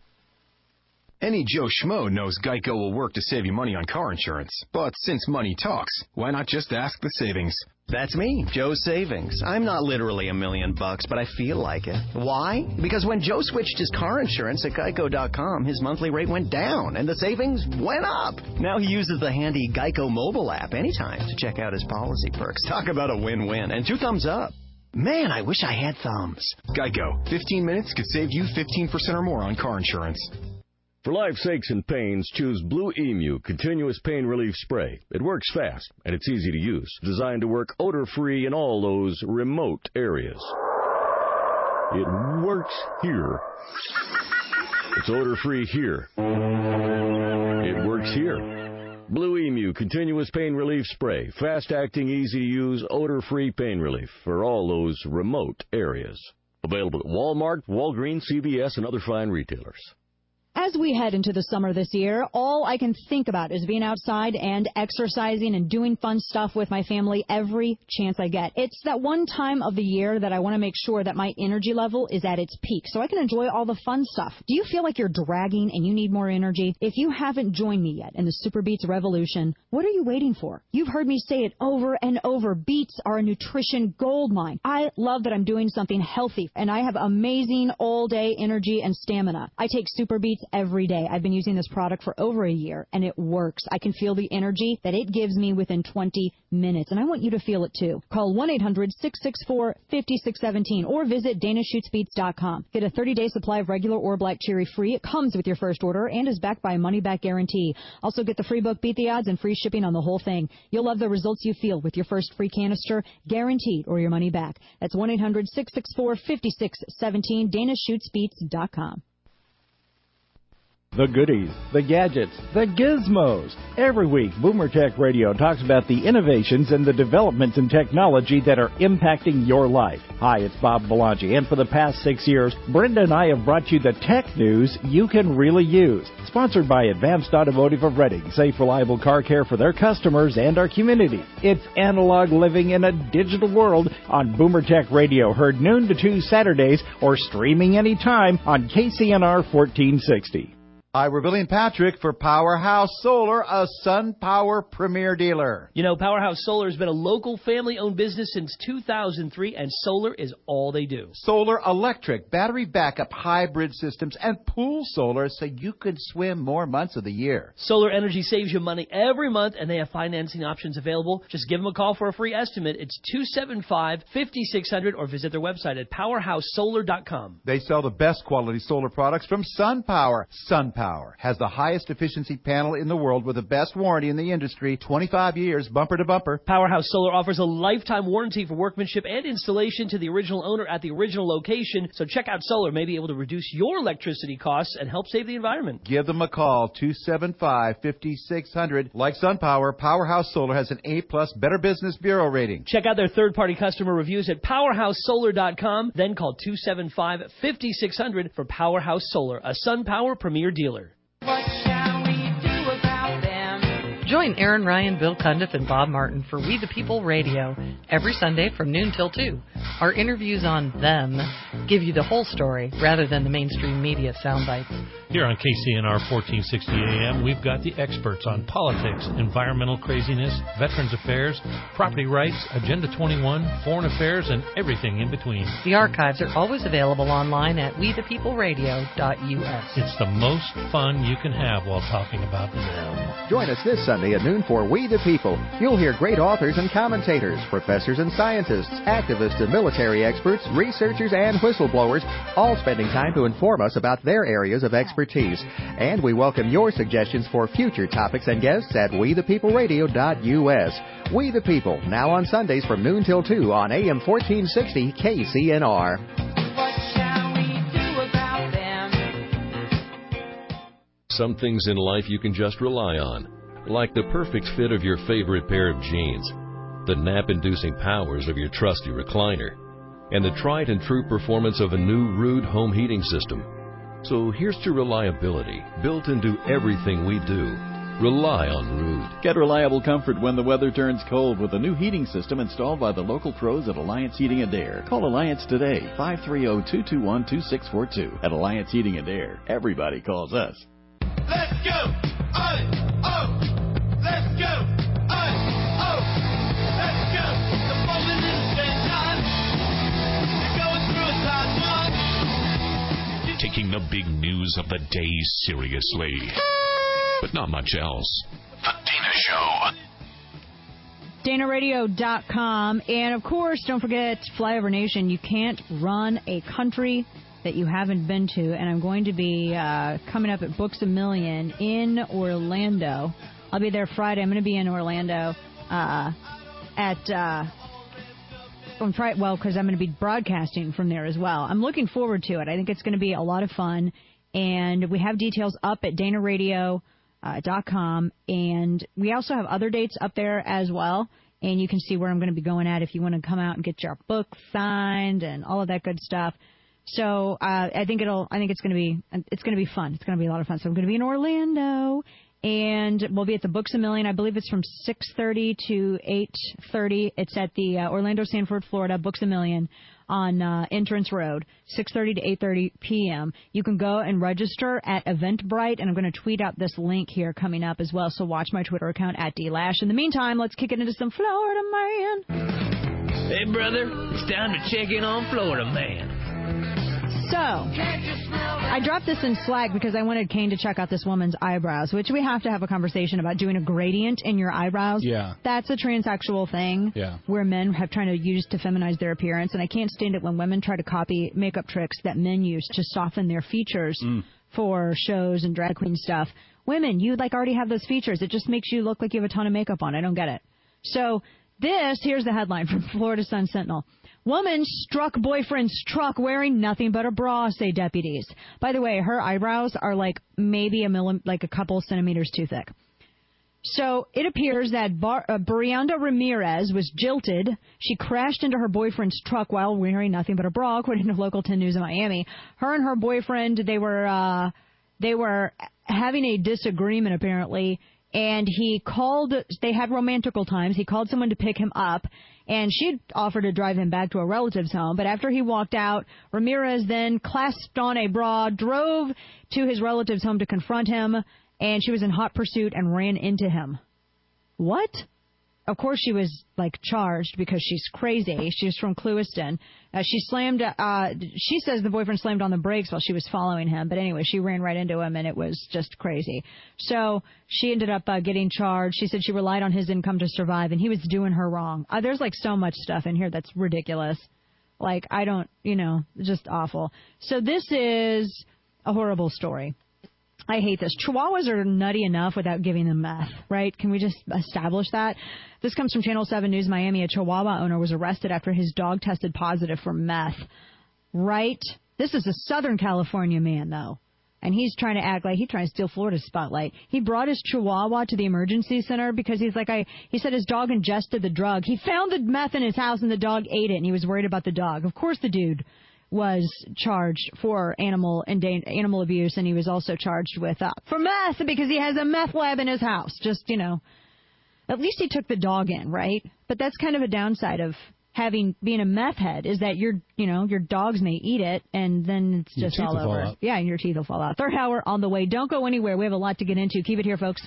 Any Joe Schmo knows Geico will work to save you money on car insurance. But since money talks, why not just ask the savings? That's me, Joe Savings. I'm not literally a million bucks, but I feel like it. Why? Because when Joe switched his car insurance at geico dot com, his monthly rate went down and the savings went up. Now he uses the handy Geico mobile app anytime to check out his policy perks. Talk about a win-win. And two thumbs up. Man, I wish I had thumbs. Geico. fifteen minutes could save you fifteen percent or more on car insurance. For life's aches and pains, choose Blue Emu Continuous Pain Relief Spray. It works fast, and it's easy to use. Designed to work odor-free in all those remote areas. It works here. It's odor-free here. It works here. Blue Emu Continuous Pain Relief Spray. Fast-acting, easy-to-use, odor-free pain relief for all those remote areas. Available at Walmart, Walgreens, C V S, and other fine retailers. As we head into the summer this year, all I can think about is being outside and exercising and doing fun stuff with my family every chance I get. It's that one time of the year that I want to make sure that my energy level is at its peak so I can enjoy all the fun stuff. Do you feel like you're dragging and you need more energy? If you haven't joined me yet in the Super Beets Revolution, what are you waiting for? You've heard me say it over and over. Beets are a nutrition gold mine. I love that I'm doing something healthy, and I have amazing all-day energy and stamina. I take Super Beets every day. I've been using this product for over a year, and it works. I can feel the energy that it gives me within twenty minutes, and I want you to feel it too. Call one eight hundred, six six four, five six one seven or visit dana shoots beets dot com. Get a thirty-day supply of regular or black cherry free. It comes with your first order and is backed by a money-back guarantee. Also get the free book, Beat the Odds, and free shipping on the whole thing. You'll love the results you feel with your first free canister, guaranteed, or your money back. That's one eight hundred, six six four, five six one seven, dana shoots beets dot com. The goodies, the gadgets, the gizmos. Every week, Boomer Tech Radio talks about the innovations and the developments in technology that are impacting your life. Hi, it's Bob Belangi, and for the past six years, Brenda and I have brought you the tech news you can really use. Sponsored by Advanced Automotive of Reading, safe, reliable car care for their customers and our community. It's analog living in a digital world on Boomer Tech Radio, heard noon to two Saturdays, or streaming anytime on K C N R fourteen sixty. Hi, we're Billy and Patrick for Powerhouse Solar, a SunPower premier dealer. You know, Powerhouse Solar has been a local family-owned business since two thousand three, and solar is all they do. Solar, electric, battery backup, hybrid systems, and pool solar so you could swim more months of the year. Solar energy saves you money every month, and they have financing options available. Just give them a call for a free estimate. It's two seven five, five six zero zero or visit their website at powerhouse solar dot com. They sell the best quality solar products from SunPower. SunPower has the highest efficiency panel in the world with the best warranty in the industry, twenty-five years, bumper to bumper. Powerhouse Solar offers a lifetime warranty for workmanship and installation to the original owner at the original location. So check out Solar, may be able to reduce your electricity costs and help save the environment. Give them a call, two seven five, five six zero zero. Like SunPower, Powerhouse Solar has an A plus Better Business Bureau rating. Check out their third-party customer reviews at powerhouse solar dot com. Then call two seven five, five six zero zero for Powerhouse Solar, a SunPower premier dealer. What shall we do about them? Join Aaron Ryan, Bill Cundiff, and Bob Martin for We the People Radio every Sunday from noon till two. Our interviews on them give you the whole story rather than the mainstream media sound bites. Here on K C N R fourteen sixty A M, we've got the experts on politics, environmental craziness, veterans affairs, property rights, Agenda twenty-one, foreign affairs, and everything in between. The archives are always available online at we the people radio dot U S. It's the most fun you can have while talking about them. Join us this Sunday at noon for We the People. You'll hear great authors and commentators, professors and scientists, activists and military experts, researchers and whistleblowers, all spending time to inform us about their areas of expertise. And we welcome your suggestions for future topics and guests at we the people radio dot U S. We the People, now on Sundays from noon till two on A M fourteen sixty K C N R. Some things in life you can just rely on, like the perfect fit of your favorite pair of jeans, the nap-inducing powers of your trusty recliner, and the tried and true performance of a new Ruud home heating system. So here's to reliability, built into everything we do. Rely on Ruud. Get reliable comfort when the weather turns cold with a new heating system installed by the local pros at Alliance Heating and Air. Call Alliance today, five three zero, two two one, two six four two. At Alliance Heating and Air, everybody calls us. Let's go! Oh, oh! Let's go! Oh, oh! Let's go! The moment is spent time. You're going through a time one. Taking the big news of the day seriously, but not much else. The Dana Show. Dana Radio dot com. And, of course, don't forget Flyover Nation. You can't run a country that you haven't been to. And I'm going to be uh, coming up at Books A Million in Orlando. I'll be there Friday. I'm going to be in Orlando uh, at... Uh, on Friday, well, because I'm going to be broadcasting from there as well. I'm looking forward to it. I think it's going to be a lot of fun. And we have details up at Dana Radio dot com. And we also have other dates up there as well. And you can see where I'm going to be going at if you want to come out and get your book signed and all of that good stuff. So uh, I think it'll. I think it's going to be. It's going to be fun. It's going to be a lot of fun. So I'm going to be in Orlando, and we'll be at the Books A Million. I believe it's from six thirty to eight thirty. It's at the uh, Orlando Sanford, Florida Books A Million on uh, Entrance Road, six thirty to eight thirty p.m. You can go and register at Eventbrite, and I'm going to tweet out this link here coming up as well. So watch my Twitter account at D Lash. In the meantime, let's kick it into some Florida Man. Hey, brother, it's time to check in on Florida Man. So, I dropped this in Slack because I wanted Kane to check out this woman's eyebrows, which we have to have a conversation about doing a gradient in your eyebrows. Yeah. That's a transsexual thing yeah. where men have tried to use to feminize their appearance, and I can't stand it when women try to copy makeup tricks that men use to soften their features mm. for shows and drag queen stuff. Women, you like already have those features. It just makes you look like you have a ton of makeup on. I don't get it. So, this, here's the headline from Florida Sun Sentinel. Woman struck boyfriend's truck wearing nothing but a bra, say deputies. By the way, her eyebrows are like maybe a millim- like a couple centimeters too thick. So it appears that Bar- uh, Brianda Ramirez was jilted. She crashed into her boyfriend's truck while wearing nothing but a bra, according to Local ten News in Miami. Her and her boyfriend, they were uh, they were having a disagreement apparently. And he called, they had romantical times. He called someone to pick him up, and she'd offered to drive him back to a relative's home. But after he walked out, Ramirez then clasped on a bra, drove to his relative's home to confront him, and she was in hot pursuit and ran into him. What? Of course she was, like, charged because she's crazy. She's from Clewiston. Uh, she slammed, uh, she says the boyfriend slammed on the brakes while she was following him. But anyway, she ran right into him, and it was just crazy. So she ended up uh, getting charged. She said she relied on his income to survive, and he was doing her wrong. Uh, there's, like, so much stuff in here that's ridiculous. Like, I don't, you know, just awful. So this is a horrible story. I hate this. Chihuahuas are nutty enough without giving them meth, right? Can we just establish that? This comes from Channel seven News Miami. A Chihuahua owner was arrested after his dog tested positive for meth. Right? This is a Southern California man, though. And he's trying to act like he's trying to steal Florida's spotlight. He brought his Chihuahua to the emergency center because he's like, I. He said his dog ingested the drug. He found the meth in his house and the dog ate it, and he was worried about the dog. Of course the dude was charged for animal endan- animal abuse, and he was also charged with uh, for meth because he has a meth lab in his house. Just, you know, at least he took the dog in, right? But that's kind of a downside of having being a meth head is that your you know your dogs may eat it and then it's Your just teeth all will fall over. out. Yeah, and your teeth will fall out. Third hour on the way. Don't go anywhere. We have a lot to get into. Keep it here, folks.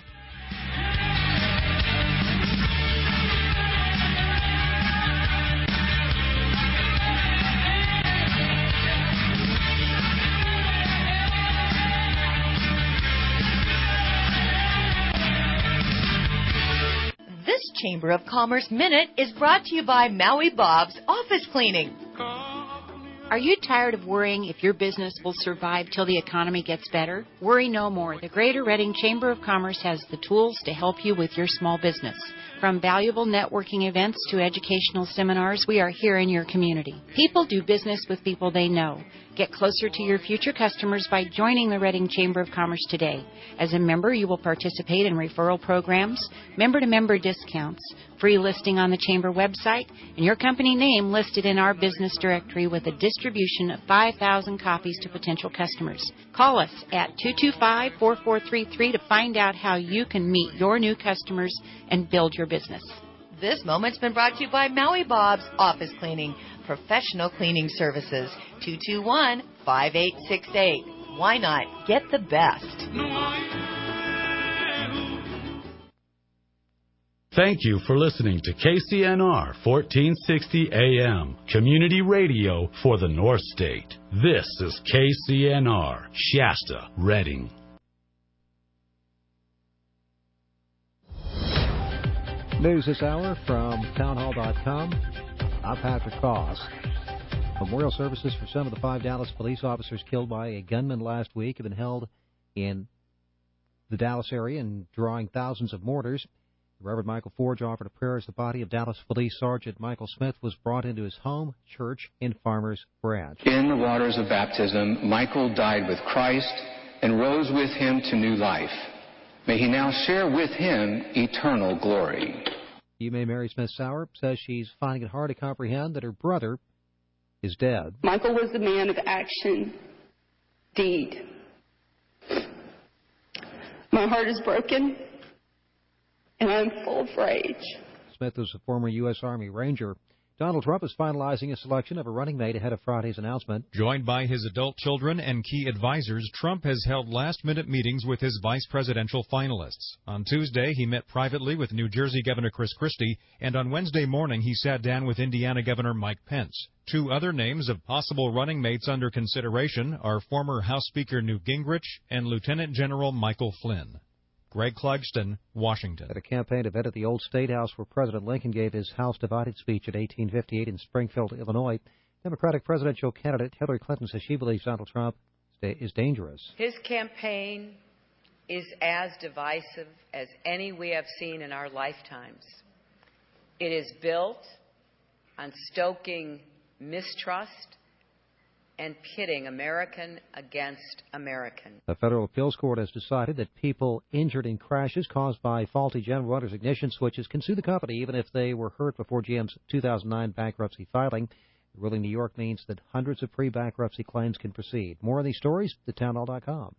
This Chamber of Commerce Minute is brought to you by Maui Bob's Office Cleaning. Are you tired of worrying if your business will survive till the economy gets better? Worry no more. The Greater Reading Chamber of Commerce has the tools to help you with your small business. From valuable networking events to educational seminars, we are here in your community. People do business with people they know. Get closer to your future customers by joining the Reading Chamber of Commerce today. As a member, you will participate in referral programs, member-to-member discounts, free listing on the Chamber website, and your company name listed in our business directory with a distribution of five thousand copies to potential customers. Call us at two two five, four four three three to find out how you can meet your new customers and build your business. This moment's been brought to you by Maui Bob's Office Cleaning, professional cleaning services. two two one, five eight six eight. Why not get the best? Thank you for listening to K C N R fourteen sixty A M, community radio for the North State. This is K C N R, Shasta, Reading. News this hour from townhall dot com. I'm Patrick Koss. Memorial services for some of the five Dallas police officers killed by a gunman last week have been held in the Dallas area and drawing thousands of mortars. Reverend Michael Forge offered a prayer as the body of Dallas Police Sergeant Michael Smith was brought into his home church in Farmers Branch. In the waters of baptism, Michael died with Christ and rose with him to new life. May he now share with him eternal glory. You May Mary Smith Sauer says she's finding it hard to comprehend that her brother is dead. Michael was a man of action, deed. My heart is broken, and I'm full of rage. Smith was a former U S Army Ranger. Donald Trump is finalizing a selection of a running mate ahead of Friday's announcement. Joined by his adult children and key advisors, Trump has held last-minute meetings with his vice presidential finalists. On Tuesday, he met privately with New Jersey Governor Chris Christie, and on Wednesday morning, he sat down with Indiana Governor Mike Pence. Two other names of possible running mates under consideration are former House Speaker Newt Gingrich and Lieutenant General Michael Flynn. Greg Clugston, Washington. At a campaign event at the Old State House where President Lincoln gave his House Divided speech in eighteen fifty-eight in Springfield, Illinois, Democratic presidential candidate Hillary Clinton says she believes Donald Trump is dangerous. His campaign is as divisive as any we have seen in our lifetimes. It is built on stoking mistrust and pitting American against American. A federal appeals court has decided that people injured in crashes caused by faulty General Motors ignition switches can sue the company even if they were hurt before G M's two thousand nine bankruptcy filing. The ruling in New York means that hundreds of pre-bankruptcy claims can proceed. More on these stories at townhall dot com.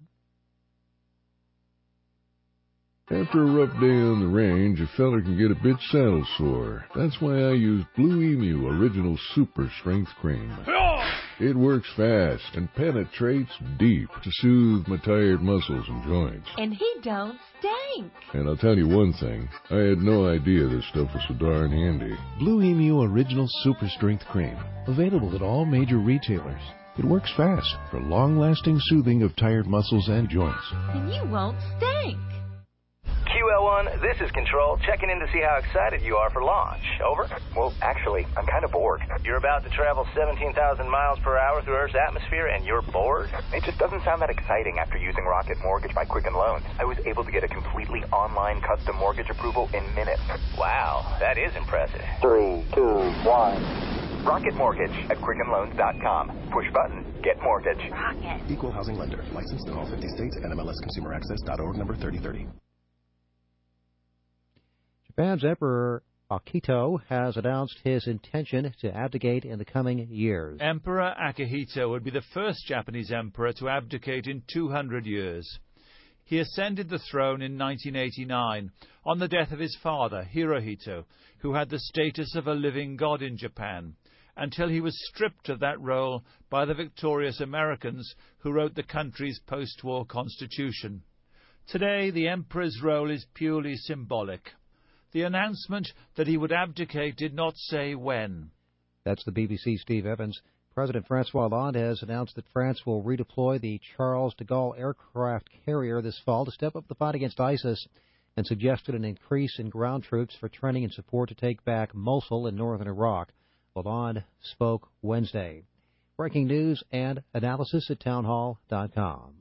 After a rough day on the range, a feller can get a bit saddle sore. That's why I use Blue Emu Original Super Strength Cream. It works fast and penetrates deep to soothe my tired muscles and joints. And he don't stink. And I'll tell you one thing, I had no idea this stuff was so darn handy. Blue Emu Original Super Strength Cream. Available at all major retailers. It works fast for long-lasting soothing of tired muscles and joints. And you won't stink. Q L one, this is Control, checking in to see how excited you are for launch. Over? Well, actually, I'm kind of bored. You're about to travel seventeen thousand miles per hour through Earth's atmosphere, and you're bored? It just doesn't sound that exciting after using Rocket Mortgage by Quicken Loans. I was able to get a completely online custom mortgage approval in minutes. Wow, that is impressive. Three, two, one. Rocket Mortgage at Quicken Loans dot com. Push button, get mortgage. Rocket. Equal housing lender. Licensed in all fifty states. N M L S Consumer Access dot org number thirty thirty. Japan's Emperor Akihito has announced his intention to abdicate in the coming years. Emperor Akihito would be the first Japanese emperor to abdicate in two hundred years. He ascended the throne in nineteen eighty-nine on the death of his father, Hirohito, who had the status of a living god in Japan, until he was stripped of that role by the victorious Americans who wrote the country's post-war constitution. Today, the emperor's role is purely symbolic. The announcement that he would abdicate did not say when. That's the B B C's Steve Evans. President Francois Hollande has announced that France will redeploy the Charles de Gaulle aircraft carrier this fall to step up the fight against ISIS, and suggested an increase in ground troops for training and support to take back Mosul in northern Iraq. Hollande spoke Wednesday. Breaking news and analysis at townhall dot com.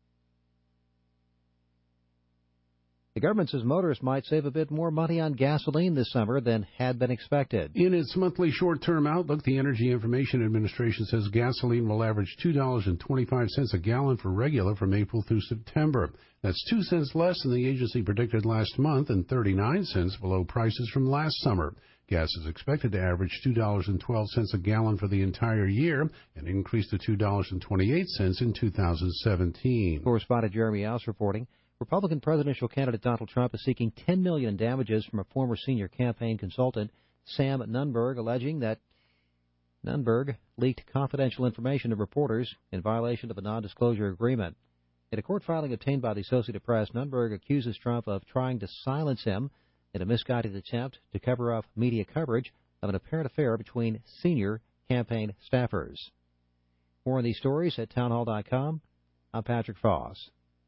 The government says motorists might save a bit more money on gasoline this summer than had been expected. In its monthly short-term outlook, the Energy Information Administration says gasoline will average two dollars and twenty-five cents a gallon for regular from April through September. That's two cents less than the agency predicted last month and thirty-nine cents below prices from last summer. Gas is expected to average two dollars and twelve cents a gallon for the entire year, an increase to two dollars and twenty-eight cents in two thousand seventeen. Correspondent Jeremy House reporting. Republican presidential candidate Donald Trump is seeking ten million dollars in damages from a former senior campaign consultant, Sam Nunberg, alleging that Nunberg leaked confidential information to reporters in violation of a non-disclosure agreement. In a court filing obtained by the Associated Press, Nunberg accuses Trump of trying to silence him in a misguided attempt to cover up media coverage of an apparent affair between senior campaign staffers. More on these stories at townhall dot com. I'm Patrick Foss.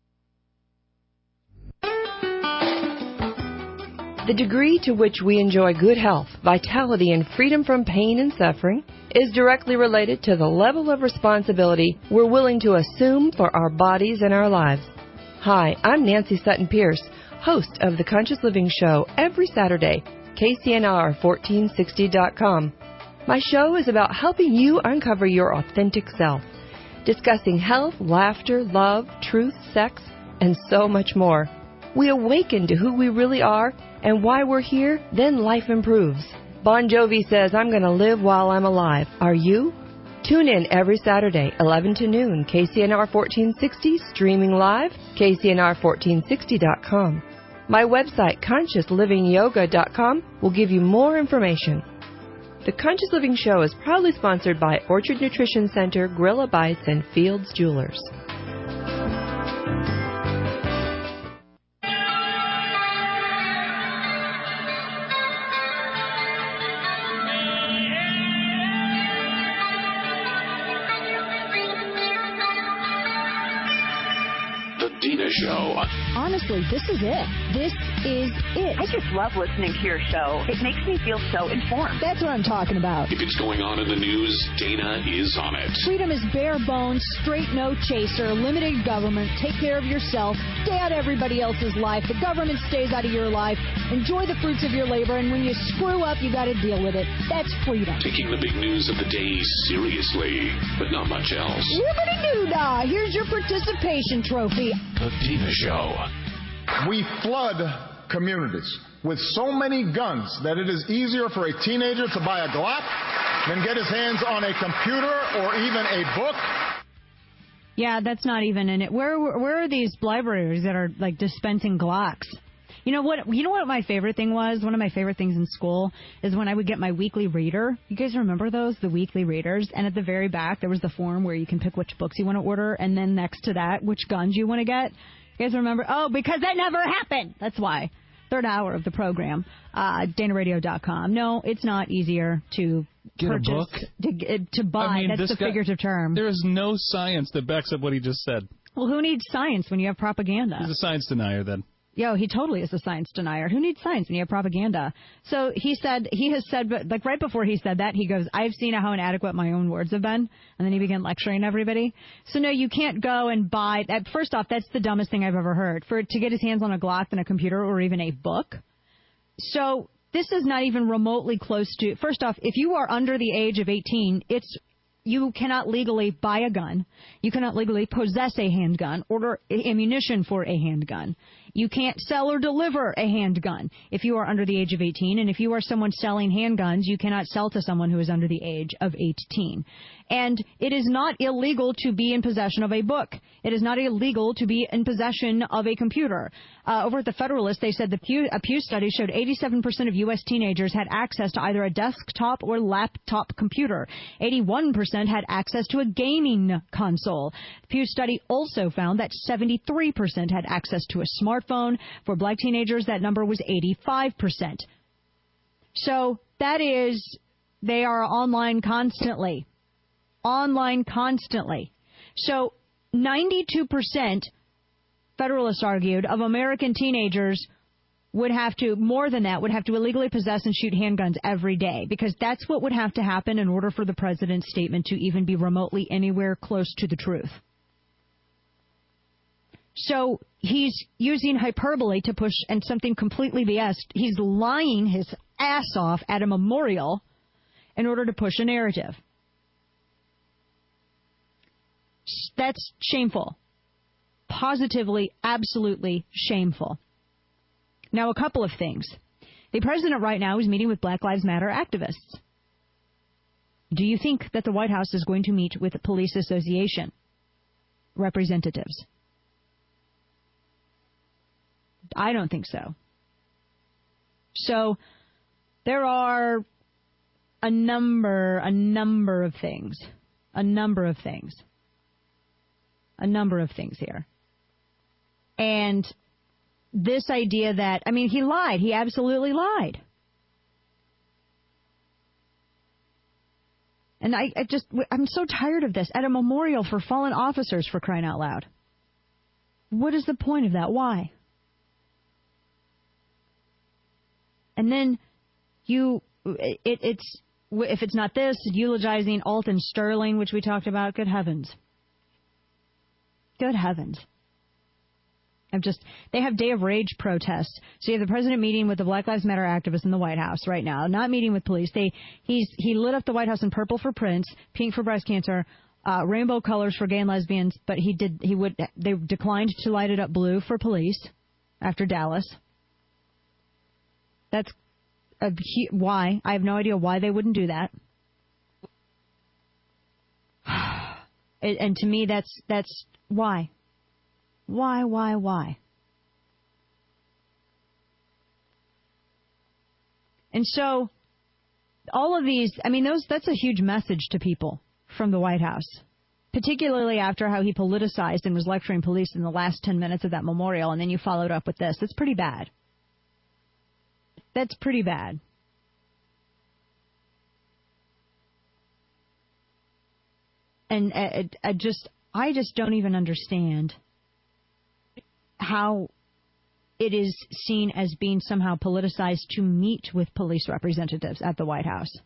The degree to which we enjoy good health, vitality, and freedom from pain and suffering is directly related to the level of responsibility we're willing to assume for our bodies and our lives. Hi, I'm Nancy Sutton Pierce, host of The Conscious Living Show every Saturday, K C N R fourteen sixty dot com. My show is about helping you uncover your authentic self, discussing health, laughter, love, truth, sex, and so much more. We awaken to who we really are and why we're here, then life improves. Bon Jovi says, I'm going to live while I'm alive. Are you? Tune in every Saturday, eleven to noon, K C N R fourteen sixty, streaming live, K C N R fourteen sixty dot com. My website, conscious living yoga dot com, will give you more information. The Conscious Living Show is proudly sponsored by Orchard Nutrition Center, Gorilla Bites, and Fields Jewelers. Dina Show. Honestly, this is it. This is it. I just love listening to your show. It makes me feel so informed. That's what I'm talking about. If it's going on in the news, Dana is on it. Freedom is bare bones, straight no chaser, limited government, take care of yourself, stay out of everybody else's life, the government stays out of your life, enjoy the fruits of your labor, and when you screw up, you got to deal with it. That's freedom. Taking the big news of the day seriously, but not much else. Yibbity-doo-dah! Here's your participation trophy. The Dina Show. We flood communities with so many guns that it is easier for a teenager to buy a Glock than get his hands on a computer or even a book. Yeah, that's not even in it. Where where are these libraries that are like dispensing Glocks? You know what? You know what my favorite thing was? One of my favorite things in school is when I would get my weekly reader. You guys remember those, the weekly readers? And at the very back, there was the form where you can pick which books you want to order, and then next to that, which guns you want to get. You guys remember? Oh, because that never happened. That's why. Third hour of the program, uh, Dana Radio dot com. No, it's not easier to get purchase, a book to, to buy. I mean, That's the guy, figurative term. There is no science that backs up what he just said. Well, who needs science when you have propaganda? He's a science denier, then. Yo, he totally is a science denier. Who needs science when you have propaganda? So he said, he has said, but like right before he said that, he goes, I've seen how inadequate my own words have been. And then he began lecturing everybody. So no, you can't go and buy that. First off, that's the dumbest thing I've ever heard. For to get his hands on a Glock than a computer or even a book. So this is not even remotely close to, first off, if you are under the age of eighteen, it's, you cannot legally buy a gun. You cannot legally possess a handgun, order ammunition for a handgun. You can't sell or deliver a handgun if you are under the age of eighteen. And if you are someone selling handguns, you cannot sell to someone who is under the age of eighteen. And it is not illegal to be in possession of a book. It is not illegal to be in possession of a computer. Uh, over at the Federalist, they said the Pew, a Pew study showed eighty-seven percent of U S teenagers had access to either a desktop or laptop computer. eighty-one percent had access to a gaming console. The Pew study also found that seventy-three percent had access to a smartphone. For black teenagers, that number was eighty-five percent. So that is, they are online constantly. Online constantly. So ninety-two percent, Federalists argued, of American teenagers would have to, more than that, would have to illegally possess and shoot handguns every day, because that's what would have to happen in order for the president's statement to even be remotely anywhere close to the truth. So he's using hyperbole to push, and something completely B S. He's lying his ass off at a memorial in order to push a narrative. That's shameful. Positively, absolutely shameful. Now, a couple of things. The president right now is meeting with Black Lives Matter activists. Do you think that the White House is going to meet with the Police Association representatives? I don't think so. So there are a number, a number of things, a number of things, a number of things here. And this idea that, I mean, he lied. He absolutely lied. And I, I just, I'm so tired of this. At a memorial for fallen officers, for crying out loud. What is the point of that? Why? And then you, it, it's, if it's not this, eulogizing Alton Sterling, which we talked about, good heavens. Good heavens. I'm just, they have Day of Rage protests. So you have the president meeting with the Black Lives Matter activists in the White House right now, not meeting with police. They, he's, he lit up the White House in purple for Prince, pink for breast cancer, uh, rainbow colors for gay and lesbians, but he did, he would, they declined to light it up blue for police after Dallas. That's a, why. I have no idea why they wouldn't do that. And, and to me, that's, that's why. Why, why, why? And so, all of these, I mean, those that's a huge message to people from the White House, particularly after how he politicized and was lecturing police in the last ten minutes of that memorial, and then you followed up with this. It's pretty bad. That's pretty bad. And I, I just, I just don't even understand how it is seen as being somehow politicized to meet with police representatives at the White House.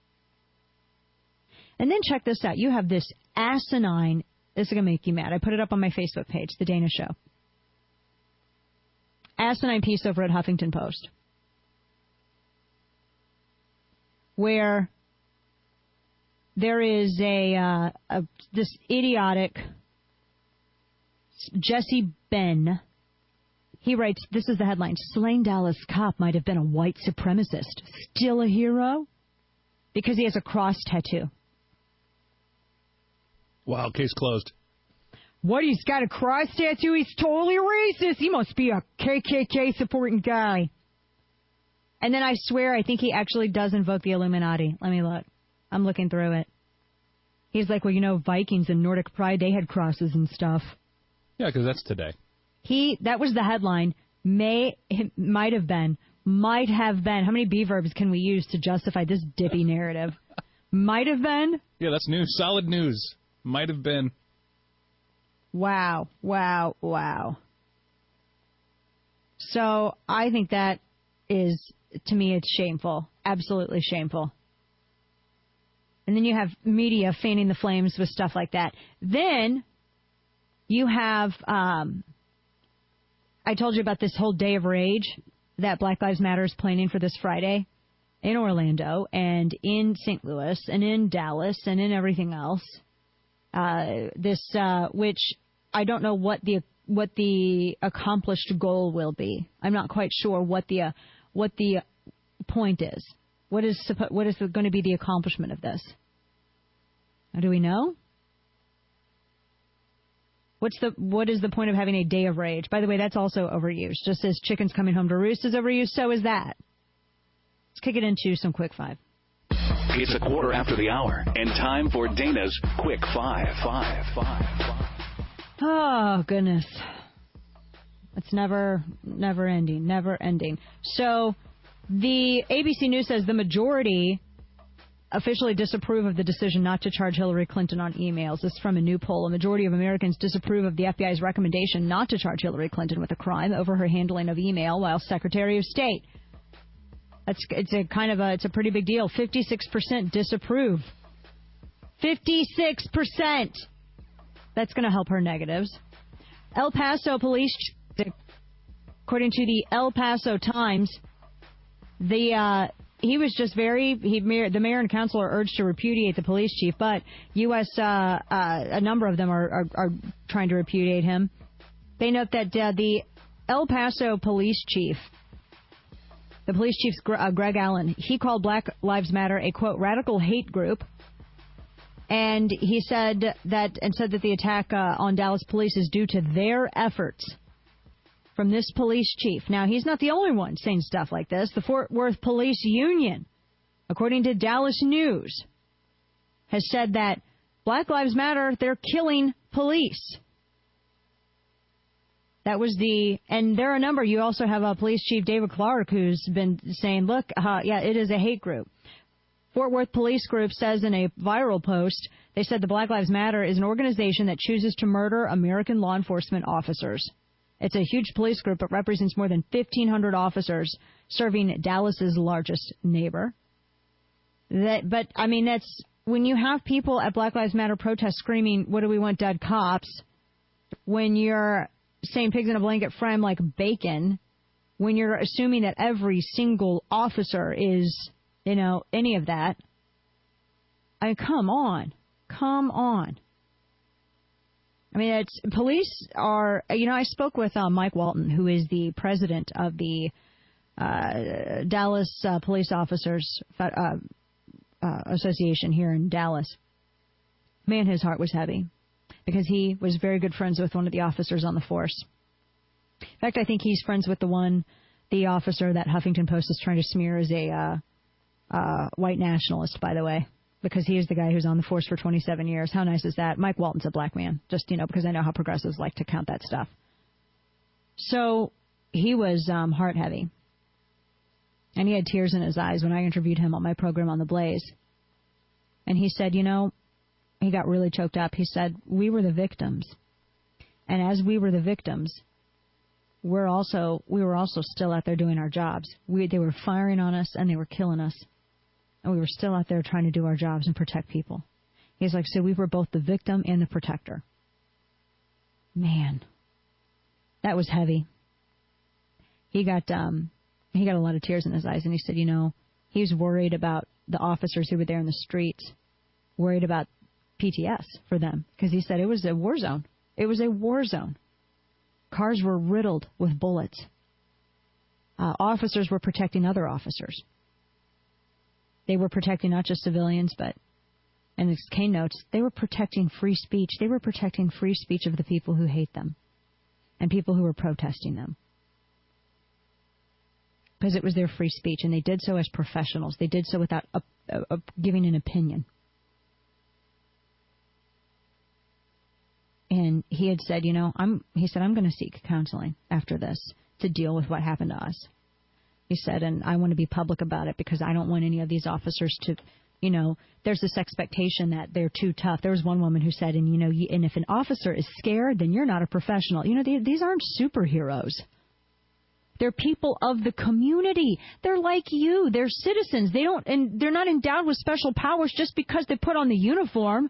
And then check this out. You have this asinine, this is going to make you mad. I put it up on my Facebook page, The Dana Show. Asinine piece over at Huffington Post, where there is a, uh, a this idiotic Jesse Ben. He writes, this is the headline, slain Dallas cop might have been a white supremacist. Still a hero? Because he has a cross tattoo. Wow, case closed. What, he's got a cross tattoo? He's totally racist. He must be a K K K supporting guy. And then I swear, I think he actually does invoke the Illuminati. Let me look. I'm looking through it. He's like, well, you know, Vikings and Nordic Pride, they had crosses and stuff. Yeah, because that's today. He, that was the headline. May, might have been, might have been. How many B verbs can we use to justify this dippy narrative? Might have been? Yeah, that's news. Solid news. Might have been. Wow, wow, wow. So I think that is, to me, it's shameful. Absolutely shameful. And then you have media fanning the flames with stuff like that. Then you have, um, I told you about this whole Day of Rage that Black Lives Matter is planning for this Friday in Orlando and in Saint Louis and in Dallas and in everything else. Uh, this, uh, which I don't know what the what the accomplished goal will be. I'm not quite sure what the uh, what the point is. What is what is going to be the accomplishment of this? Do we know? What's the what is the point of having a day of rage? By the way, that's also overused. Just as chickens coming home to roost is overused, so is that. Let's kick it into some quick five. It's a quarter after the hour, and time for Dana's Quick Five. Five, five, five. Oh, goodness. It's never, never ending, never ending. So the A B C News says the majority officially disapprove of the decision not to charge Hillary Clinton on emails. This is from a new poll. A majority of Americans disapprove of the F B I's recommendation not to charge Hillary Clinton with a crime over her handling of email while Secretary of State. That's it's a kind of a it's a pretty big deal. fifty-six percent disapprove. fifty-six percent. That's going to help her negatives. El Paso police, according to the El Paso Times, the uh, he was just very he the mayor and council are urged to repudiate the police chief, but U S Uh, uh, a number of them are, are are trying to repudiate him. They note that uh, the El Paso police chief, the police chief uh, Greg Allen, he called Black Lives Matter a quote radical hate group. And he said that and said that the attack uh, on Dallas police is due to their efforts from this police chief. Now, he's not the only one saying stuff like this. The Fort Worth Police Union, according to Dallas News, has said that Black Lives Matter, they're killing police. That was the, and there are a number. You also have a police chief, David Clark, who's been saying, look, uh, yeah, it is a hate group. Fort Worth Police Group says in a viral post, they said the Black Lives Matter is an organization that chooses to murder American law enforcement officers. It's a huge police group. It represents more than fifteen hundred officers serving Dallas's largest neighbor. That, but, I mean, that's when you have people at Black Lives Matter protests screaming, what do we want, dead cops? When you're saying pigs in a blanket fry 'em like bacon, when you're assuming that every single officer is, you know, any of that. I mean, come on. Come on. I mean, it's police are, you know, I spoke with uh, Mike Walton, who is the president of the uh, Dallas uh, Police Officers uh, uh, Association here in Dallas. Man, his heart was heavy because he was very good friends with one of the officers on the force. In fact, I think he's friends with the one, the officer that Huffington Post is trying to smear as a uh, Uh, white nationalist, by the way, because he is the guy who's on the force for twenty-seven years. How nice is that? Mike Walton's a black man, just, you know, because I know how progressives like to count that stuff. So he was um, heart heavy. And he had tears in his eyes when I interviewed him on my program on The Blaze. And he said, you know, he got really choked up. He said, we were the victims. And as we were the victims, we're also we were also still out there doing our jobs. We they were firing on us and they were killing us. And we were still out there trying to do our jobs and protect people. He's like, so we were both the victim and the protector. Man, that was heavy. He got um, he got a lot of tears in his eyes, and he said, you know, he was worried about the officers who were there in the streets, worried about P T S for them, because he said it was a war zone. It was a war zone. Cars were riddled with bullets. Uh, officers were protecting other officers. They were protecting not just civilians, but, and as Kane notes, they were protecting free speech. They were protecting free speech of the people who hate them and people who were protesting them. Because it was their free speech, and they did so as professionals. They did so without a, a, a giving an opinion. And he had said, you know, I'm. He said, I'm going to seek counseling after this to deal with what happened to us. He said, and I want to be public about it because I don't want any of these officers to, you know, there's this expectation that they're too tough. There was one woman who said, and, you know, and if an officer is scared, then you're not a professional. You know, they, these aren't superheroes. They're people of the community. They're like you. They're citizens. They don't, and they're not endowed with special powers just because they put on the uniform.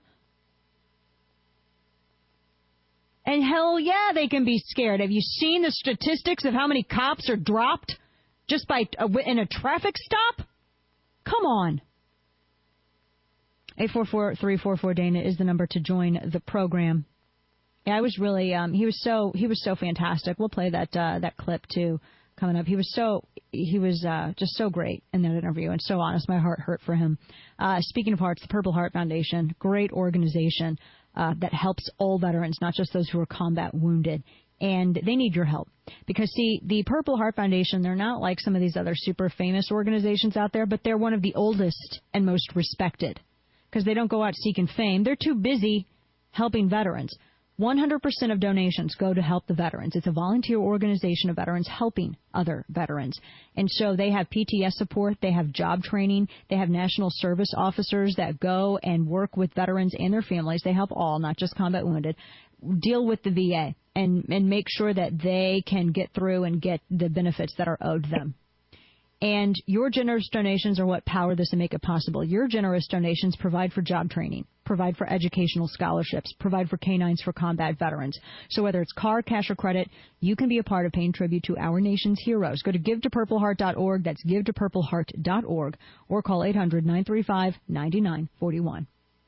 And hell yeah, they can be scared. Have you seen the statistics of how many cops are dropped just by uh, in a traffic stop? Come on. eight four four, three four four, Dana is the number to join the program. Yeah, I was really um, he was so he was so fantastic. We'll play that uh, that clip too coming up. He was so he was uh, just so great in that interview and so honest. My heart hurt for him. Uh, speaking of hearts, the Purple Heart Foundation, great organization uh, that helps all veterans, not just those who are combat wounded. And they need your help because, see, the Purple Heart Foundation, they're not like some of these other super famous organizations out there, but they're one of the oldest and most respected because they don't go out seeking fame. They're too busy helping veterans. one hundred percent of donations go to help the veterans. It's a volunteer organization of veterans helping other veterans. And so they have P T S support. They have job training. They have national service officers that go and work with veterans and their families. They help all, not just combat wounded, deal with the V A and, and make sure that they can get through and get the benefits that are owed them. And your generous donations are what power this and make it possible. Your generous donations provide for job training, provide for educational scholarships, provide for canines for combat veterans. So whether it's card, cash, or credit, you can be a part of paying tribute to our nation's heroes. Go to give to purple heart dot org. That's give to purple heart dot org. Or call eight hundred, nine three five, nine nine four one.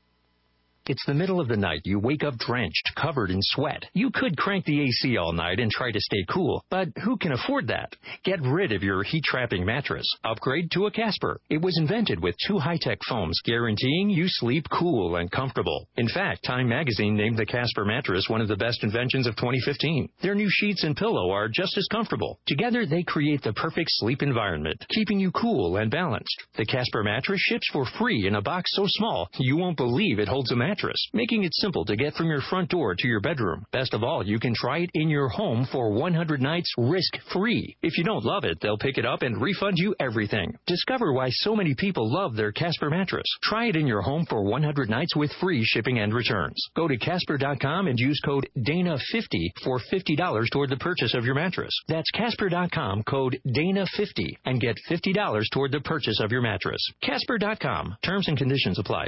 It's the middle of the night. You wake up drenched, covered in sweat. You could crank the A C all night and try to stay cool, but who can afford that? Get rid of your heat-trapping mattress. Upgrade to a Casper. It was invented with two high-tech foams, guaranteeing you sleep cool and comfortable. In fact, Time magazine named the Casper mattress one of the best inventions of twenty fifteen. Their new sheets and pillow are just as comfortable. Together, they create the perfect sleep environment, keeping you cool and balanced. The Casper mattress ships for free in a box so small, you won't believe it holds a mattress. Making it simple to get from your front door to your bedroom. Best of all, you can try it in your home for one hundred nights risk-free. If you don't love it, they'll pick it up and refund you everything. Discover why so many people love their Casper mattress. Try it in your home for one hundred nights with free shipping and returns. Go to Casper dot com and use code Dana fifty for fifty dollars toward the purchase of your mattress. That's Casper dot com, code Dana fifty, and get fifty dollars toward the purchase of your mattress. Casper dot com. Terms and conditions apply.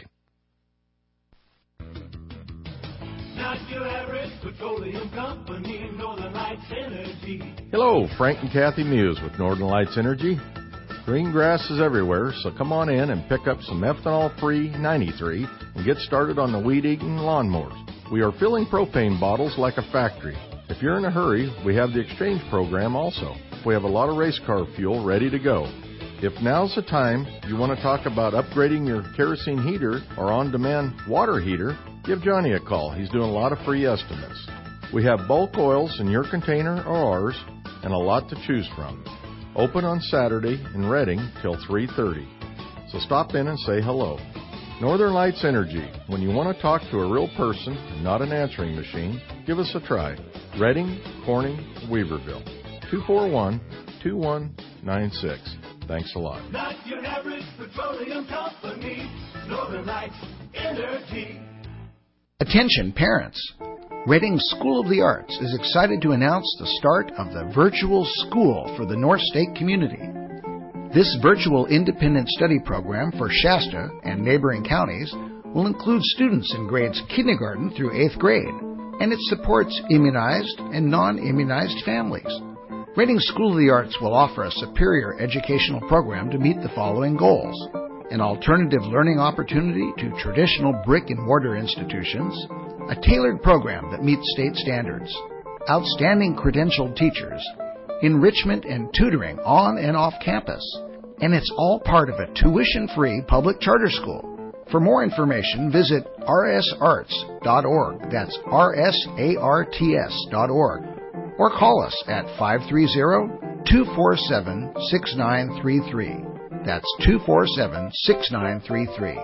Not your average petroleum company, Northern Lights Energy. Hello, Frank and Kathy Muse with Northern Lights Energy. Green grass is everywhere, so come on in and pick up some ethanol-free ninety-three and get started on the weed-eating lawnmowers. We are filling propane bottles like a factory. If you're in a hurry, we have the exchange program also. We have a lot of race car fuel ready to go. If now's the time you want to talk about upgrading your kerosene heater or on-demand water heater, give Johnny a call. He's doing a lot of free estimates. We have bulk oils in your container or ours and a lot to choose from. Open on Saturday in Reading till three thirty. So stop in and say hello. Northern Lights Energy. When you want to talk to a real person and not an answering machine, give us a try. Reading, Corning, Weaverville. two four one, two one nine six. Thanks a lot. Not your average petroleum company, Northern Lights Energy. Attention parents. Reading School of the Arts is excited to announce the start of the virtual school for the North State community. This virtual independent study program for Shasta and neighboring counties will include students in grades kindergarten through eighth grade, and it supports immunized and non-immunized families. Reading School of the Arts will offer a superior educational program to meet the following goals: an alternative learning opportunity to traditional brick-and-mortar institutions, a tailored program that meets state standards, outstanding credentialed teachers, enrichment and tutoring on and off campus, and it's all part of a tuition-free public charter school. For more information, visit r s arts dot org. That's R S A R T S dot org. Or call us at five three zero, two four seven, six nine three three. That's two four seven, six nine three three.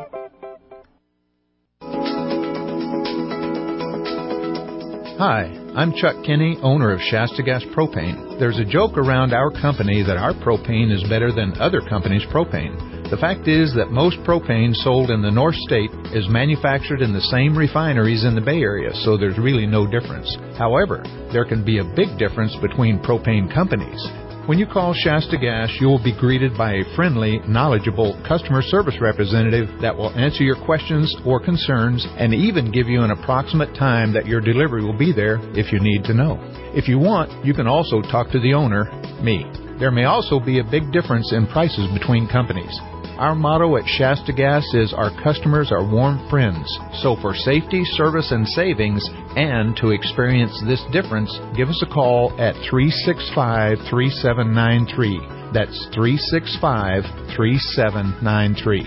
Hi, I'm Chuck Kinney, owner of Shasta Gas Propane. There's a joke around our company that our propane is better than other companies' propane. The fact is that most propane sold in the North State is manufactured in the same refineries in the Bay Area, so there's really no difference. However, there can be a big difference between propane companies. When you call Shasta Gas, you will be greeted by a friendly, knowledgeable customer service representative that will answer your questions or concerns and even give you an approximate time that your delivery will be there if you need to know. If you want, you can also talk to the owner, me. There may also be a big difference in prices between companies. Our motto at Shasta Gas is our customers are warm friends. So for safety, service, and savings, and to experience this difference, give us a call at three six five, three seven nine three. That's three six five, three seven nine three.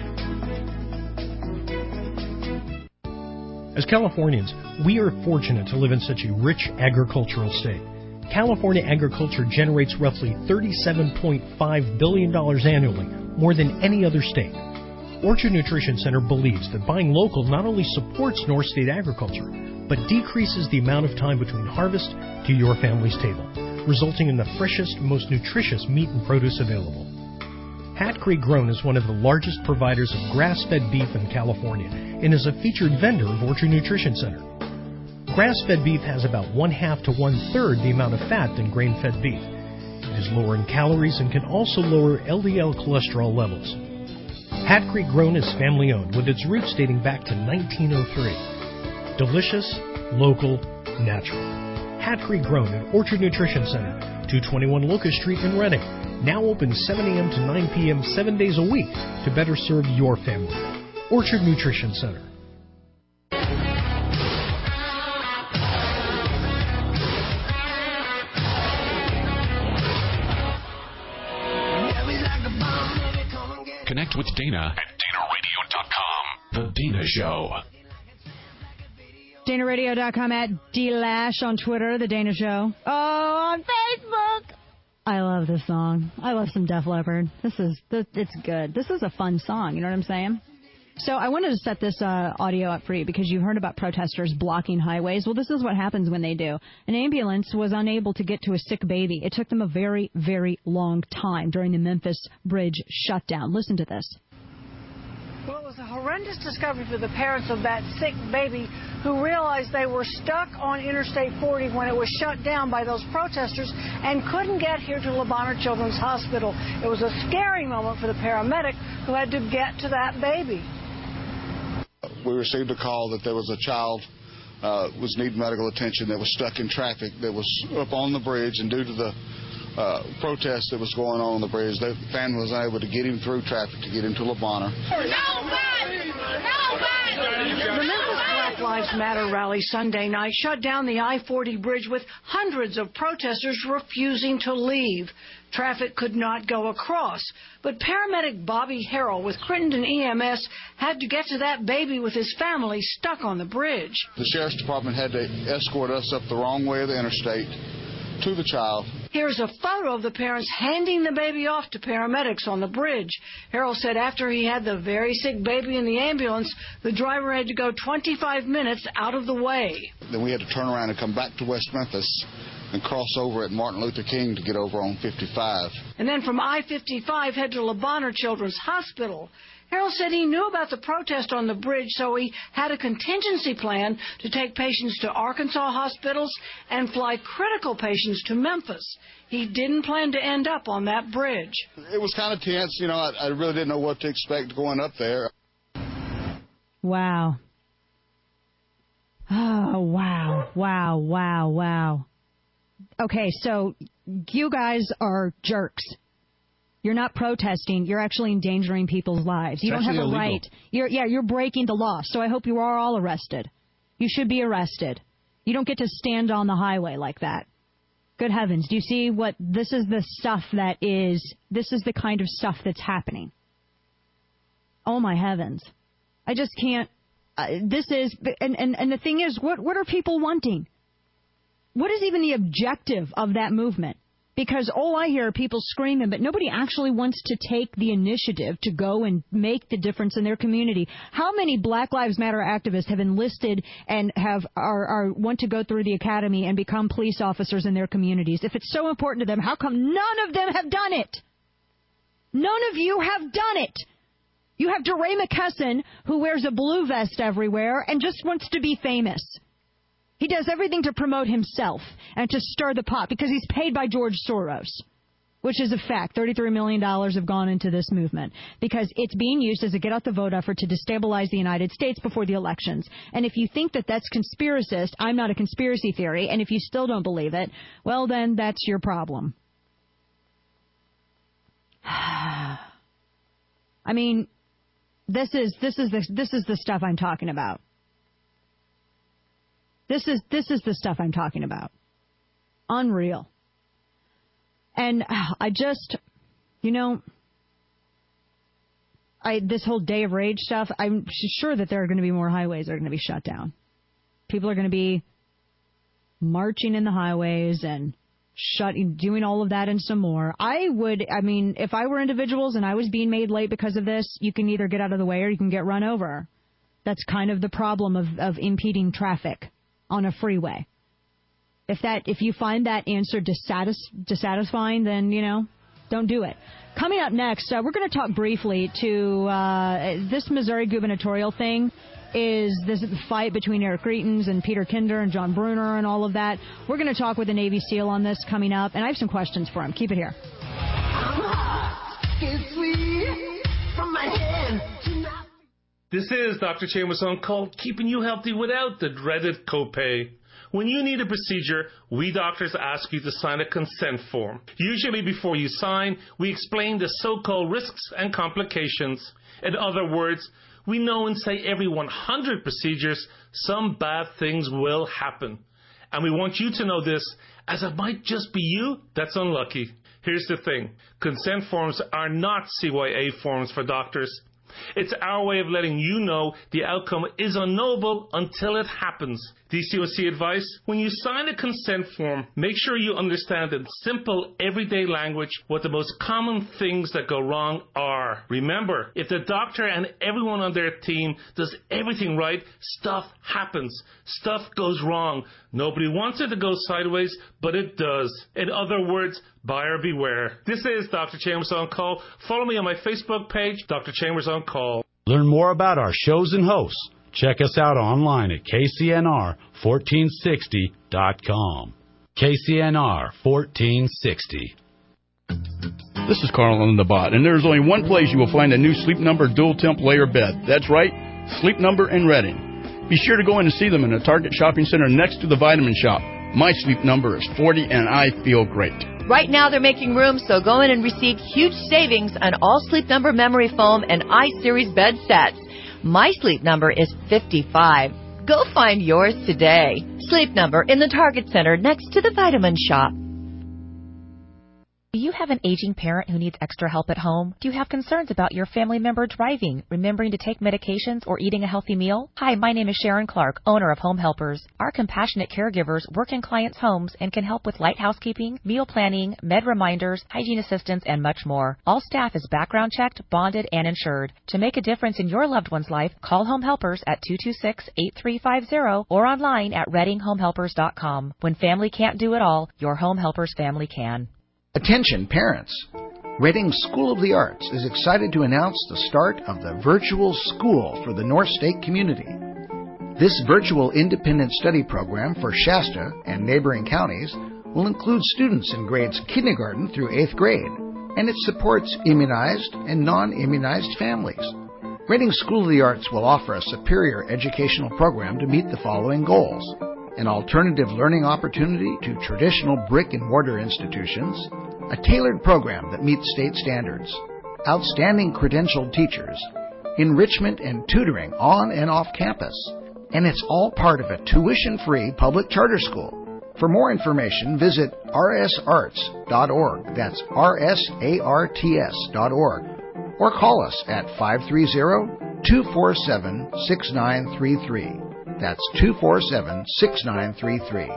As Californians, we are fortunate to live in such a rich agricultural state. California agriculture generates roughly thirty-seven point five billion dollars annually, more than any other state. Orchard Nutrition Center believes that buying local not only supports North State agriculture, but decreases the amount of time between harvest to your family's table, resulting in the freshest, most nutritious meat and produce available. Hat Creek Grown is one of the largest providers of grass-fed beef in California and is a featured vendor of Orchard Nutrition Center. Grass-fed beef has about one-half to one-third the amount of fat than grain-fed beef. It is lower in calories and can also lower L D L cholesterol levels. Hat Creek Grown is family-owned with its roots dating back to nineteen oh three. Delicious, local, natural. Hat Creek Grown at Orchard Nutrition Center, two twenty-one Locust Street in Redding. Now open seven a.m. to nine p.m. seven days a week to better serve your family. Orchard Nutrition Center. Connect with Dana at Dana Radio dot com. The Dana Show. Dana Radio dot com, at D-Lash on Twitter, The Dana Show. Oh, on Facebook. I love this song. I love some Def Leppard. This is, this, it's good. This is a fun song, you know what I'm saying? So I wanted to set this uh, audio up for you because you heard about protesters blocking highways. Well, this is what happens when they do. An ambulance was unable to get to a sick baby. It took them a very, very long time during the Memphis bridge shutdown. Listen to this. Well, it was a horrendous discovery for the parents of that sick baby who realized they were stuck on Interstate forty when it was shut down by those protesters and couldn't get here to Le Bonheur Children's Hospital. It was a scary moment for the paramedic who had to get to that baby. We received a call that there was a child uh, was needing medical attention that was stuck in traffic that was up on the bridge, and due to the uh, protest that was going on on the bridge, the family was unable to get him through traffic to get him to Le Bonheur. Nobody! Nobody! The Memphis Black Lives Matter rally Sunday night shut down the I forty bridge with hundreds of protesters refusing to leave. Traffic could not go across, but paramedic Bobby Harrell with Crittenden E M S had to get to that baby with his family stuck on the bridge. The Sheriff's Department had to escort us up the wrong way of the interstate to the child. Here's a photo of the parents handing the baby off to paramedics on the bridge. Harrell said after he had the very sick baby in the ambulance, the driver had to go twenty-five minutes out of the way. Then we had to turn around and come back to West Memphis and cross over at Martin Luther King to get over on fifty-five. And then from I fifty-five head to Le Bonheur Children's Hospital. Harrell said he knew about the protest on the bridge, so he had a contingency plan to take patients to Arkansas hospitals and fly critical patients to Memphis. He didn't plan to end up on that bridge. It was kind of tense. You know, I, I really didn't know what to expect going up there. Wow. Oh, wow, wow, wow, wow. Okay, so you guys are jerks. You're not protesting. You're actually endangering people's lives. You It's don't have a illegal. right. You're, yeah, you're breaking the law. So I hope you are all arrested. You should be arrested. You don't get to stand on the highway like that. Good heavens. Do you see what this is the stuff that is, this is the kind of stuff that's happening. Oh, my heavens. I just can't. Uh, this is, and, and, and the thing is, what, what are people wanting? What is even the objective of that movement? Because all I hear are people screaming, but nobody actually wants to take the initiative to go and make the difference in their community. How many Black Lives Matter activists have enlisted and have are, are want to go through the academy and become police officers in their communities? If it's so important to them, how come none of them have done it? None of you have done it. You have DeRay McKesson, who wears a blue vest everywhere and just wants to be famous. He does everything to promote himself and to stir the pot because he's paid by George Soros, which is a fact. thirty-three million dollars have gone into this movement because it's being used as a get-out-the-vote effort to destabilize the United States before the elections. And if you think that that's conspiracist, I'm not a conspiracy theory, and if you still don't believe it, well, then that's your problem. I I mean, this is this is the this is the stuff I'm talking about. This is this is the stuff I'm talking about. Unreal. And I just, you know, I this whole Day of Rage stuff, I'm sure that there are going to be more highways that are going to be shut down. People are going to be marching in the highways and shutting, doing all of that and some more. I would, I mean, if I were individuals and I was being made late because of this, you can either get out of the way or you can get run over. That's kind of the problem of, of impeding traffic on a freeway. If that, if you find that answer dissatis- dissatisfying, then, you know, don't do it. Coming up next, uh, we're going to talk briefly to uh, this Missouri gubernatorial thing. Is this fight between Eric Greitens and Peter Kinder and John Bruner and all of that? We're going to talk with a Navy SEAL on this coming up, and I have some questions for him. Keep it here. This is Doctor Chambers on call, keeping you healthy without the dreaded copay. When you need a procedure, we doctors ask you to sign a consent form. Usually before you sign, we explain the so-called risks and complications. In other words, we know and say every one hundred procedures, some bad things will happen. And we want you to know this, as it might just be you that's unlucky. Here's the thing. Consent forms are not C Y A forms for doctors. It's our way of letting you know the outcome is unknowable until it happens. D C O C advice? When you sign a consent form, make sure you understand in simple, everyday language what the most common things that go wrong are. Remember, if the doctor and everyone on their team does everything right, stuff happens. Stuff goes wrong. Nobody wants it to go sideways, but it does. In other words, buyer beware. This is Doctor Chambers on Call. Follow me on my Facebook page, Doctor Chambers on Call. Learn more about our shows and hosts. Check us out online at K C N R fourteen sixty dot com. K C N R fourteen sixty. This is Carl on the bot, and there's only one place you will find a new Sleep Number dual temp layer bed. That's right, Sleep Number in Reading. Be sure to go in and see them in the Target Shopping Center next to the Vitamin Shop. My Sleep Number is forty, and I feel great. Right now they're making room, so go in and receive huge savings on all Sleep Number memory foam and iSeries bed sets. My Sleep Number is fifty-five. Go find yours today. Sleep Number in the Target Center next to the Vitamin Shop. Do you have an aging parent who needs extra help at home? Do you have concerns about your family member driving, remembering to take medications, or eating a healthy meal? Hi, my name is Sharon Clark, owner of Home Helpers. Our compassionate caregivers work in clients' homes and can help with light housekeeping, meal planning, med reminders, hygiene assistance, and much more. All staff is background checked, bonded, and insured. To make a difference in your loved one's life, call Home Helpers at two two six, eight three five zero or online at reading home helpers dot com. When family can't do it all, your Home Helpers family can. Attention parents! Reading School of the Arts is excited to announce the start of the Virtual School for the North State community. This virtual independent study program for Shasta and neighboring counties will include students in grades kindergarten through eighth grade, and it supports immunized and non-immunized families. Reading School of the Arts will offer a superior educational program to meet the following goals: an alternative learning opportunity to traditional brick-and-mortar institutions, a tailored program that meets state standards, outstanding credentialed teachers, enrichment and tutoring on and off campus, and it's all part of a tuition-free public charter school. For more information, visit r s arts dot org, that's R S A R T S dot org, or call us at five three zero, two four seven, six nine three three. That's two four seven, six nine three three.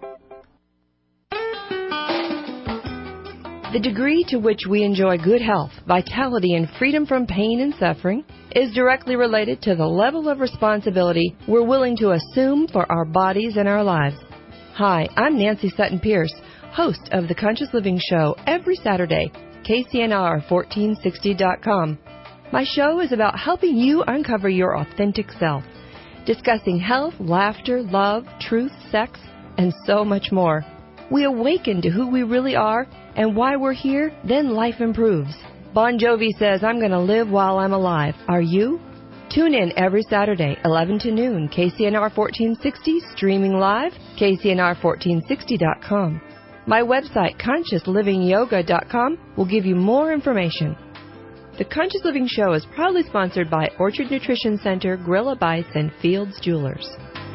The degree to which we enjoy good health, vitality, and freedom from pain and suffering is directly related to the level of responsibility we're willing to assume for our bodies and our lives. Hi, I'm Nancy Sutton Pierce, host of The Conscious Living Show every Saturday, K C N R fourteen sixty dot com. My show is about helping you uncover your authentic self, discussing health, laughter, love, truth, sex, and so much more. We awaken to who we really are and why we're here, then life improves. Bon Jovi says, I'm going to live while I'm alive. Are you? Tune in every Saturday, eleven to noon, K C N R fourteen sixty, streaming live, K C N R fourteen sixty dot com. My website, conscious living yoga dot com, will give you more information. The Conscious Living Show is proudly sponsored by Orchard Nutrition Center, Gorilla Bites, and Fields Jewelers.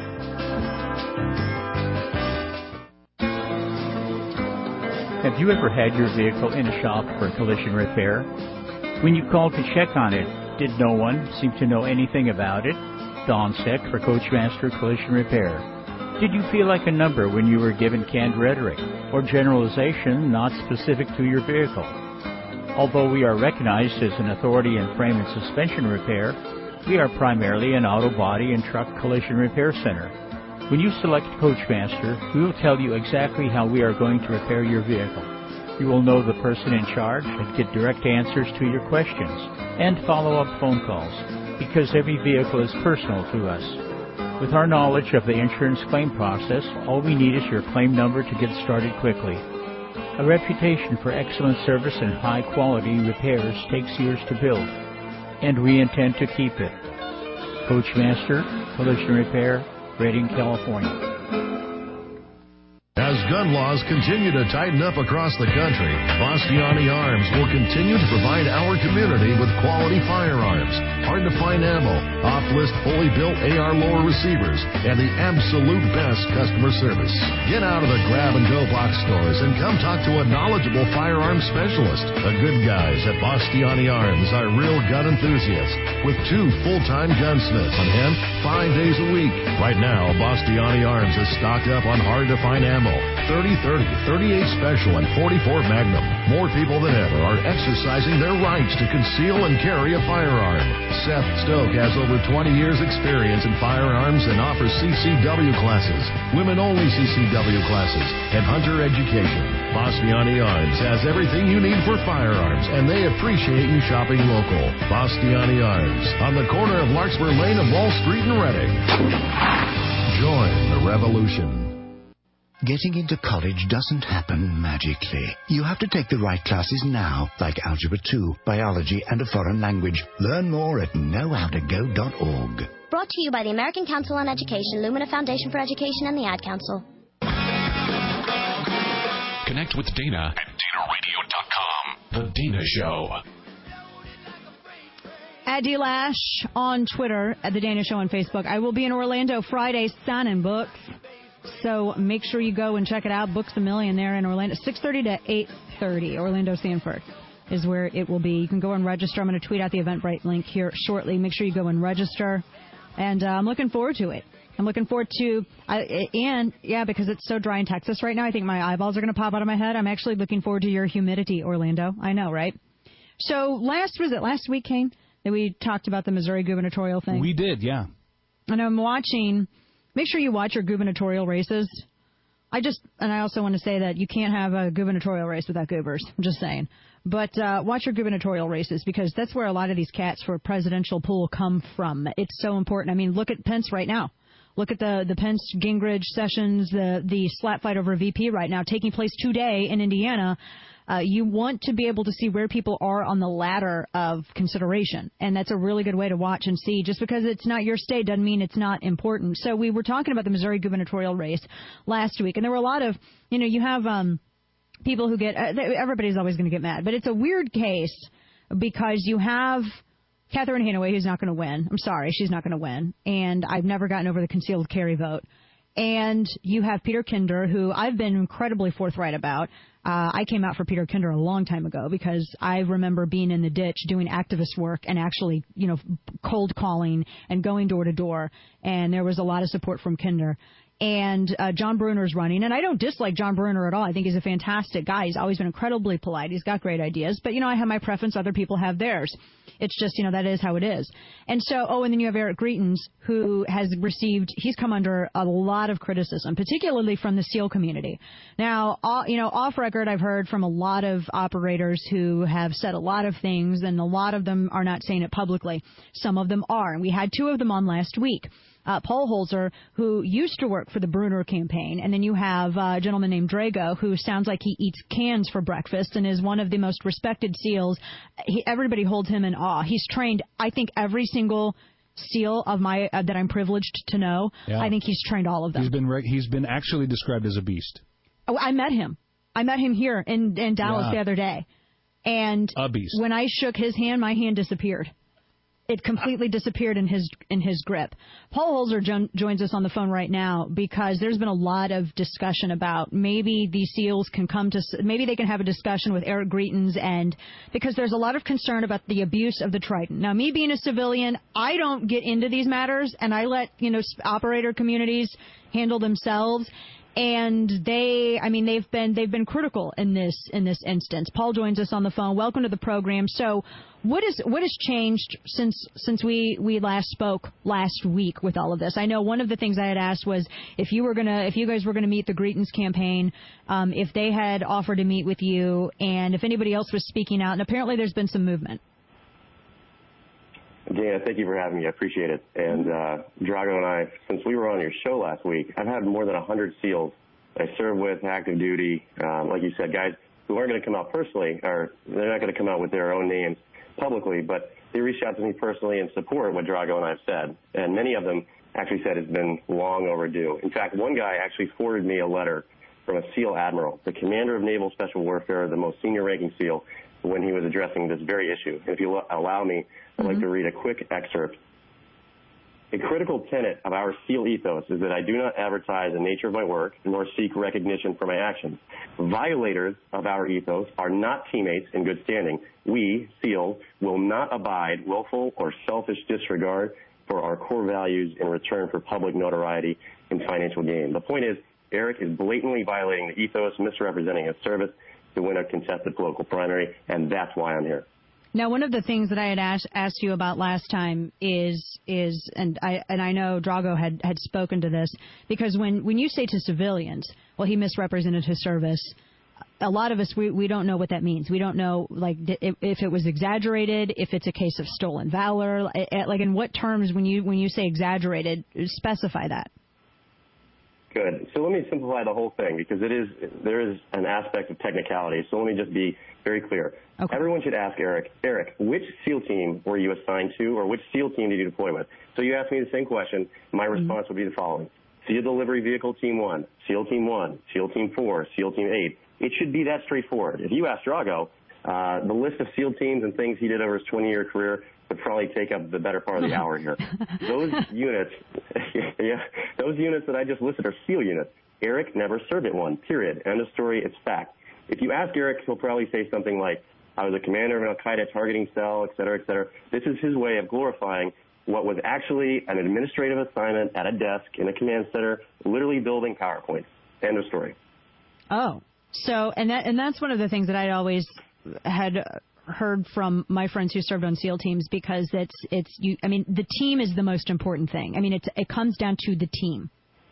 Have you ever had your vehicle in a shop for collision repair? When you called to check on it, did no one seem to know anything about it? Don Seck for Coachmaster Collision Repair. Did you feel like a number when you were given canned rhetoric or generalization not specific to your vehicle? Although we are recognized as an authority in frame and suspension repair, we are primarily an auto body and truck collision repair center. When you select Coachmaster, we will tell you exactly how we are going to repair your vehicle. You will know the person in charge and get direct answers to your questions and follow-up phone calls, because every vehicle is personal to us. With our knowledge of the insurance claim process, all we need is your claim number to get started quickly. A reputation for excellent service and high-quality repairs takes years to build, and we intend to keep it. Coachmaster Collision Repair, Redding, California. As gun laws continue to tighten up across the country, Bastiani Arms will continue to provide our community with quality firearms, hard-to-find ammo, off-list fully built A R lower receivers, and the absolute best customer service. Get out of the grab-and-go box stores and come talk to a knowledgeable firearms specialist. The good guys at Bastiani Arms are real gun enthusiasts with two full-time gunsmiths on hand five days a week. Right now, Bastiani Arms is stocked up on hard-to-find ammo, thirty thirty, thirty-eight Special, and forty-four Magnum. More people than ever are exercising their rights to conceal and carry a firearm. Seth Stoke has over twenty years experience in firearms and offers C C W classes, women-only C C W classes, and hunter education. Bastiani Arms has everything you need for firearms, and they appreciate you shopping local. Bastiani Arms, on the corner of Larkspur Lane and Wall Street in Redding. Join the revolution. Getting into college doesn't happen magically. You have to take the right classes now, like Algebra two, Biology, and a foreign language. Learn more at know how to go dot org. Brought to you by the American Council on Education, Lumina Foundation for Education, and the Ad Council. Connect with Dana at Dana Radio dot com. The Dana Show. At D Lash on Twitter, at The Dana Show on Facebook. I will be in Orlando Friday signing books. So make sure you go and check it out. Books a Million there in Orlando. six thirty to eight thirty. Orlando Sanford is where it will be. You can go and register. I'm going to tweet out the Eventbrite link here shortly. Make sure you go and register. And uh, I'm looking forward to it. I'm looking forward to, uh, and yeah, because it's so dry in Texas right now, I think my eyeballs are going to pop out of my head. I'm actually looking forward to your humidity, Orlando. I know, right? So last, was it last week, Kane, that we talked about the Missouri gubernatorial thing? We did, yeah. And I'm watching. Make sure you watch your gubernatorial races. I just, and I also want to say that you can't have a gubernatorial race without goobers. I'm just saying. But uh, watch your gubernatorial races, because that's where a lot of these cats for presidential pool come from. It's so important. I mean, look at Pence right now. Look at the, the Pence, Gingrich, Sessions, the, the slap fight over V P right now taking place today in Indiana. Uh, you want to be able to see where people are on the ladder of consideration. And that's a really good way to watch and see. Just because it's not your state doesn't mean it's not important. So we were talking about the Missouri gubernatorial race last week. And there were a lot of, you know, you have um, people who get, uh, everybody's always going to get mad. But it's a weird case because you have Catherine Hanaway, who's not going to win. I'm sorry, she's not going to win. And I've never gotten over the concealed carry vote. And you have Peter Kinder, who I've been incredibly forthright about. Uh, I came out for Peter Kinder a long time ago because I remember being in the ditch doing activist work and actually, you know, cold calling and going door to door. And there was a lot of support from Kinder. And uh, John Bruner's running. And I don't dislike John Bruner at all. I think he's a fantastic guy. He's always been incredibly polite. He's got great ideas. But, you know, I have my preference. Other people have theirs. It's just, you know, that is how it is. And so, oh, and then you have Eric Greitens, who has received, he's come under a lot of criticism, particularly from the SEAL community. Now, all, you know, off record, I've heard from a lot of operators who have said a lot of things, and a lot of them are not saying it publicly. Some of them are. And we had two of them on last week. Uh, Paul Holzer, who used to work for the Bruner campaign, and then you have uh, a gentleman named Drago, who sounds like he eats cans for breakfast and is one of the most respected SEALs. He, everybody holds him in awe. He's trained, I think, every single SEAL of my uh, that I'm privileged to know. Yeah. I think he's trained all of them. He's been re- he's been actually described as a beast. Oh, I met him. I met him here in, in Dallas yeah. the other day. And a beast. When I shook his hand, my hand disappeared. It completely disappeared in his in his grip. Paul Holzer jo- joins us on the phone right now because there's been a lot of discussion about maybe these SEALs can come to, maybe they can have a discussion with Eric Greitens, and because there's a lot of concern about the abuse of the Trident. Now, me being a civilian, I don't get into these matters, and I let, you know, operator communities handle themselves. And they, I mean, they've been they've been critical in this in this instance. Paul joins us on the phone. Welcome to the program. So, what is what has changed since since we, we last spoke last week with all of this? I know one of the things I had asked was if you were gonna if you guys were gonna meet the Greitens campaign, um, if they had offered to meet with you, and if anybody else was speaking out. And apparently, there's been some movement. Dana, thank you for having me. I appreciate it. And uh, Drago and I, since we were on your show last week, I've had more than one hundred SEALs I serve with, active duty, um, like you said, guys who aren't going to come out personally, or they're not going to come out with their own names publicly, but they reached out to me personally and support what Drago and I have said. And many of them actually said it's been long overdue. In fact, one guy actually forwarded me a letter from a SEAL admiral, the commander of Naval Special Warfare, the most senior-ranking SEAL, when he was addressing this very issue. If you allow me, I'd like to read a quick excerpt. A critical tenet of our SEAL ethos is that I do not advertise the nature of my work nor seek recognition for my actions. Violators of our ethos are not teammates in good standing. We, SEALs, will not abide willful or selfish disregard for our core values in return for public notoriety and financial gain. The point is, Eric is blatantly violating the ethos, misrepresenting his service to win a contested political primary, and that's why I'm here. Now, one of the things that I had asked, asked you about last time is, is and I and I know Drago had, had spoken to this, because when, when you say to civilians, well, he misrepresented his service, a lot of us, we, we don't know what that means. We don't know, like, if, if it was exaggerated, if it's a case of stolen valor, like, in what terms, when you when you say exaggerated, specify that. Good. So let me simplify the whole thing, because it is there is an aspect of technicality. So let me just be very clear. Okay. Everyone should ask Eric, Eric, which SEAL team were you assigned to, or which SEAL team did you deploy with? So you ask me the same question. My mm-hmm. response would be the following. SEAL Delivery Vehicle Team one, SEAL Team one, SEAL Team four, SEAL Team eight. It should be that straightforward. If you ask Drago, uh, the list of SEAL teams and things he did over his twenty-year career would probably take up the better part of the hour here. Those units, yeah, those units that I just listed are SEAL units. Eric never served at one, period. End of story, it's fact. If you ask Eric, he'll probably say something like, I was a commander of an al-Qaeda targeting cell, et cetera, et cetera. This is his way of glorifying what was actually an administrative assignment at a desk in a command center, literally building PowerPoints. End of story. Oh, so, and that and that's one of the things that I'd always had heard from my friends who served on SEAL teams, because it's, it's you, I mean, the team is the most important thing. I mean, it's, it comes down to the team.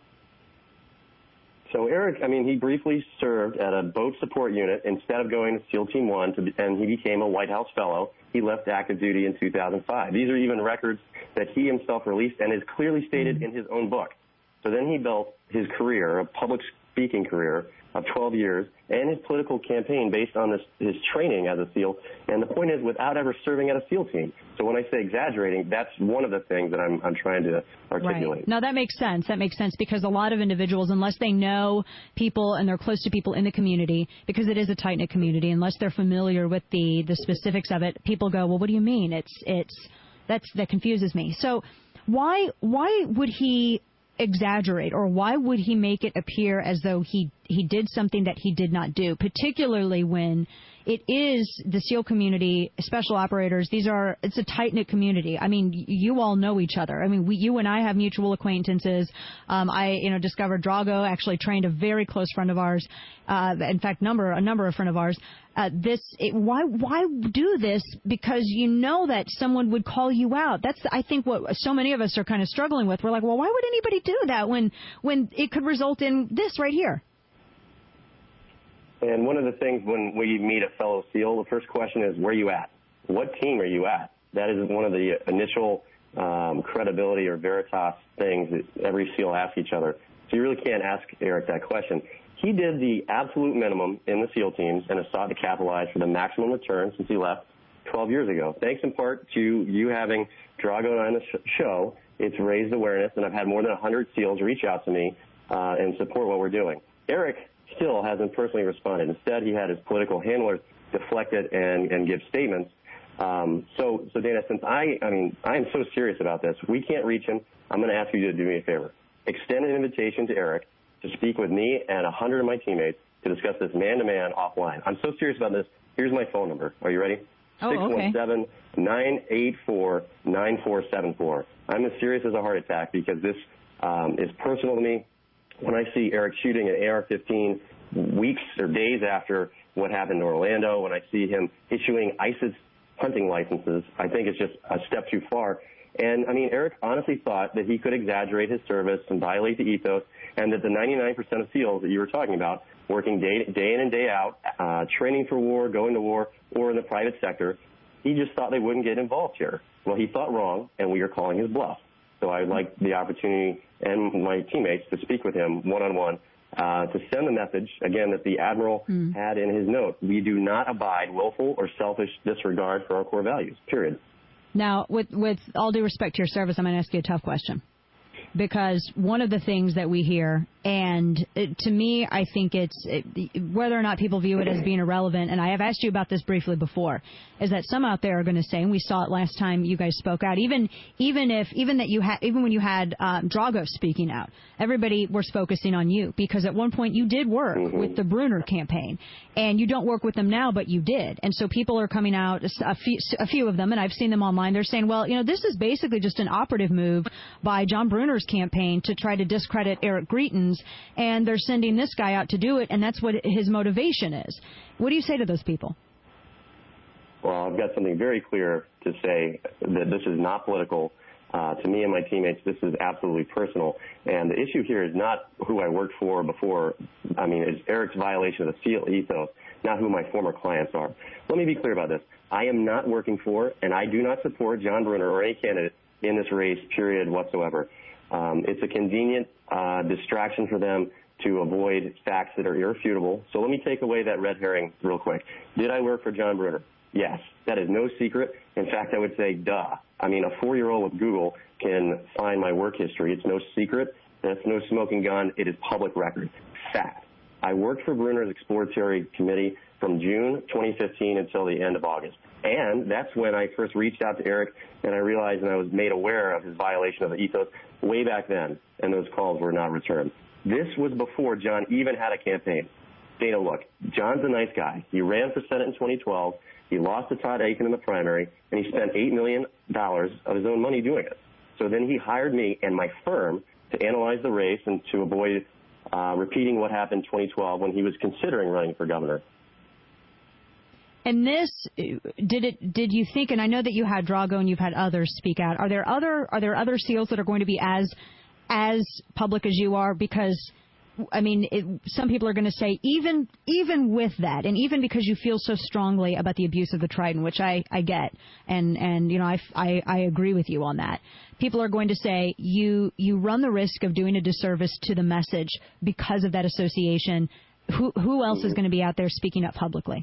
So Eric, I mean, he briefly served at a boat support unit instead of going to SEAL Team one, to, and he became a White House fellow. He left active duty in two thousand five. These are even records that he himself released and is clearly stated in his own book. So then he built his career, a public speaking career of twelve years, and his political campaign based on this, his training as a SEAL. And the point is, without ever serving at a SEAL team. So when I say exaggerating, that's one of the things that I'm, I'm trying to articulate. Right. Now, that makes sense. That makes sense, because a lot of individuals, unless they know people and they're close to people in the community, because it is a tight-knit community, unless they're familiar with the, the specifics of it, people go, well, what do you mean? It's it's that's that confuses me. So why why would he exaggerate, or why would he make it appear as though he he did something that he did not do, particularly when it is the SEAL community, special operators, these are, it's a tight-knit community. I mean, you all know each other. I mean, we, you and I have mutual acquaintances. Um, I, you know, discovered Drago actually trained a very close friend of ours. Uh, in fact, number, a number of friend of ours. Uh, this, it, why, why do this? Because you know that someone would call you out. That's, I think, what so many of us are kind of struggling with. We're like, well, why would anybody do that when, when it could result in this right here? And one of the things when we meet a fellow SEAL, the first question is, where are you at? What team are you at? That is one of the initial um, credibility or veritas things that every SEAL asks each other. So you really can't ask Eric that question. He did the absolute minimum in the SEAL teams and has sought to capitalize for the maximum return since he left twelve years ago. Thanks in part to you having Drago on the sh- show, it's raised awareness, and I've had more than one hundred SEALs reach out to me uh, and support what we're doing. Eric still hasn't personally responded. Instead, he had his political handlers deflect it and, and give statements. Um, so, so Dana, since I, I mean, I am so serious about this, we can't reach him. I'm going to ask you to do me a favor. Extend an invitation to Eric to speak with me and a hundred of my teammates to discuss this man-to-man offline. I'm so serious about this. Here's my phone number. Are you ready? Oh, okay. six one seven, nine eight four, nine four seven four. I'm as serious as a heart attack because this um, is personal to me. When I see Eric shooting an A R fifteen weeks or days after what happened in Orlando, when I see him issuing ISIS hunting licenses, I think it's just a step too far. And, I mean, Eric honestly thought that he could exaggerate his service and violate the ethos, and that the ninety-nine percent of SEALs that you were talking about, working day, day in and day out, uh, training for war, going to war, or in the private sector, he just thought they wouldn't get involved here. Well, he thought wrong, and we are calling his bluff. So I'd like the opportunity and my teammates to speak with him one-on-one uh, to send the message, again, that the Admiral mm. had in his note. We do not abide willful or selfish disregard for our core values, period. Now, with, with all due respect to your service, I'm going to ask you a tough question. Because one of the things that we hear, and it, to me, I think it's it, whether or not people view it as being irrelevant, and I have asked you about this briefly before, is that some out there are going to say, and we saw it last time you guys spoke out, even even if even that you had even when you had um, Drago speaking out, everybody was focusing on you because at one point you did work with the Brunner campaign, and you don't work with them now, but you did, and so people are coming out, a few, a few of them, and I've seen them online. They're saying, well, you know, this is basically just an operative move by John Brunner's campaign to try to discredit Eric Greitens, and they're sending this guy out to do it, and that's what his motivation is. What do you say to those people? Well, I've got something very clear to say, that this is not political. Uh, to me and my teammates, this is absolutely personal. And the issue here is not who I worked for before. I mean, it's Eric's violation of the SEAL ethos, not who my former clients are. Let me be clear about this. I am not working for, and I do not support John Brunner or any candidate in this race, period, whatsoever. Um, it's a convenient uh, distraction for them to avoid facts that are irrefutable. So let me take away that red herring real quick. Did I work for John Brunner? Yes. That is no secret. In fact, I would say, duh. I mean, a four-year-old with Google can find my work history. It's no secret. That's no smoking gun. It is public record. Fact. I worked for Brunner's Exploratory Committee from June twenty fifteen until the end of August. And that's when I first reached out to Eric, and I realized and I was made aware of his violation of the ethos way back then, and those calls were not returned. This was before John even had a campaign. Dana, look, John's a nice guy. He ran for Senate in twenty twelve. He lost to Todd Akin in the primary, and he spent eight million dollars of his own money doing it. So then he hired me and my firm to analyze the race and to avoid uh, repeating what happened in twenty twelve when he was considering running for governor. And this, did it? Did you think? And I know that you had Drago and you've had others speak out. Are there other? Are there other SEALs that are going to be as as public as you are? Because I mean, it, some people are going to say even even with that, and even because you feel so strongly about the abuse of the Trident, which I, I get, and and you know I, I I agree with you on that. People are going to say you you run the risk of doing a disservice to the message because of that association. Who who else is going to be out there speaking up publicly?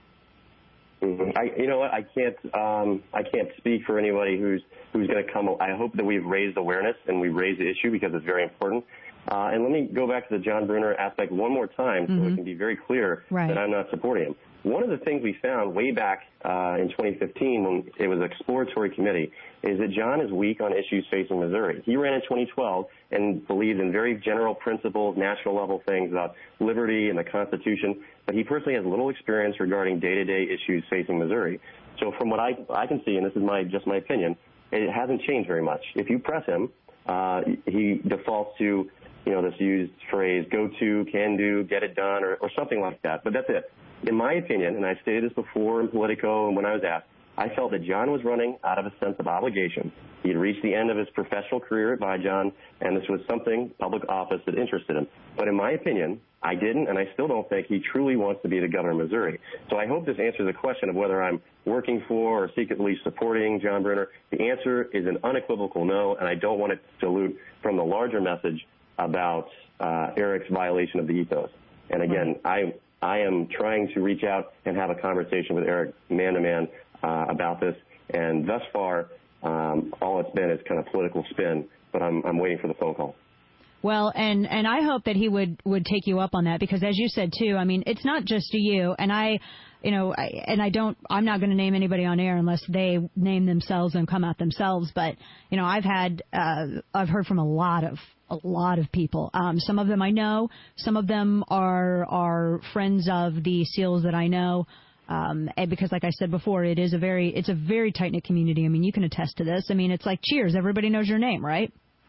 I, you know what? I can't. Um, I can't speak for anybody who's who's going to come. I hope that we've raised awareness and we've raised the issue because it's very important. Uh, and let me go back to the John Brunner aspect one more time, mm-hmm. so it can be very clear right. that I'm not supporting him. One of the things we found way back uh, in twenty fifteen when it was an exploratory committee is that John is weak on issues facing Missouri. He ran in twenty twelve and believed in very general principles, national level things about liberty and the Constitution, but he personally has little experience regarding day-to-day issues facing Missouri. So from what I, I can see, and this is my just my opinion, it hasn't changed very much. If you press him, uh, he defaults to, you know, this used phrase, go to, can do, get it done, or, or something like that. But that's it. In my opinion, and I've stated this before in Politico and when I was asked, I felt that John was running out of a sense of obligation. He had reached the end of his professional career at Vijon, and this was something, public office, that interested him. But in my opinion, I didn't, and I still don't think he truly wants to be the governor of Missouri. So I hope this answers the question of whether I'm working for or secretly supporting John Brunner. The answer is an unequivocal no, and I don't want it to dilute from the larger message about uh, Eric's violation of the ethos. And again, I I am trying to reach out and have a conversation with Eric man-to-man uh, about this, and thus far, um, all it's been is kind of political spin, but I'm I'm waiting for the phone call. Well, and, and I hope that he would, would take you up on that, because as you said, too, I mean, it's not just you, and I, you know, I, and I don't, I'm not going to name anybody on air unless they name themselves and come out themselves. But, you know, I've had, uh, I've heard from a lot of, a lot of people. Um, some of them I know. Some of them are, are friends of the SEALs that I know. Um, and because, like I said before, it is a very, it's a very tight-knit community. I mean, you can attest to this. I mean, it's like Cheers. Everybody knows your name, right?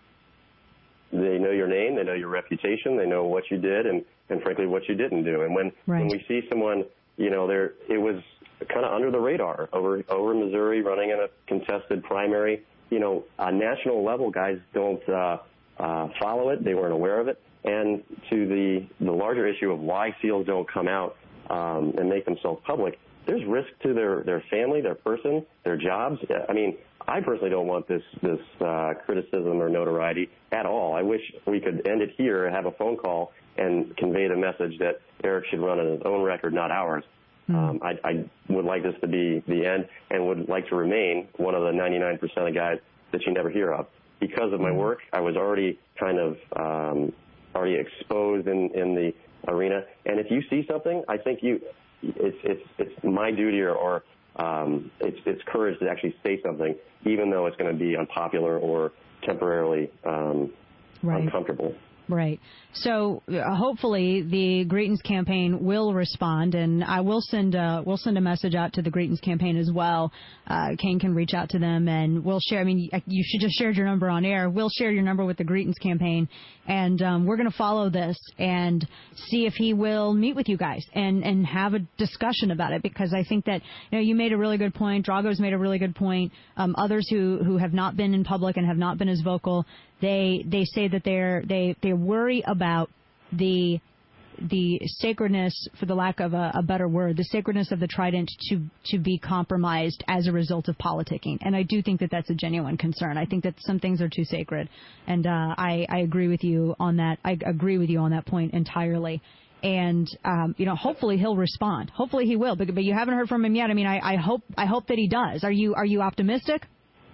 They know your name. They know your reputation. They know what you did and, and frankly, what you didn't do. And when, right. when we see someone, you know, there, it was kind of under the radar over, over Missouri running in a contested primary. You know, on national level, guys don't uh, uh, follow it. They weren't aware of it. And to the, the larger issue of why SEALs don't come out Um, and make themselves public, there's risk to their, their family, their person, their jobs. I mean, I personally don't want this this uh, criticism or notoriety at all. I wish we could end it here, have a phone call, and convey the message that Eric should run on his own record, not ours. Mm. Um, I, I would like this to be the end and would like to remain one of the ninety-nine percent of guys that you never hear of. Because of my work, I was already kind of um, already exposed in, in the arena, and if you see something, I think you, it's it's it's my duty or, or um, it's it's courage to actually say something, even though it's going to be unpopular or temporarily um, right. uncomfortable. Right. So uh, hopefully the Greetings campaign will respond, and I will send a, we'll send a message out to the Greetings campaign as well. Uh, Kane can reach out to them, and we'll share. I mean, you should just share your number on air. We'll share your number with the Greetings campaign, and um, we're going to follow this and see if he will meet with you guys and, and have a discussion about it, because I think that, you know, you made a really good point. Drago's made a really good point. Um, others who, who have not been in public and have not been as vocal, they they say that they're they they worry about the the sacredness, for the lack of a, a better word, the sacredness of the Trident to to be compromised as a result of politicking. And I do think that that's a genuine concern. I think that some things are too sacred, and uh, I I agree with you on that. I agree with you on that point entirely. And um, you know, hopefully he'll respond. Hopefully he will. But, but you haven't heard from him yet. I mean, I, I hope I hope that he does. Are you are you optimistic?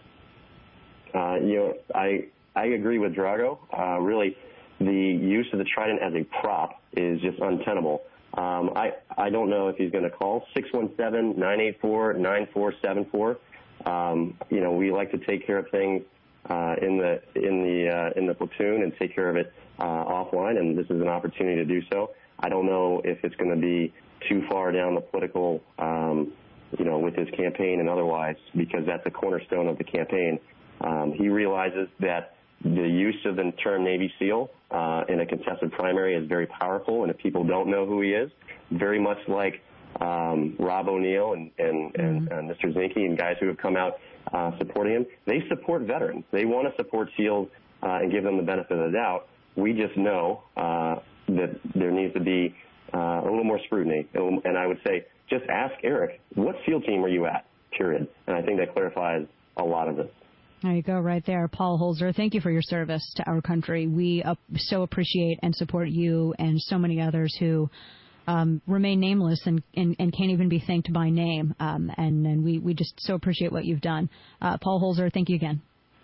Uh, you know, I. I agree with Drago. Uh, really, the use of the Trident as a prop is just untenable. Um, I, I don't know if he's going to call six one seven, nine eight four, nine four seven four. Um, you know, we like to take care of things uh, in the in the uh, in the platoon and take care of it uh, offline, and this is an opportunity to do so. I don't know if it's going to be too far down the political, um, you know, with his campaign and otherwise, because that's a cornerstone of the campaign. Um, he realizes that the use of the term Navy SEAL uh, in a contested primary is very powerful, and if people don't know who he is, very much like um, Rob O'Neill and, and, and, and Mister Zinke and guys who have come out uh, supporting him, they support veterans. They want to support SEALs uh, and give them the benefit of the doubt. We just know uh, that there needs to be uh, a little more scrutiny. And I would say, just ask Eric, what SEAL team are you at, period? And I think that clarifies a lot of this. There you go, right there. Paul Holzer, thank you for your service to our country. We uh, so appreciate and support you and so many others who um, remain nameless and, and, and can't even be thanked by name. Um, and and we, we just so appreciate what you've done. Uh, Paul Holzer, thank you again.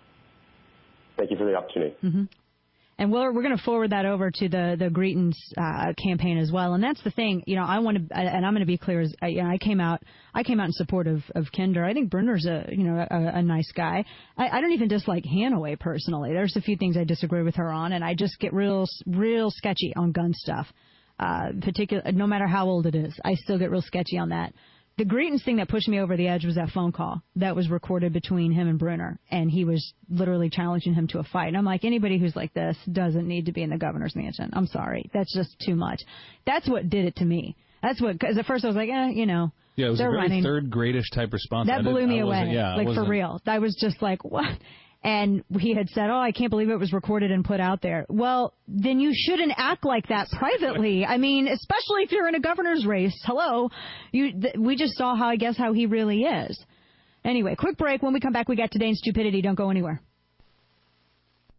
Thank you for the opportunity. Mm-hmm. And we're, we're going to forward that over to the, the Greetings uh, campaign as well. And that's the thing, you know, I want to, and I'm going to be clear, as, you know, I came out, I came out in support of, of Kinder. I think Bruner's a, you know, a, a nice guy. I, I don't even dislike Hanaway personally. There's a few things I disagree with her on, and I just get real, real sketchy on gun stuff. Uh, particular, no matter how old it is, I still get real sketchy on that. The Greetings thing that pushed me over the edge was that phone call that was recorded between him and Bruner, and he was literally challenging him to a fight. And I'm like, anybody who's like this doesn't need to be in the governor's mansion. I'm sorry. That's just too much. That's what did it to me. That's what, because at first I was like, eh, you know. Yeah, it was they're a very running. third gradish type response. That blew me away. Yeah, like, for real. I was just like, what? And he had said, oh, I can't believe it was recorded and put out there. Well, then you shouldn't act like that privately. I mean, especially if you're in a governor's race. Hello. You, th- we just saw how, I guess, how he really is. Anyway, quick break. When we come back, we got Today in Stupidity. Don't go anywhere.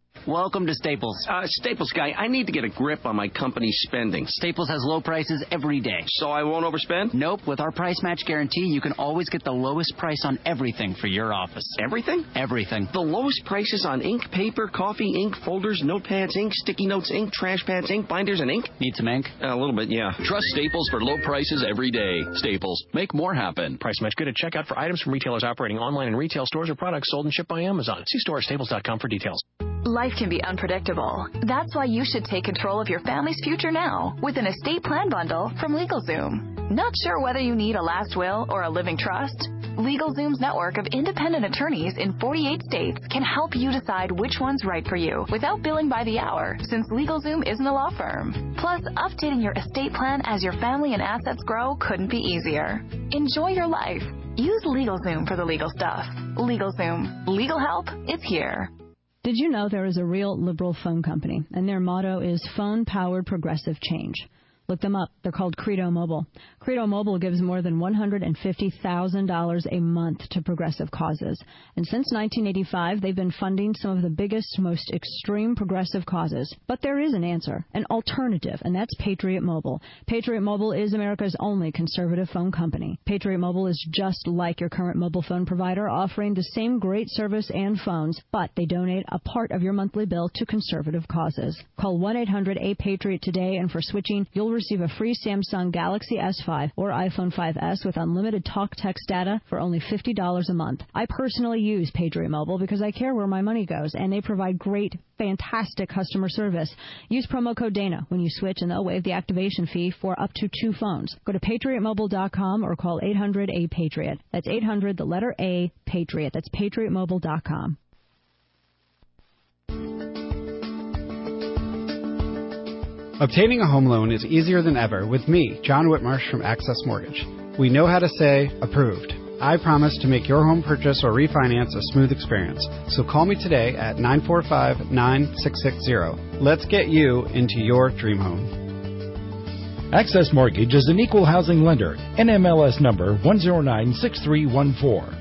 Welcome to Staples. Uh, Staples guy, I need to get a grip on my company's spending. Staples has low prices every day. So I won't overspend? Nope. With our price match guarantee, you can always get the lowest price on everything for your office. Everything? Everything. The lowest prices on ink, paper, coffee, ink, folders, notepads, ink, sticky notes, ink, trash pads, ink, binders, and ink? Need some ink? Uh, a little bit, yeah. Trust Staples for low prices every day. Staples. Make more happen. Price match good at checkout for items from retailers operating online in retail stores or products sold and shipped by Amazon. See store at staples dot com for details. Life can be unpredictable. That's why you should take control of your family's future now with an estate plan bundle from LegalZoom. Not sure whether you need a last will or a living trust? LegalZoom's network of independent attorneys in forty-eight states can help you decide which one's right for you without billing by the hour, since LegalZoom isn't a law firm. Plus, updating your estate plan as your family and assets grow couldn't be easier. Enjoy your life. Use LegalZoom for the legal stuff. LegalZoom. Legal help, it's here. Did you know there is a real liberal phone company, and their motto is phone-powered progressive change? Look them up. They're called Credo Mobile. Credo Mobile gives more than one hundred fifty thousand dollars a month to progressive causes. And since nineteen eighty-five, they've been funding some of the biggest, most extreme progressive causes. But there is an answer, an alternative, and that's Patriot Mobile. Patriot Mobile is America's only conservative phone company. Patriot Mobile is just like your current mobile phone provider, offering the same great service and phones, but they donate a part of your monthly bill to conservative causes. Call one eight hundred A Patriot today, and for switching, you'll receive a free Samsung Galaxy S five or iPhone five S with unlimited talk text data for only fifty dollars a month. I personally use Patriot Mobile because I care where my money goes, and they provide great, fantastic customer service. Use promo code Dana when you switch, and they'll waive the activation fee for up to two phones. Go to patriot mobile dot com or call eight hundred A Patriot. That's eight hundred, the letter A, Patriot. That's patriot mobile dot com. Obtaining a home loan is easier than ever with me, John Whitmarsh from Access Mortgage. We know how to say approved. I promise to make your home purchase or refinance a smooth experience. So call me today at nine four five, nine six six zero. Let's get you into your dream home. Access Mortgage is an equal housing lender. N M L S number one zero nine six three one four.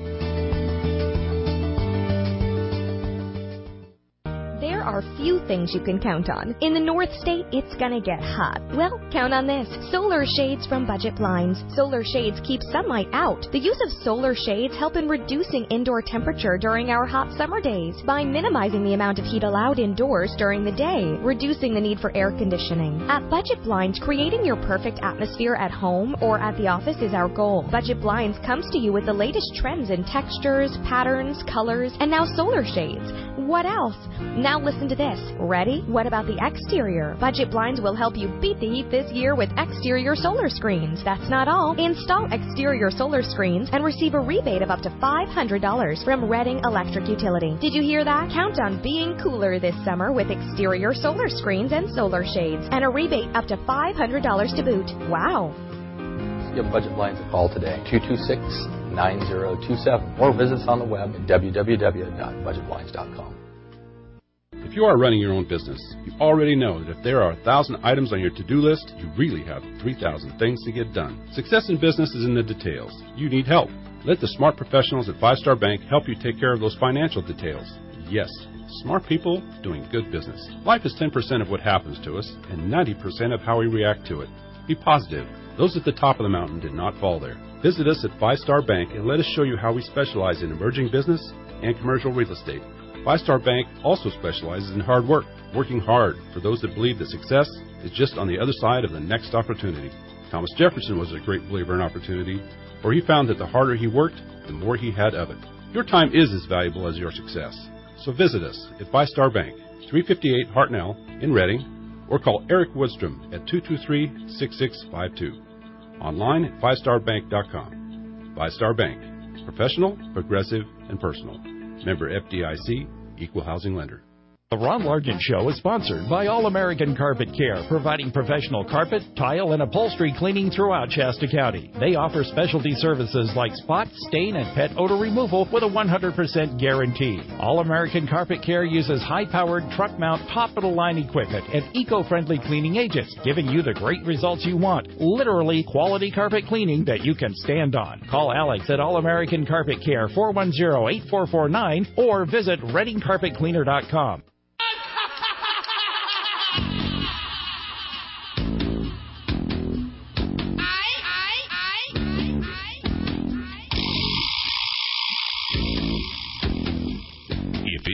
There are few things you can count on. In the North State, it's gonna get hot. Well, count on this. Solar shades from Budget Blinds. Solar shades keep sunlight out. The use of solar shades help in reducing indoor temperature during our hot summer days by minimizing the amount of heat allowed indoors during the day, reducing the need for air conditioning. At Budget Blinds, creating your perfect atmosphere at home or at the office is our goal. Budget Blinds comes to you with the latest trends in textures, patterns, colors, and now solar shades. What else? Now listen to this. Ready? What about the exterior? Budget Blinds will help you beat the heat this year with exterior solar screens. That's not all. Install exterior solar screens and receive a rebate of up to five hundred dollars from Redding Electric Utility. Did you hear that? Count on being cooler this summer with exterior solar screens and solar shades, and a rebate up to five hundred dollars to boot. Wow. Give Budget Blinds a call today, two two six, nine zero two seven, or visit us on the web at w w w dot budget blinds dot com. If you are running your own business, you already know that if there are a thousand items on your to-do list, you really have three thousand things to get done. Success in business is in the details. You need help. Let the smart professionals at Five Star Bank help you take care of those financial details. Yes, smart people doing good business. Life is ten percent of what happens to us and ninety percent of how we react to it. Be positive. Those at the top of the mountain did not fall there. Visit us at Five Star Bank and let us show you how we specialize in emerging business and commercial real estate. Five Star Bank also specializes in hard work, working hard for those that believe that success is just on the other side of the next opportunity. Thomas Jefferson was a great believer in opportunity, for he found that the harder he worked, the more he had of it. Your time is as valuable as your success. So visit us at Five Star Bank, three fifty-eight Hartnell in Reading, or call Eric Woodstrom at two two three, six six five two. Online at five star bank dot com. Five Star Bank. Professional, progressive, and personal. Member F D I C, Equal Housing Lender. The Ron Largent Show is sponsored by All American Carpet Care, providing professional carpet, tile, and upholstery cleaning throughout Shasta County. They offer specialty services like spot, stain, and pet odor removal with a one hundred percent guarantee. All American Carpet Care uses high-powered truck-mount top-of-the-line equipment and eco-friendly cleaning agents, giving you the great results you want. Literally quality carpet cleaning that you can stand on. Call Alex at All American Carpet Care, four one zero, eight four four nine, or visit reading carpet cleaner dot com.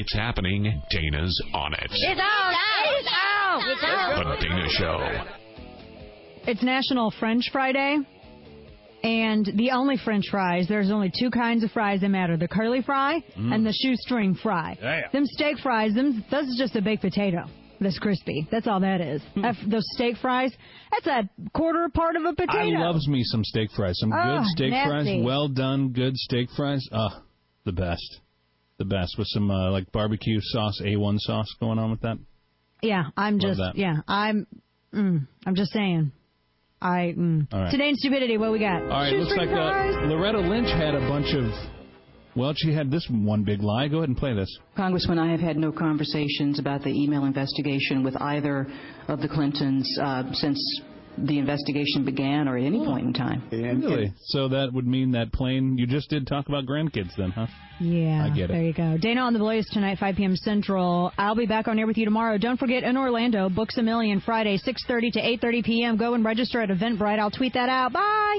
It's happening. Dana's on it. It's out! It's out! It's out! The Dana Show. It's National French Fry Day. And the only French fries, there's only two kinds of fries that matter. The curly fry mm. and the shoestring fry. Yeah. Them steak fries, them, those is just a baked potato that's crispy. That's all that is. That, those steak fries, that's a quarter part of a potato. I loves me some steak fries. Some oh, good steak nasty. fries. Well done, good steak fries. Oh, the best. The best. With some, uh, like, barbecue sauce, A one sauce going on with that. Yeah, I'm Love just, that. yeah, I'm, mm, I'm just saying. I mm. All right. Today in Stupidity, what we got? All right, Shoestring looks like uh, Loretta Lynch had a bunch of, well, she had this one big lie. Go ahead and play this. Congressman, I have had no conversations about the email investigation with either of the Clintons uh, since the investigation began or at any point in time. Really? So that would mean that plane, you just did talk about grandkids then, huh? Yeah, I get it. There you go. Dana on the Blaze tonight, five p.m. Central. I'll be back on air with you tomorrow. Don't forget, in Orlando, Books A Million, Friday, six thirty to eight thirty p.m. Go and register at Eventbrite. I'll tweet that out. Bye!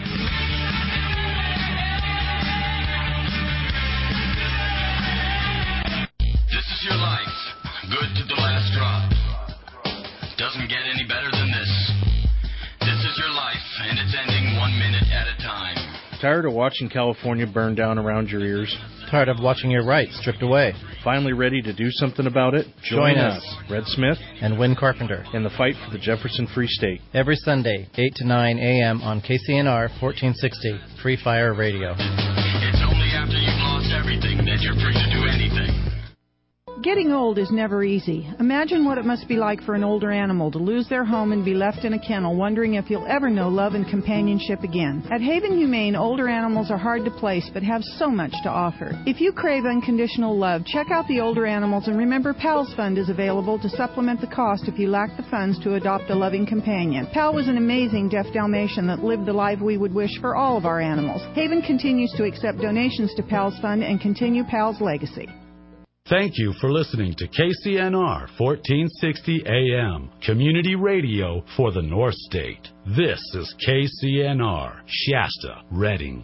This is your life. Good to the last drop. Doesn't get any better than this. This is your life, and it's ending one minute at a time. Tired of watching California burn down around your ears? Tired of watching your rights stripped away? Finally ready to do something about it? Join, Join us, Red Smith and Win Carpenter, in the fight for the Jefferson Free State. Every Sunday, eight to nine a.m. on K C N R fourteen sixty, Free Fire Radio. It's only after you've lost everything that you're free to do anything. Getting old is never easy. Imagine what it must be like for an older animal to lose their home and be left in a kennel wondering if you'll ever know love and companionship again. At Haven Humane, older animals are hard to place but have so much to offer. If you crave unconditional love, check out the older animals and remember PAL's Fund is available to supplement the cost if you lack the funds to adopt a loving companion. Pal was an amazing deaf Dalmatian that lived the life we would wish for all of our animals. Haven continues to accept donations to PAL's Fund and continue PAL's legacy. Thank you for listening to K C N R fourteen sixty A M, community radio for the North State. This is K C N R, Shasta, Redding.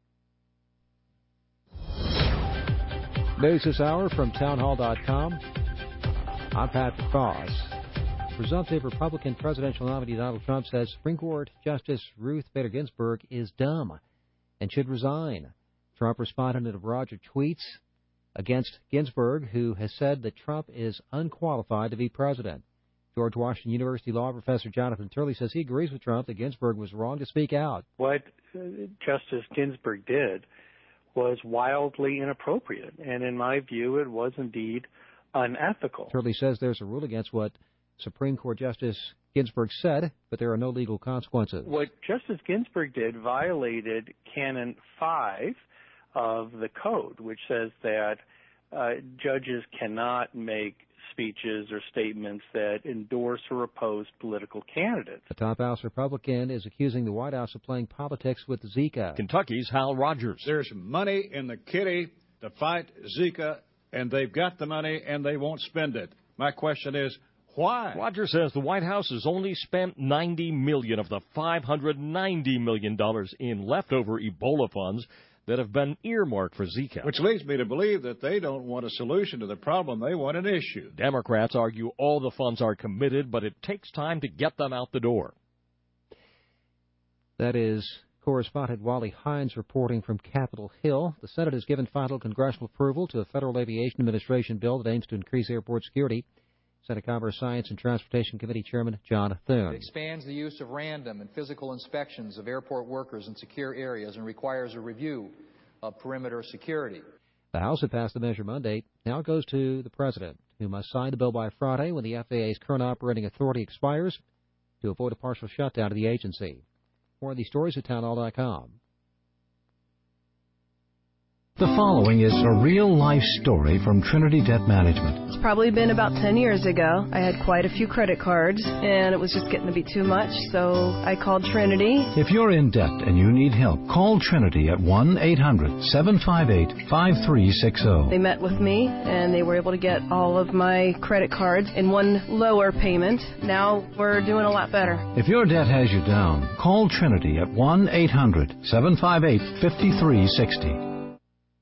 News this hour from townhall dot com. I'm Patrick Foss. Presumptive Republican presidential nominee Donald Trump says Supreme Court Justice Ruth Bader Ginsburg is dumb and should resign. Trump responded in a barrage of tweets against Ginsburg, who has said that Trump is unqualified to be president. George Washington University law professor Jonathan Turley says he agrees with Trump that Ginsburg was wrong to speak out. What Justice Ginsburg did was wildly inappropriate, and in my view, it was indeed unethical. Turley says there's a rule against what Supreme Court Justice Ginsburg said, but there are no legal consequences. What Justice Ginsburg did violated Canon five of the code, which says that uh, judges cannot make speeches or statements that endorse or oppose political candidates. The top House Republican is accusing the White House of playing politics with Zika. Kentucky's Hal Rogers. There's money in the kitty to fight Zika, and they've got the money, and they won't spend it. My question is, why? Rogers says the White House has only spent ninety million dollars of the five hundred ninety million dollars in leftover Ebola funds that have been earmarked for Zika. Which leads me to believe that they don't want a solution to the problem. They want an issue. Democrats argue all the funds are committed, but it takes time to get them out the door. That is correspondent Wally Hines reporting from Capitol Hill. The Senate has given final congressional approval to a Federal Aviation Administration bill that aims to increase airport security. Senate Commerce, Science, and Transportation Committee Chairman John Thune. It expands the use of random and physical inspections of airport workers in secure areas and requires a review of perimeter security. The House had passed the measure Monday. Now it goes to the President, who must sign the bill by Friday when the F A A's current operating authority expires to avoid a partial shutdown of the agency. More of these stories at townhall dot com. The following is a real-life story from Trinity Debt Management. It's probably been about ten years ago. I had quite a few credit cards, and it was just getting to be too much, so I called Trinity. If you're in debt and you need help, call Trinity at one eight hundred seven five eight five three six zero. They met with me, and they were able to get all of my credit cards in one lower payment. Now we're doing a lot better. If your debt has you down, call Trinity at one eight hundred seven five eight five three six zero.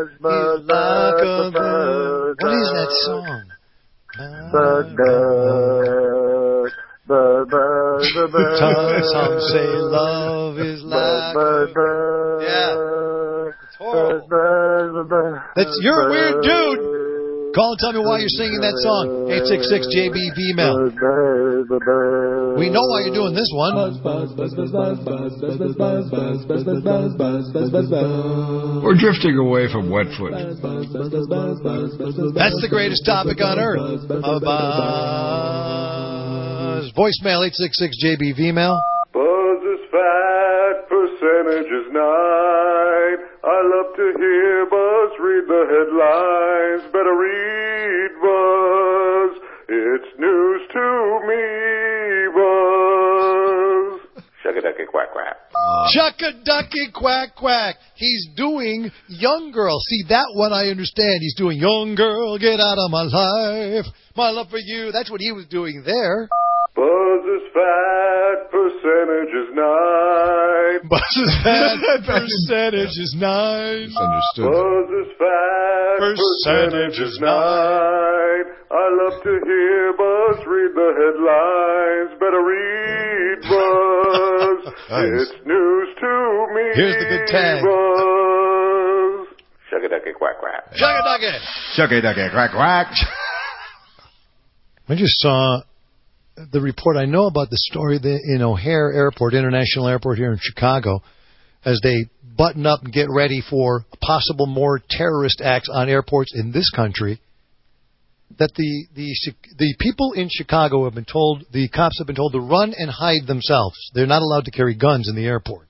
of love. What is that song? Some say love is like yeah. It's horrible. That's you're a weird dude. Call and tell me why you're singing that song. eight six six J B V-mail. We know why you're doing this one. We're drifting away from Wetfoot. That's the greatest topic on earth. A buzz. Voicemail eight six six J B V-mail. Buzz is fat, percentage is nine. I love to hear Buzz read the headlines. Better read Buzz. It's news to me, Buzz. Shuck-a-ducky quack quack. Shuck-a-ducky quack quack. He's doing Young Girl. See, that one I understand. He's doing Young Girl, get out of my life. My love for you. That's what he was doing there. Buzz is fat, percentage is nine. Buzz is fat, percentage is nine. Understood. Buzz is fat, percentage is nine. I love to hear Buzz read the headlines. Better read Buzz. Nice. It's news to me. Here's the good tag. Buzz. Shuck-a-ducky quack quack. Shuck-a-ducky. Shuck-a-ducky quack quack. I just saw the report. I know about the story in O'Hare Airport, International Airport here in Chicago, as they button up and get ready for possible more terrorist acts on airports in this country, that the, the, the people in Chicago have been told, the cops have been told to run and hide themselves. They're not allowed to carry guns in the airport.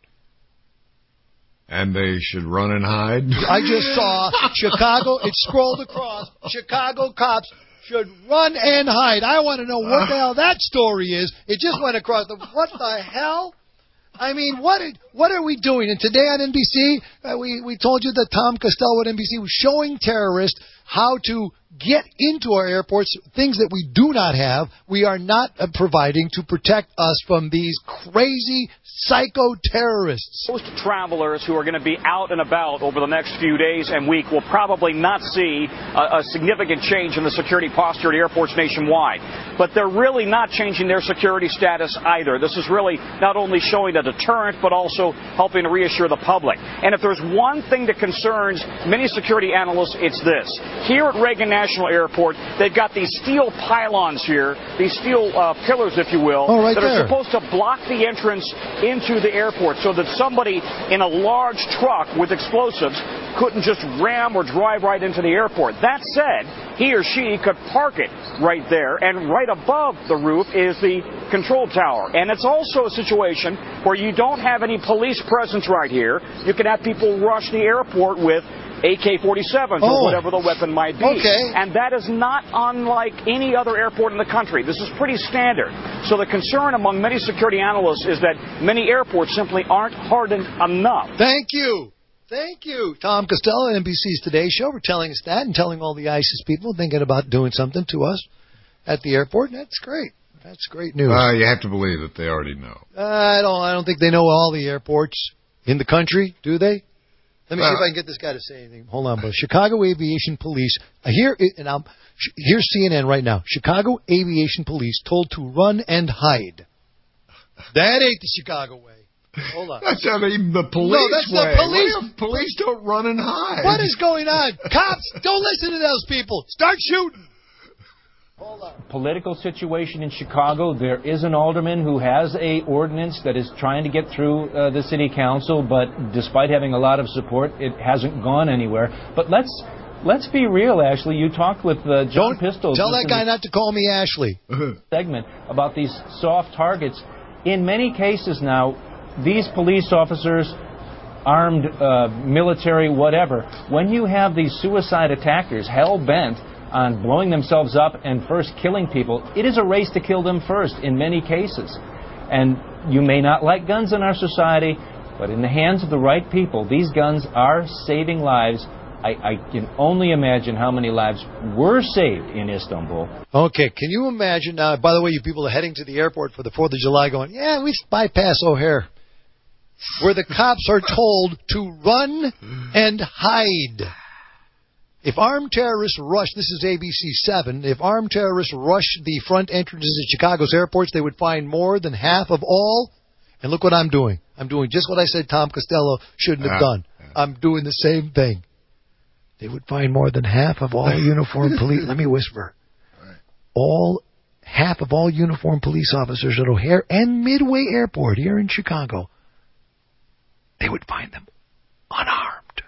And they should run and hide? I just saw Chicago, it scrolled across, Chicago cops should run and hide. I want to know what the hell that story is. It just went across the... What the hell? I mean, what what are we doing? And today on N B C, uh, we, we told you that Tom Costello at N B C was showing terrorists how to get into our airports, things that we do not have, we are not uh, providing to protect us from these crazy psycho-terrorists. Most travelers who are going to be out and about over the next few days and week will probably not see a, a significant change in the security posture at airports nationwide. But they're really not changing their security status either. This is really not only showing a deterrent, but also helping to reassure the public. And if there's one thing that concerns many security analysts, it's this. Here at Reagan National Airport, they've got these steel pylons here, these steel uh, pillars, if you will, oh, right that there. are supposed to block the entrance into the airport so that somebody in a large truck with explosives couldn't just ram or drive right into the airport. That said, he or she could park it right there, and right above the roof is the control tower. And it's also a situation where you don't have any police presence right here. You can have people rush the airport with A K forty-sevens oh. or whatever the weapon might be. Okay. And that is not unlike any other airport in the country. This is pretty standard. So the concern among many security analysts is that many airports simply aren't hardened enough. Thank you. Thank you. Tom Costello at N B C's Today Show for telling us that and telling all the ISIS people thinking about doing something to us at the airport. That's great. That's great news. Uh, you have to believe that they already know. Uh, I don't. I don't think they know all the airports in the country, do they? Let me uh, see if I can get this guy to say anything. Hold on, but Chicago Aviation Police uh, here, and I'm here's C N N right now. Chicago Aviation Police told to run and hide. That ain't the Chicago way. Hold on. That's not even the police no, that's way. the police. What if police don't run and hide? What is going on? Cops, don't listen to those people. Start shooting. Hold on. Political situation in Chicago. There is an alderman who has a ordinance that is trying to get through uh, the city council, but despite having a lot of support, it hasn't gone anywhere. But let's let's be real, Ashley. You talked with uh, John don't Pistols. Tell that guy not to call me Ashley. Segment about these soft targets. In many cases now, these police officers, armed, uh, military, whatever, when you have these suicide attackers hell-bent on blowing themselves up and first killing people, it is a race to kill them first in many cases. And you may not like guns in our society, but in the hands of the right people, these guns are saving lives. I, I can only imagine how many lives were saved in Istanbul. Okay, can you imagine now, by the way, you people are heading to the airport for the fourth of July going, yeah, we bypass O'Hare, where the cops are told to run and hide. If armed terrorists rush, this is A B C seven, if armed terrorists rush the front entrances at Chicago's airports, they would find more than half of all. And look what I'm doing. I'm doing just what I said Tom Costello shouldn't have done. I'm doing the same thing. They would find more than half of all uniformed police. Let me whisper. All half of all uniformed police officers at O'Hare and Midway Airport here in Chicago. They would find them unarmed.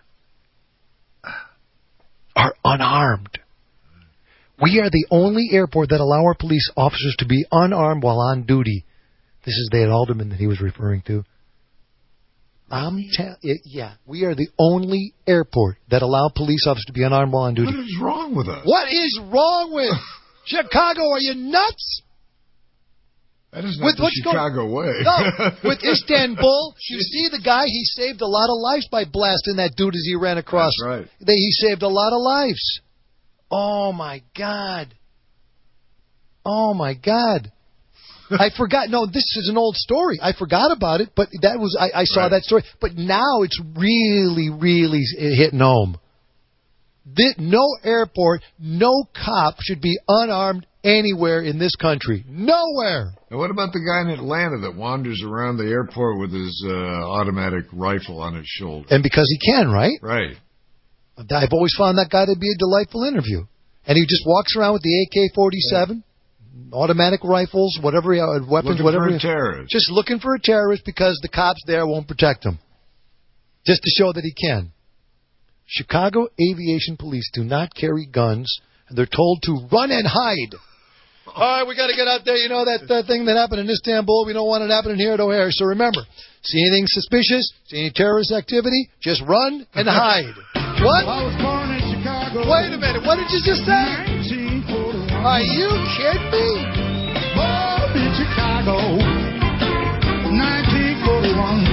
Are unarmed. We are the only airport that allow our police officers to be unarmed while on duty. This is the alderman that he was referring to. I'm tell yeah, we are the only airport that allow police officers to be unarmed while on duty. What is wrong with us? What is wrong with Chicago? Are you nuts? That is not with, the Chicago going, way. No, with Istanbul, you see the guy, he saved a lot of lives by blasting that dude as he ran across. That's right. They, he saved a lot of lives. Oh, my God. Oh, my God. I forgot. No, this is an old story. I forgot about it, but that was I, I saw right. that story. But now it's really, really hitting home. This, no airport, no cop should be unarmed anywhere in this country. Nowhere. Now, what about the guy in Atlanta that wanders around the airport with his uh, automatic rifle on his shoulder? And because he can, right? Right. I've always found that guy to be a delightful interview. And he just walks around with the A K forty-seven. Yeah. Automatic rifles, whatever, uh, weapons, looking whatever. For a terrorist. Just looking for a terrorist because the cops there won't protect him. Just to show that he can. Chicago Aviation Police do not carry guns, and they're told to run and hide. All right, we got to get out there. You know that uh, thing that happened in Istanbul? We don't want it happening here at O'Hare. So remember, see anything suspicious, see any terrorist activity, just run and hide. What? I was born in Chicago. Wait a minute. What did you just say? Are you kidding me? Born in Chicago, nineteen forty-one.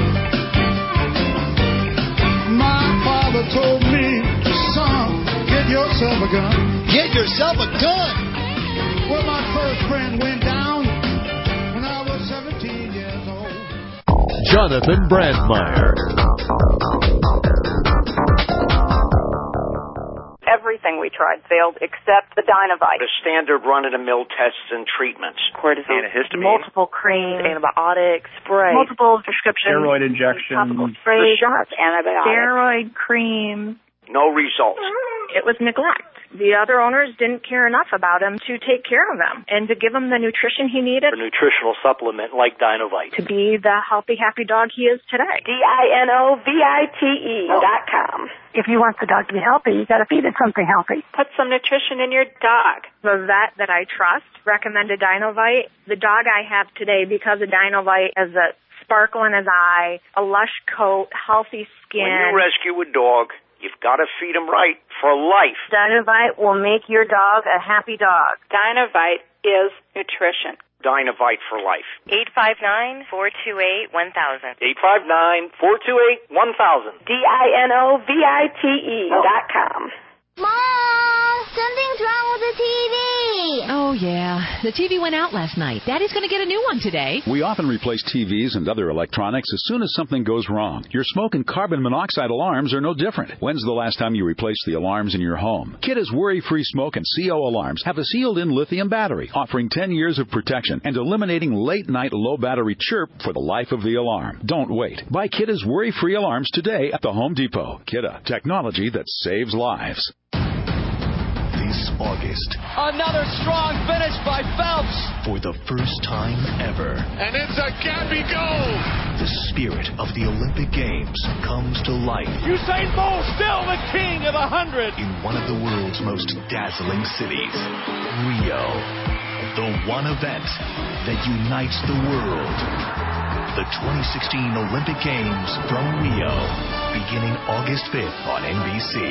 My father told me, son, get yourself a gun. Get yourself a gun? Well, my first friend went down when I was seventeen years old. Jonathan Brandmeier. Everything we tried failed except the Dinovite. The standard run-of-the-mill tests and treatments. Cortisone. Antihistamine. Multiple creams. Antibiotics. Spray. Multiple prescriptions. Steroid injections. Topical sprays. The shots. Antibiotics. Steroid creams. No results. It was neglect. The other owners didn't care enough about him to take care of him and to give him the nutrition he needed. A nutritional supplement like Dinovite. To be the healthy, happy dog he is today. D I N O V I T E dot com. If you want the dog to be healthy, you got to feed it something healthy. Put some nutrition in your dog. The vet that I trust recommended Dinovite. The dog I have today, because of Dinovite, has a sparkle in his eye, a lush coat, healthy skin. When you rescue a dog, you've got to feed him right for life. Dinovite will make your dog a happy dog. Dinovite is nutrition. Dinovite for life. eight five nine, four two eight, one thousand. eight five nine, four two eight, one thousand. D I N O V I T E dot com. Mom, something's wrong with the T V. Oh, yeah. The T V went out last night. Daddy's going to get a new one today. We often replace T Vs and other electronics as soon as something goes wrong. Your smoke and carbon monoxide alarms are no different. When's the last time you replaced the alarms in your home? Kidda's worry-free smoke and C O alarms have a sealed-in lithium battery, offering ten years of protection and eliminating late-night low-battery chirp for the life of the alarm. Don't wait. Buy Kidda's worry-free alarms today at the Home Depot. Kidda, technology that saves lives. This August, another strong finish by Phelps. For the first time ever, and it's a Gabby goal. The spirit of the Olympic Games comes to life. Usain Bolt still the king of the hundred. In one of the world's most dazzling cities, Rio. The one event that unites the world. The twenty sixteen Olympic Games from Rio, beginning August fifth on N B C.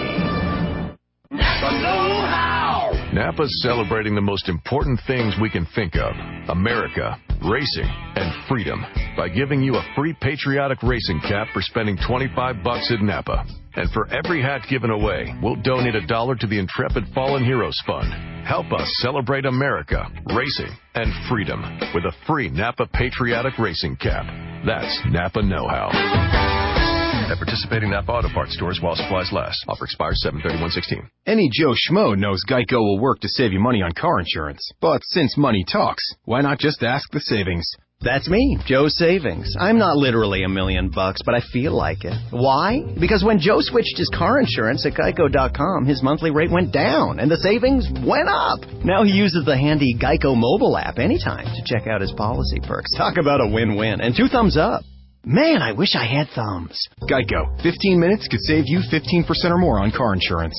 Napa Know-How! Napa's celebrating the most important things we can think of: America, racing, and freedom, by giving you a free patriotic racing cap for spending twenty-five bucks at Napa. And for every hat given away, we'll donate a dollar to the Intrepid Fallen Heroes Fund. Help us celebrate America, racing, and freedom with a free Napa patriotic racing cap. That's Napa Know-How. At participating Napa Auto Parts stores while supplies last. Offer expires seven thirty-one sixteen. Any Joe Schmo knows Geico will work to save you money on car insurance. But since money talks, why not just ask the savings? That's me, Joe Savings. I'm not literally a million bucks, but I feel like it. Why? Because when Joe switched his car insurance at Geico dot com, his monthly rate went down, and the savings went up. Now he uses the handy Geico mobile app anytime to check out his policy perks. Talk about a win-win, and two thumbs up. Man, I wish I had thumbs. Geico. fifteen minutes could save you fifteen percent or more on car insurance.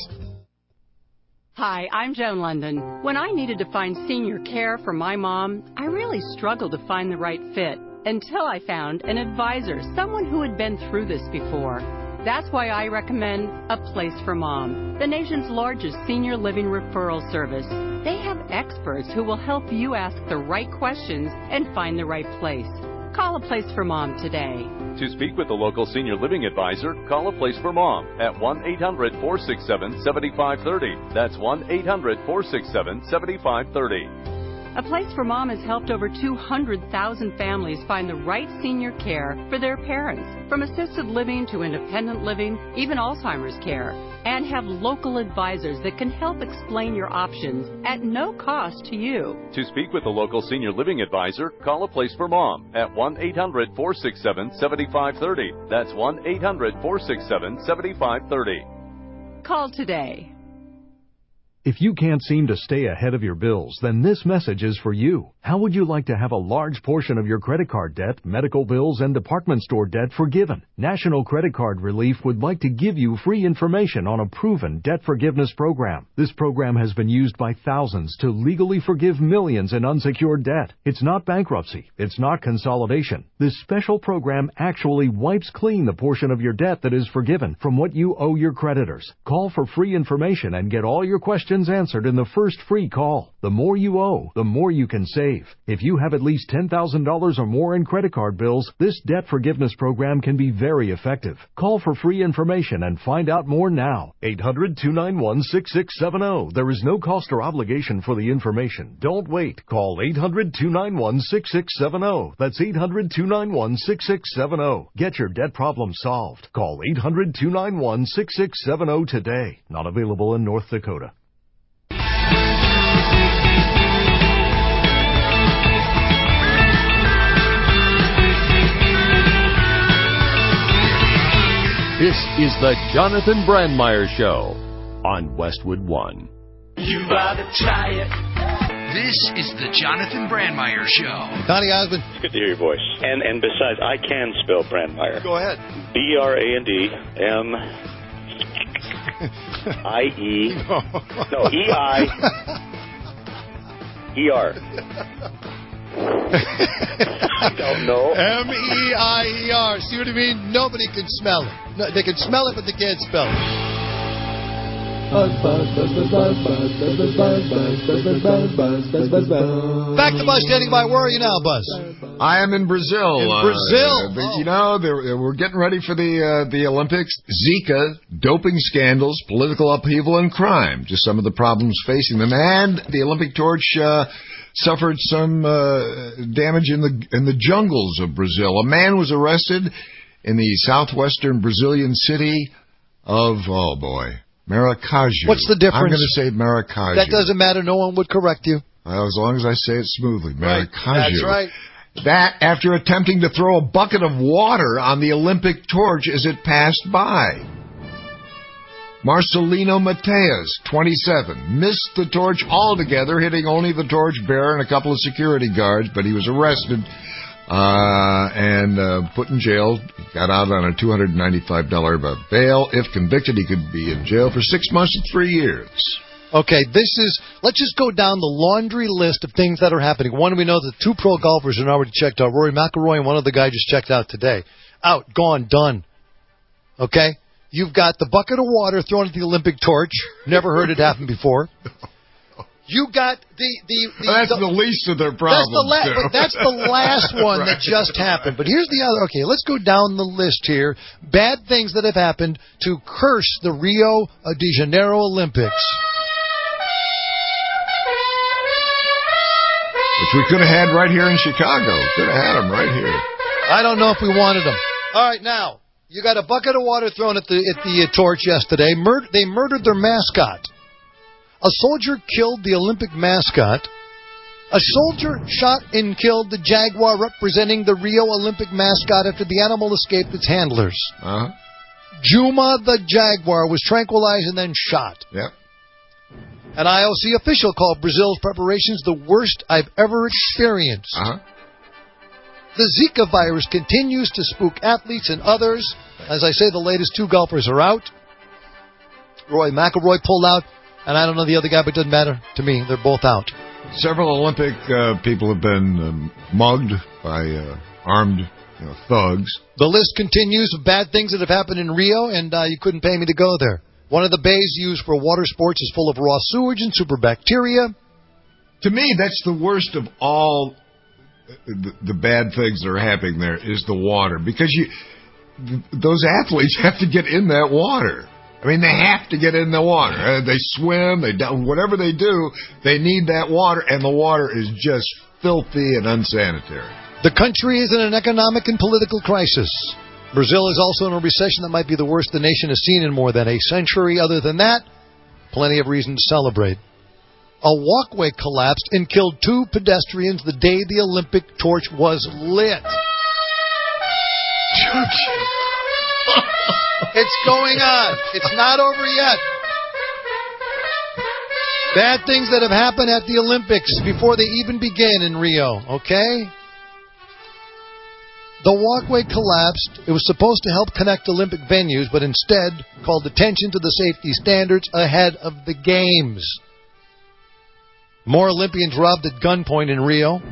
Hi, I'm Joan London. When I needed to find senior care for my mom, I really struggled to find the right fit until I found an advisor, someone who had been through this before. That's why I recommend A Place for Mom, the nation's largest senior living referral service. They have experts who will help you ask the right questions and find the right place. Call A Place for Mom today. To speak with a local senior living advisor, call A Place for Mom at one eight hundred four six seven seven five three zero. That's one eight hundred four six seven seven five three zero. A Place for Mom has helped over two hundred thousand families find the right senior care for their parents, from assisted living to independent living, even Alzheimer's care, and have local advisors that can help explain your options at no cost to you. To speak with a local senior living advisor, call A Place for Mom at one eight hundred four six seven seven five three zero. That's one eight hundred four six seven seven five three zero. Call today. If you can't seem to stay ahead of your bills, then this message is for you. How would you like to have a large portion of your credit card debt, medical bills, and department store debt forgiven? National Credit Card Relief would like to give you free information on a proven debt forgiveness program. This program has been used by thousands to legally forgive millions in unsecured debt. It's not bankruptcy. It's not consolidation. This special program actually wipes clean the portion of your debt that is forgiven from what you owe your creditors. Call for free information and get all your questions answered in the first free call. The more you owe, the more you can save. If you have at least ten thousand dollars or more in credit card bills, this debt forgiveness program can be very effective. Call for free information and find out more now. eight hundred two nine one six six seven zero. There is no cost or obligation for the information. Don't wait. Call eight hundred two nine one six six seven zero. That's eight hundred two nine one six six seven zero. Get your debt problem solved. Call eight hundred two nine one six six seven zero today. Not available in North Dakota. This is the Jonathan Brandmeier Show on Westwood One. You gotta try it. This is the Jonathan Brandmeier Show. Donny Osmond. It's good to hear your voice. And and besides, I can spell Brandmeier. Go ahead. B R A N D M I E. No, E I E R. I don't know. M E I E R. See what I mean? Nobody can smell it. No, they can smell it, but they can't spell it. Back to Buzz standing by. Where are you now, Buzz? I am in Brazil. In uh, Brazil? But, oh. You know, we're getting ready for the uh, the Olympics. Zika, doping scandals, political upheaval, and crime. Just some of the problems facing them. And the Olympic torch uh, suffered some uh, damage in the in the jungles of Brazil. A man was arrested in the southwestern Brazilian city of, oh boy, Maracaju. What's the difference? I'm going to say Maracaju. That doesn't matter. No one would correct you. Well, as long as I say it smoothly. Right. Maracaju. That's right. That after attempting to throw a bucket of water on the Olympic torch as it passed by. Marcelino Mateus, twenty-seven, missed the torch altogether, hitting only the torch bearer and a couple of security guards, but he was arrested uh, and uh, put in jail. He got out on a two hundred ninety-five dollars bail. If convicted, he could be in jail for six months to three years. Okay, this is, let's just go down the laundry list of things that are happening. One, we know that two pro golfers are already checked out. Rory McIlroy and one other guy just checked out today. Out, gone, done. Okay? You've got the bucket of water thrown at the Olympic torch. Never heard it happen before. You got the... the, the well, that's the, the least of their problems. That's the, la- but that's the last one right. that just happened. But here's the other... Okay, let's go down the list here. Bad things that have happened to curse the Rio de Janeiro Olympics. Which we could have had right here in Chicago. Could have had them right here. I don't know if we wanted them. All right, now... You got a bucket of water thrown at the at the uh, torch yesterday. Mur- they murdered their mascot. A soldier killed the Olympic mascot. A soldier shot and killed the jaguar representing the Rio Olympic mascot after the animal escaped its handlers. Uh-huh. Juma the jaguar was tranquilized and then shot. Yep. An I O C official called Brazil's preparations the worst I've ever experienced. Uh-huh. The Zika virus continues to spook athletes and others. As I say, the latest two golfers are out. Roy McIlroy pulled out, and I don't know the other guy, but it doesn't matter to me. They're both out. Several Olympic uh, people have been um, mugged by uh, armed you know, thugs. The list continues of bad things that have happened in Rio, and uh, you couldn't pay me to go there. One of the bays used for water sports is full of raw sewage and super bacteria. To me, that's the worst of all the, the bad things that are happening there is the water. Because you, th- those athletes have to get in that water. I mean, they have to get in the water. Uh, they swim, they do, whatever they do, they need that water, and the water is just filthy and unsanitary. The country is in an economic and political crisis. Brazil is also in a recession that might be the worst the nation has seen in more than a century. Other than that, plenty of reason to celebrate. A walkway collapsed and killed two pedestrians the day the Olympic torch was lit. It's going on. It's not over yet. Bad things that have happened at the Olympics before they even begin in Rio, okay? The walkway collapsed. It was supposed to help connect Olympic venues, but instead called attention to the safety standards ahead of the Games. More Olympians robbed at gunpoint in Rio.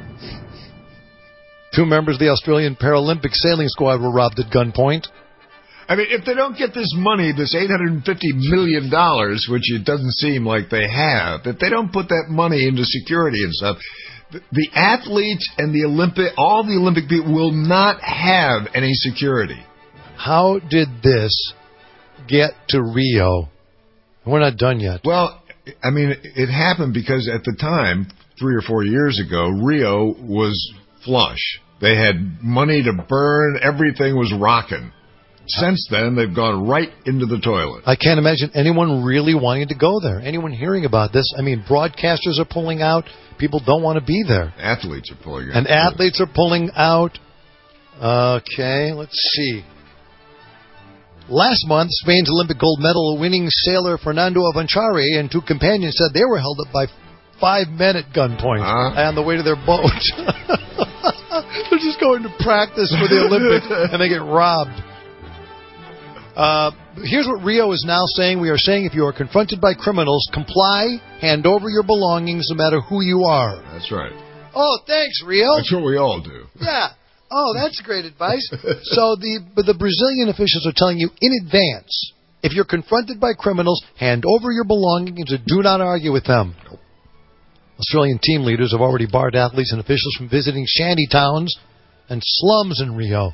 Two members of the Australian Paralympic sailing squad were robbed at gunpoint. I mean, if they don't get this money, this eight hundred fifty million dollars, which it doesn't seem like they have, if they don't put that money into security and stuff, the, the athletes and the Olympic, all the Olympic people will not have any security. How did this get to Rio? We're not done yet. Well, I mean, it happened because at the time, three or four years ago, Rio was flush. They had money to burn. Everything was rocking. Since then, they've gone right into the toilet. I can't imagine anyone really wanting to go there. Anyone hearing about this. I mean, broadcasters are pulling out. People don't want to be there. Athletes are pulling out. And athletes are pulling out. Okay, let's see. Last month, Spain's Olympic gold medal winning sailor Fernando Avanchari and two companions said they were held up by five men at gunpoint uh-huh. on the way to their boat. They're just going to practice for the Olympics, and they get robbed. Uh, here's what Rio is now saying. We are saying if you are confronted by criminals, comply, hand over your belongings no matter who you are. That's right. Oh, thanks, Rio. That's what we all do. Yeah. Oh, that's great advice. So the the Brazilian officials are telling you in advance, if you're confronted by criminals, hand over your belongings and do not argue with them. Nope. Australian team leaders have already barred athletes and officials from visiting shanty towns and slums in Rio.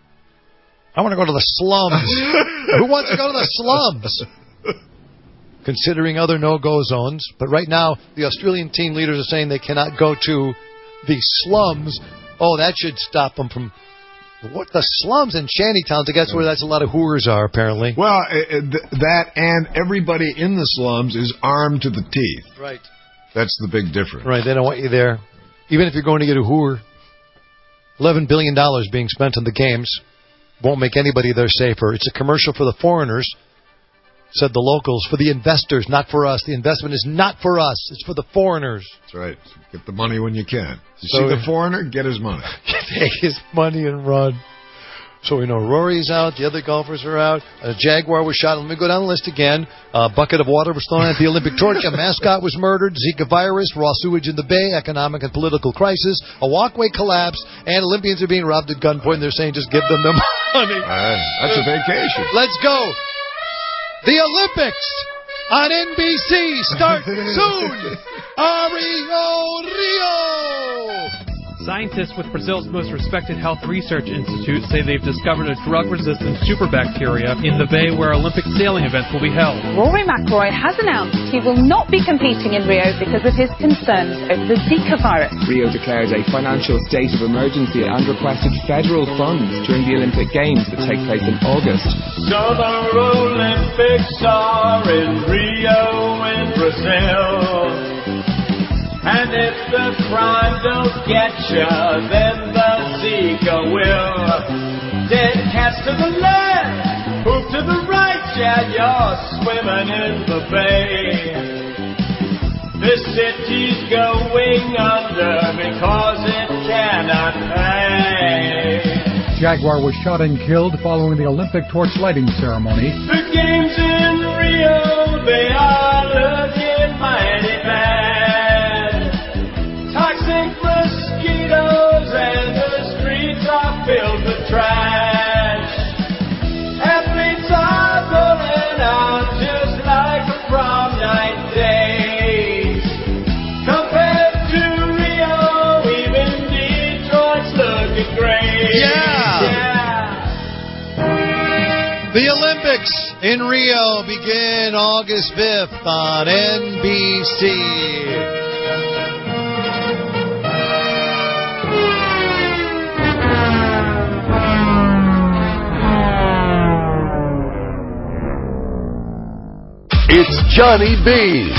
I want to go to the slums. Who wants to go to the slums? Considering other no-go zones. But right now, the Australian team leaders are saying they cannot go to the slums. Oh, that should stop them from... What, the slums and shanty towns? I guess where that's a lot of whores are, apparently. Well, uh, th- that and everybody in the slums is armed to the teeth. Right. That's the big difference. Right, they don't want you there. Even if you're going to get a whore. eleven billion dollars being spent on the games. Won't make anybody there safer. It's a commercial for the foreigners, said the locals, for the investors, not for us. The investment is not for us. It's for the foreigners. That's right. Get the money when you can. You so see the foreigner, get his money. Take his money and run. So we know Rory's out. The other golfers are out. A Jaguar was shot. Let me go down the list again. A bucket of water was thrown at the Olympic torch. A mascot was murdered. Zika virus. Raw sewage in the bay. Economic and political crisis. A walkway collapse. And Olympians are being robbed at gunpoint. They're saying just give them the money. Uh, that's a vacation. Let's go. The Olympics on N B C start soon. Rio Rio. Scientists with Brazil's most respected health research institute say they've discovered a drug-resistant superbacteria in the bay where Olympic sailing events will be held. Rory McIlroy has announced he will not be competing in Rio because of his concerns over the Zika virus. Rio declared a financial state of emergency and requested federal funds during the Olympic Games that take place in August. So the Olympics are in Rio in Brazil. And if the crime don't get ya, then the Zika will. Dead cats to the left, poop to the right, yeah, you're swimming in the bay. This city's going under because it cannot pay. Jaguar was shot and killed following the Olympic torch lighting ceremony. The games in Rio, they are looking mighty bad. Toxic mosquitoes and the streets are filled with trash. Athletes are going out just like a prom night days. Compared to Rio, even Detroit's looking great. Yeah. yeah. The Olympics in Rio begin August fifth on N B C. It's Johnny B.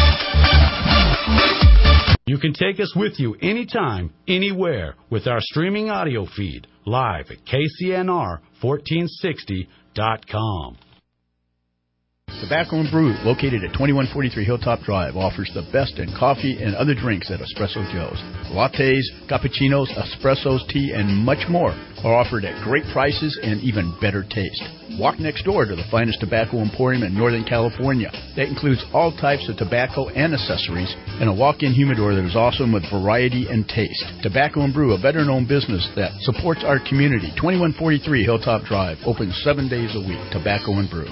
You can take us with you anytime, anywhere with our streaming audio feed live at K C N R fourteen sixty dot com. Tobacco and Brew, located at twenty-one forty-three Hilltop Drive, offers the best in coffee and other drinks at Espresso Joe's. Lattes, cappuccinos, espressos, tea, and much more are offered at great prices and even better taste. Walk next door to the finest tobacco emporium in Northern California. That includes all types of tobacco and accessories, and a walk-in humidor that is awesome with variety and taste. Tobacco and Brew, a veteran-owned business that supports our community. twenty-one forty-three Hilltop Drive, open seven days a week. Tobacco and Brew.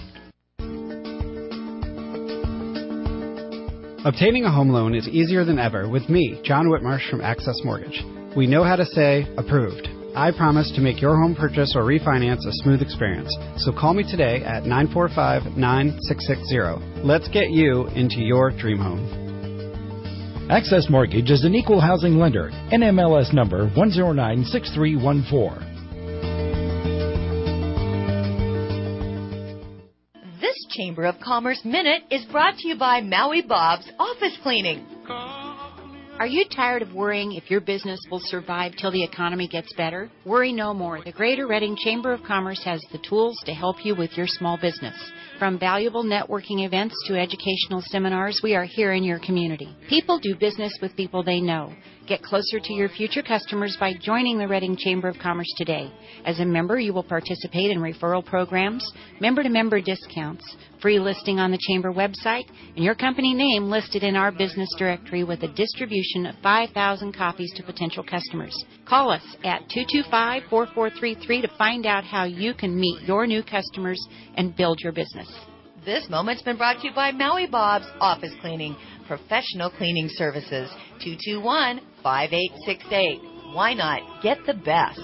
Obtaining a home loan is easier than ever with me, John Whitmarsh from Access Mortgage. We know how to say, approved. I promise to make your home purchase or refinance a smooth experience. So call me today at nine four five, nine six six zero. Let's get you into your dream home. Access Mortgage is an equal housing lender. N M L S number one zero nine six three one four. This Chamber of Commerce Minute is brought to you by Maui Bob's Office Cleaning. Are you tired of worrying if your business will survive till the economy gets better? Worry no more. The Greater Reading Chamber of Commerce has the tools to help you with your small business. From valuable networking events to educational seminars, we are here in your community. People do business with people they know. Get closer to your future customers by joining the Reading Chamber of Commerce today. As a member, you will participate in referral programs, member-to-member discounts, free listing on the Chamber website, and your company name listed in our business directory with a distribution of five thousand copies to potential customers. Call us at two two five, four four three three to find out how you can meet your new customers and build your business. This moment's been brought to you by Maui Bob's Office Cleaning, professional cleaning services. two two one, five eight six eight. Why not get the best?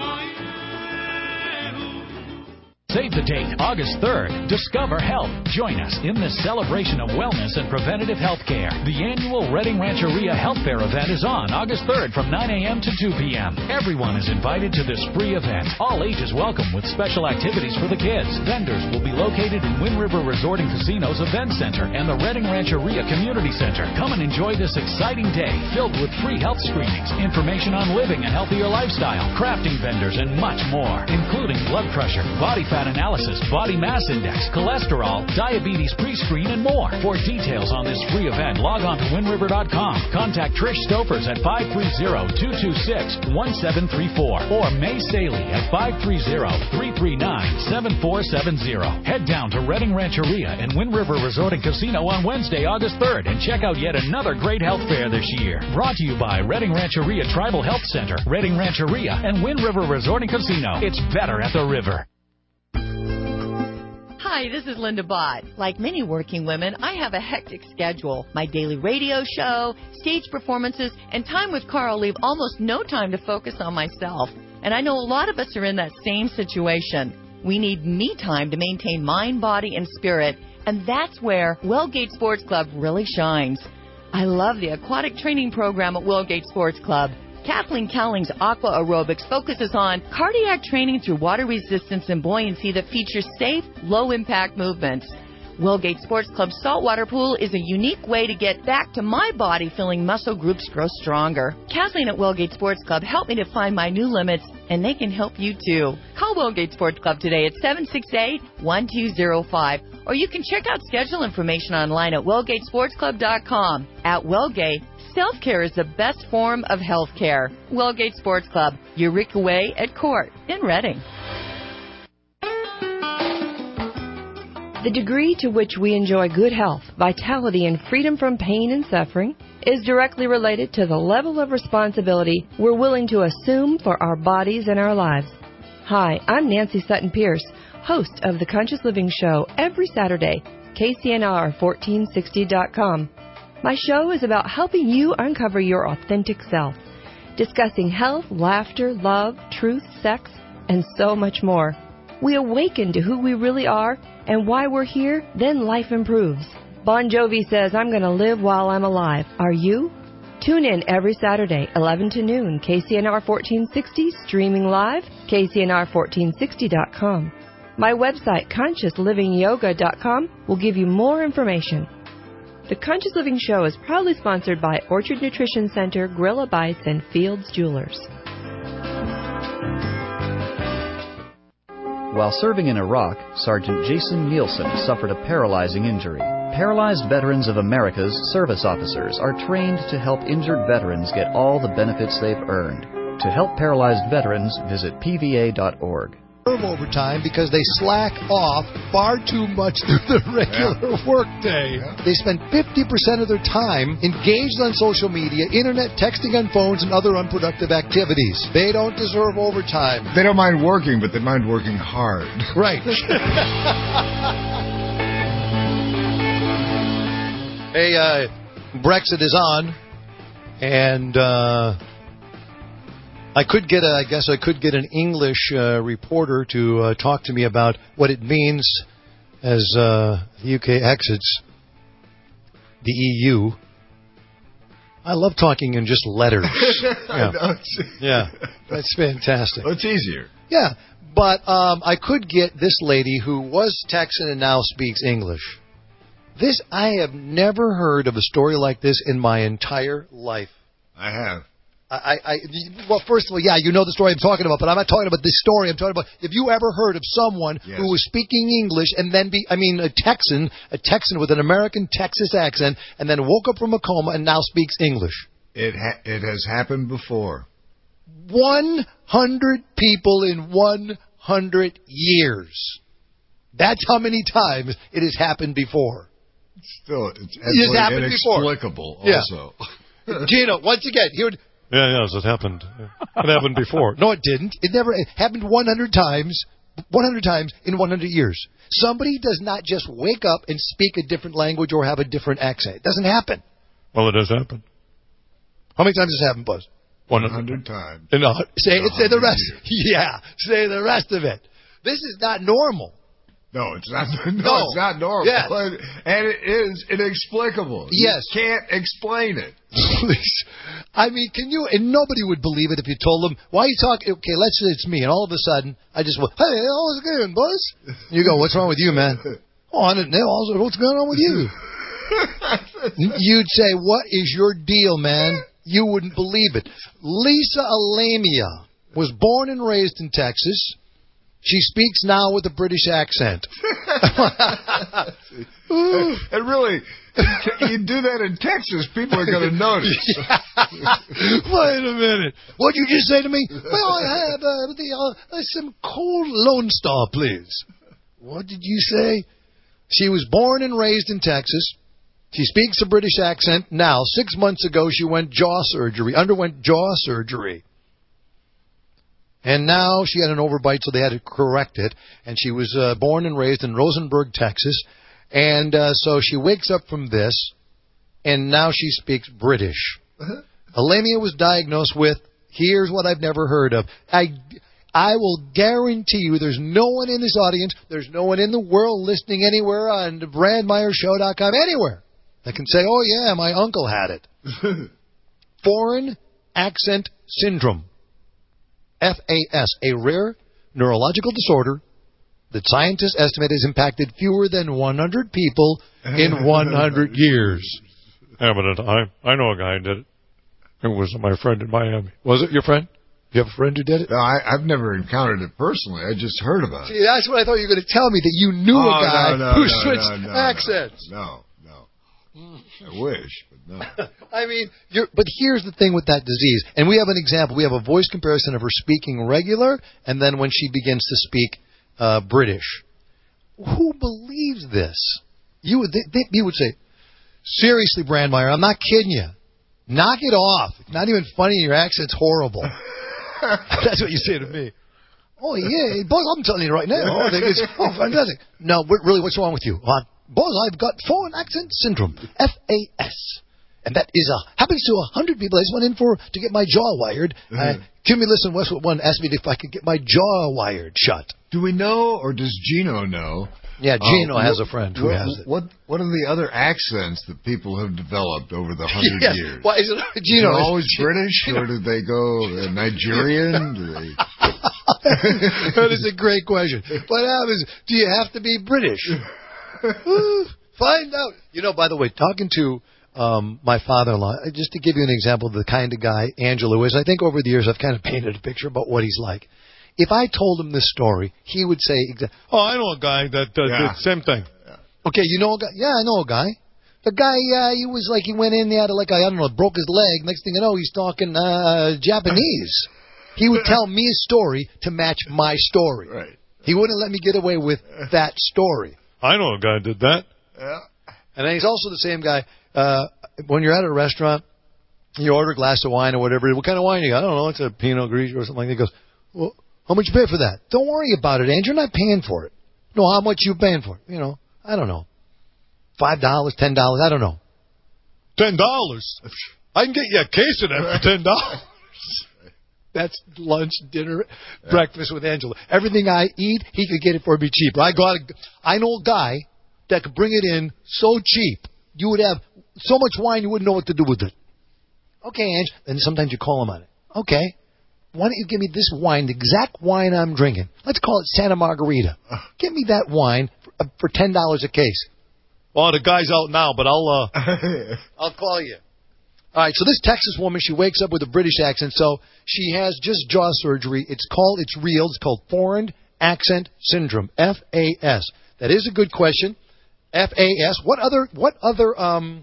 Save the date, August third. Discover Health. Join us in this celebration of wellness and preventative health care. The annual Reading Rancheria Health Fair event is on August third from nine a.m. to two p.m. Everyone is invited to this free event. All ages welcome with special activities for the kids. Vendors will be located in Wind River Resort and Casino's Event Center and the Reading Rancheria Community Center. Come and enjoy this exciting day filled with free health screenings, information on living a healthier lifestyle, crafting vendors, and much more, including blood pressure, body fat analysis, body mass index, cholesterol, diabetes pre-screen, and more. For details on this free event, log on to wind river dot com. Contact Trish Stofers at five three zero, two two six, one seven three four or May Saley at five three zero, three three nine, seven four seven zero. Head down to Reading Rancheria and Wind River Resort and Casino on Wednesday, August third, and check out yet another great health fair this year. Brought to you by Reading Rancheria Tribal Health Center, Reading Rancheria, and Wind River Resort and Casino. It's better at the river. Hi, this is Linda Bott. Like many working women, I have a hectic schedule. My daily radio show, stage performances, and time with Carl leave almost no time to focus on myself. And I know a lot of us are in that same situation. We need me time to maintain mind, body, and spirit, and that's where Wellgate Sports Club really shines. I love the aquatic training program at Wellgate Sports Club. Kathleen Cowling's Aqua Aerobics focuses on cardiac training through water resistance and buoyancy that features safe, low-impact movements. Wellgate Sports Club's saltwater pool is a unique way to get back to my body feeling muscle groups grow stronger. Kathleen at Wellgate Sports Club helped me to find my new limits, and they can help you too. Call Wellgate Sports Club today at seven six eight, one two zero five, or you can check out schedule information online at wellgate sports club dot com. At Wellgate, self-care is the best form of health care. Wellgate Sports Club, Eureka Way at Court in Reading. The degree to which we enjoy good health, vitality, and freedom from pain and suffering is directly related to the level of responsibility we're willing to assume for our bodies and our lives. Hi, I'm Nancy Sutton Pierce, host of The Conscious Living Show every Saturday, K C N R fourteen sixty dot com. My show is about helping you uncover your authentic self, discussing health, laughter, love, truth, sex, and so much more. We awaken to who we really are and why we're here, then life improves. Bon Jovi says, I'm going to live while I'm alive. Are you? Tune in every Saturday, eleven to noon, K C N R fourteen sixty, streaming live, K C N R fourteen sixty dot com. My website, conscious living yoga dot com, will give you more information. The Conscious Living Show is proudly sponsored by Orchard Nutrition Center, Gorilla Bites, and Fields Jewelers. While serving in Iraq, Sergeant Jason Nielsen suffered a paralyzing injury. Paralyzed Veterans of America's service officers are trained to help injured veterans get all the benefits they've earned. To help paralyzed veterans, visit P V A dot org. Overtime because they slack off far too much through the regular yeah. workday. Yeah. They spend fifty percent of their time engaged on social media, internet, texting on phones, and other unproductive activities. They don't deserve overtime. They don't mind working, but they mind working hard. Right. Hey, uh, Brexit is on, and uh, I could get a, I guess I could get an English uh, reporter to uh, talk to me about what it means as uh, the U K exits the E U. I love talking in just letters. Yeah, yeah, that's fantastic. Well, it's easier. Yeah, but um, I could get this lady who was Texan and now speaks English. This, I have never heard of a story like this in my entire life. I have. I, I, well, first of all, yeah, you know the story I'm talking about, but I'm not talking about this story. I'm talking about, have you ever heard of someone yes. who was speaking English and then be, I mean, a Texan, a Texan with an American Texas accent, and then woke up from a coma and now speaks English? It ha- it has happened before. one hundred people in one hundred years. That's how many times it has happened before. Still, it's it has happened inexplicable before. also. Yeah. Gino, once again, here. Yeah, yes, it happened. It happened before. No, it didn't. It never it happened one hundred times, one hundred times in one hundred years. Somebody does not just wake up and speak a different language or have a different accent. It doesn't happen. Well, it does happen. How many times does it happen, Buzz? one hundred times. No, say, say the rest. Years. Yeah, say the rest of it. This is not normal. No, it's not. No, no. It's not normal. Yes. And it is inexplicable. Yes. You can't explain it. Please. I mean, can you, and nobody would believe it if you told them, why are you talking, okay, let's say it's me, and all of a sudden, I just went, hey, how's it going, Buzz? You go, what's wrong with you, man? Oh, I didn't know. What's going on with you? You'd say, what is your deal, man? You wouldn't believe it. Lisa Alamia was born and raised in Texas. She speaks now with a British accent. And really, you do that in Texas, people are going to notice. Wait a minute. What'd you just say to me? Well, I have uh, the, uh, some cold Lone Star, please. What did you say? She was born and raised in Texas. She speaks a British accent now. Six months ago, she went jaw surgery, underwent jaw surgery. And now she had an overbite, so they had to correct it. And she was uh, born and raised in Rosenberg, Texas. And uh, so she wakes up from this, and now she speaks British. Uh-huh. Alamia was diagnosed with, here's what I've never heard of. I, I will guarantee you there's no one in this audience, there's no one in the world listening anywhere on brand meyer show dot com, anywhere, that can say, oh, yeah, my uncle had it. Foreign Accent Syndrome. F A S, a rare neurological disorder that scientists estimate has impacted fewer than one hundred people in one hundred years. Yeah, but I, I know a guy who did it. It was my friend in Miami. Was it your friend? You have a friend who did it? No, I, I've never encountered it personally. I just heard about it. See, that's what I thought you were going to tell me, that you knew oh, a guy no, no, who no, switched no, no, accents. No, no. no. I wish, but no. I mean, you're, but here's the thing with that disease. And we have an example. We have a voice comparison of her speaking regular and then when she begins to speak uh, British. Who believes this? You would, they, they, you would say, seriously, Brandmeier, I'm not kidding you. Knock it off. It's not even funny. Your accent's horrible. That's what you say to me. Oh, yeah. Boss, I'm telling you right now. Oh, it's, oh fantastic. No, really, what's wrong with you? Uh, boss, I've got foreign accent syndrome. F A S. And that is a, happens to a hundred people. I just went in for to get my jaw wired. Mm-hmm. Uh, Cumulus and Westwood One asked me if I could get my jaw wired shut. Do we know, or does Gino know? Yeah, Gino uh, has what, a friend who what, has it. What What are the other accents that people have developed over the hundred yes. years? Why is it Gino? Is it always Gino, British, Gino. or did they go uh, Nigerian? Do they... That is a great question. What happens? Do you have to be British? Find out. You know, by the way, talking to um, my father-in-law, just to give you an example of the kind of guy Angelo is, I think over the years I've kind of painted a picture about what he's like. If I told him this story, he would say, oh, I know a guy that uh, yeah. did the same thing. Yeah. Okay, you know a guy? Yeah, I know a guy. The guy, uh, he was like, he went in, he had like, I don't know, broke his leg. Next thing you know, he's talking uh, Japanese. He would tell me a story to match my story. Right. He wouldn't let me get away with that story. I know a guy that did that. Yeah. And then he's also the same guy. Uh, when you're at a restaurant, you order a glass of wine or whatever. What kind of wine you got? I don't know. It's a Pinot Grigio or something like that. He goes, well, how much you pay for that? Don't worry about it, Andrew. You're not paying for it. No, how much you paying for it? You know, I don't know. Five dollars, ten dollars, I don't know. Ten dollars? I can get you a case of that for ten dollars. That's lunch, dinner, yeah. breakfast with Angela. Everything I eat, he could get it for me cheap. I got, a, I know a guy that could bring it in so cheap, you would have so much wine you wouldn't know what to do with it. Okay, Ange. Then sometimes you call him on it. Okay. Why don't you give me this wine, the exact wine I'm drinking? Let's call it Santa Margarita. Give me that wine for, uh, for ten dollars a case. Well, the guy's out now, but I'll uh... I'll call you. All right, so this Texas woman, she wakes up with a British accent, so she has just jaw surgery. It's called, it's real, it's called Foreign Accent Syndrome, F A S. That is a good question. F A S. What other, what other, um,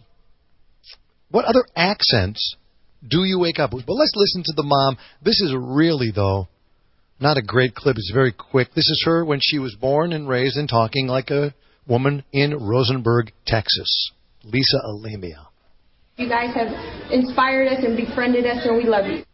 what other accents do you wake up with? But let's listen to the mom. This is really, though, not a great clip. It's very quick. This is her when she was born and raised and talking like a woman in Rosenberg, Texas. Lisa Alamia. You guys have inspired us and befriended us, and we love you.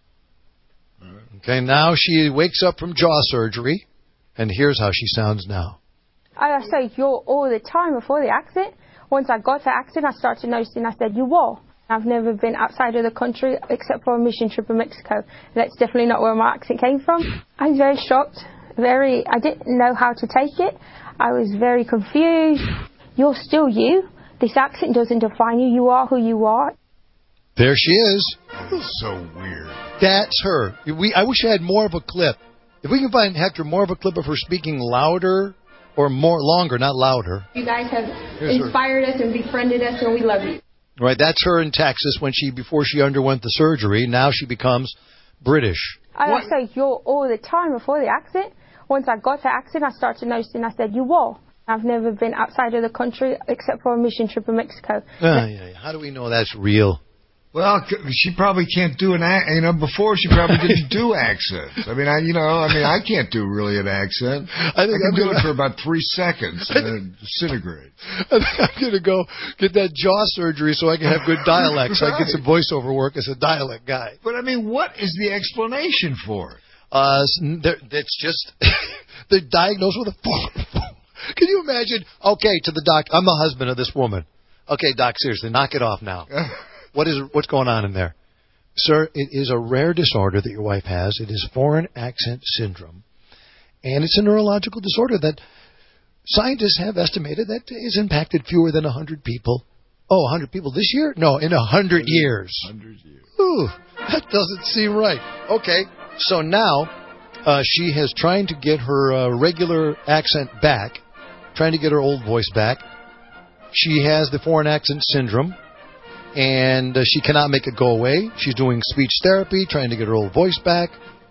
Okay, now she wakes up from jaw surgery, and here's how she sounds now. I say you're all the time before the accident. Once I got to the accident, I started noticing, I said, you were. I've never been outside of the country except for a mission trip in Mexico. That's definitely not where my accent came from. I was very shocked. Very, I didn't know how to take it. I was very confused. You're still you. This accent doesn't define you. You are who you are. There she is. So weird. That's her. We, I wish I had more of a clip. If we can find, Hector, more of a clip of her speaking louder or more longer, not louder. You guys have Here's inspired her. us and befriended us, and we love you. Right, that's her in Texas when she before she underwent the surgery. Now she becomes British. I say you're all the time before the accident. Once I got to the accident, I started noticing, I said, you were. I've never been outside of the country except for a mission trip in Mexico. Uh, yeah, yeah. How do we know that's real? Well, she probably can't do an accent. You know, before she probably didn't do accents. I mean, I, you know, I mean, I can't do really an accent. I, think I can I'm do gonna, it for about three seconds and then disintegrate. I think I'm going to go get that jaw surgery so I can have good dialect, right. So I can get some voiceover work as a dialect guy. But I mean, what is the explanation for it? Uh, that's just they're diagnosed with a foreign phone. Can you imagine? Okay, to the doc. I'm the husband of this woman. Okay, doc, seriously, knock it off now. What is what's going on in there? Sir, it is a rare disorder that your wife has. It is foreign accent syndrome. And it's a neurological disorder that scientists have estimated that has impacted fewer than one hundred people. Oh, one hundred people this year? No, in one hundred years. one hundred years. Ooh, that doesn't seem right. Okay, so now uh, she is trying to get her uh, regular accent back, trying to get her old voice back. She has the foreign accent syndrome. And uh, she cannot make it go away. She's doing speech therapy, trying to get her old voice back.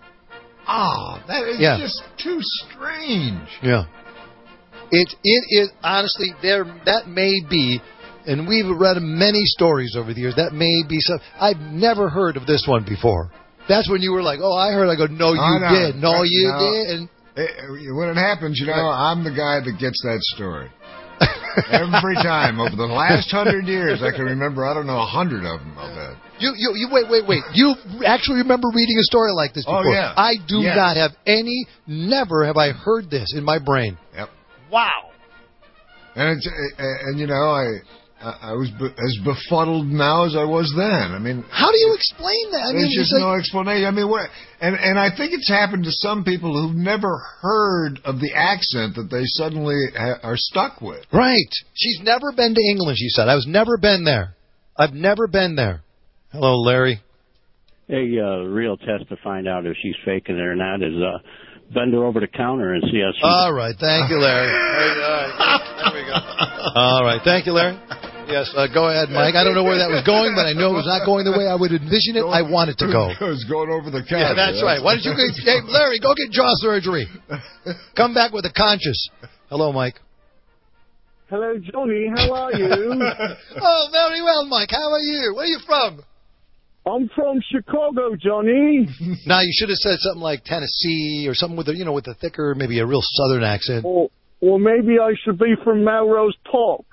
Oh, that is yeah. just too strange. Yeah. It it is honestly there. That may be, and we've read many stories over the years. That may be some. I've never heard of this one before. That's when you were like, "Oh, I heard." I go, "No, you oh, no. did. No, no, you no. did." And it, when it happens, you know, I'm the guy that gets that story. Every time over the last hundred years, I can remember. I don't know a hundred of them. I'll bet. You, you, you, wait, wait, wait. You actually remember reading a story like this before? Oh yeah. I do yes. not have any. Never have I heard this in my brain. Yep. Wow. And it's and you know I I was be, as befuddled now as I was then. I mean, how do you explain that? I there's mean, just like, no explanation. I mean, what? And and I think it's happened to some people who've never heard of the accent that they suddenly ha- are stuck with. Right. She's never been to England. She said, "I was never been there. I've never been there." Hello, Larry. A uh, real test to find out if she's faking it or not is uh, bend her over the counter and see how she. All right. Thank you, Larry. Hey, all right. There we go. All right. Thank you, Larry. Yes, uh, go ahead, Mike. I don't know where that was going, but I know it was not going the way I would envision it. I want it to go. It was going over the counter. Yeah, that's, that's right. Why don't you get, hey, Larry, go get jaw surgery. Come back with a conscious. Hello, Mike. Hello, Johnny. How are you? Oh, very well, Mike. How are you? Where are you from? I'm from Chicago, Johnny. Now, you should have said something like Tennessee or something with a, you know, with a thicker, maybe a real southern accent. Or, or maybe I should be from Melrose Park.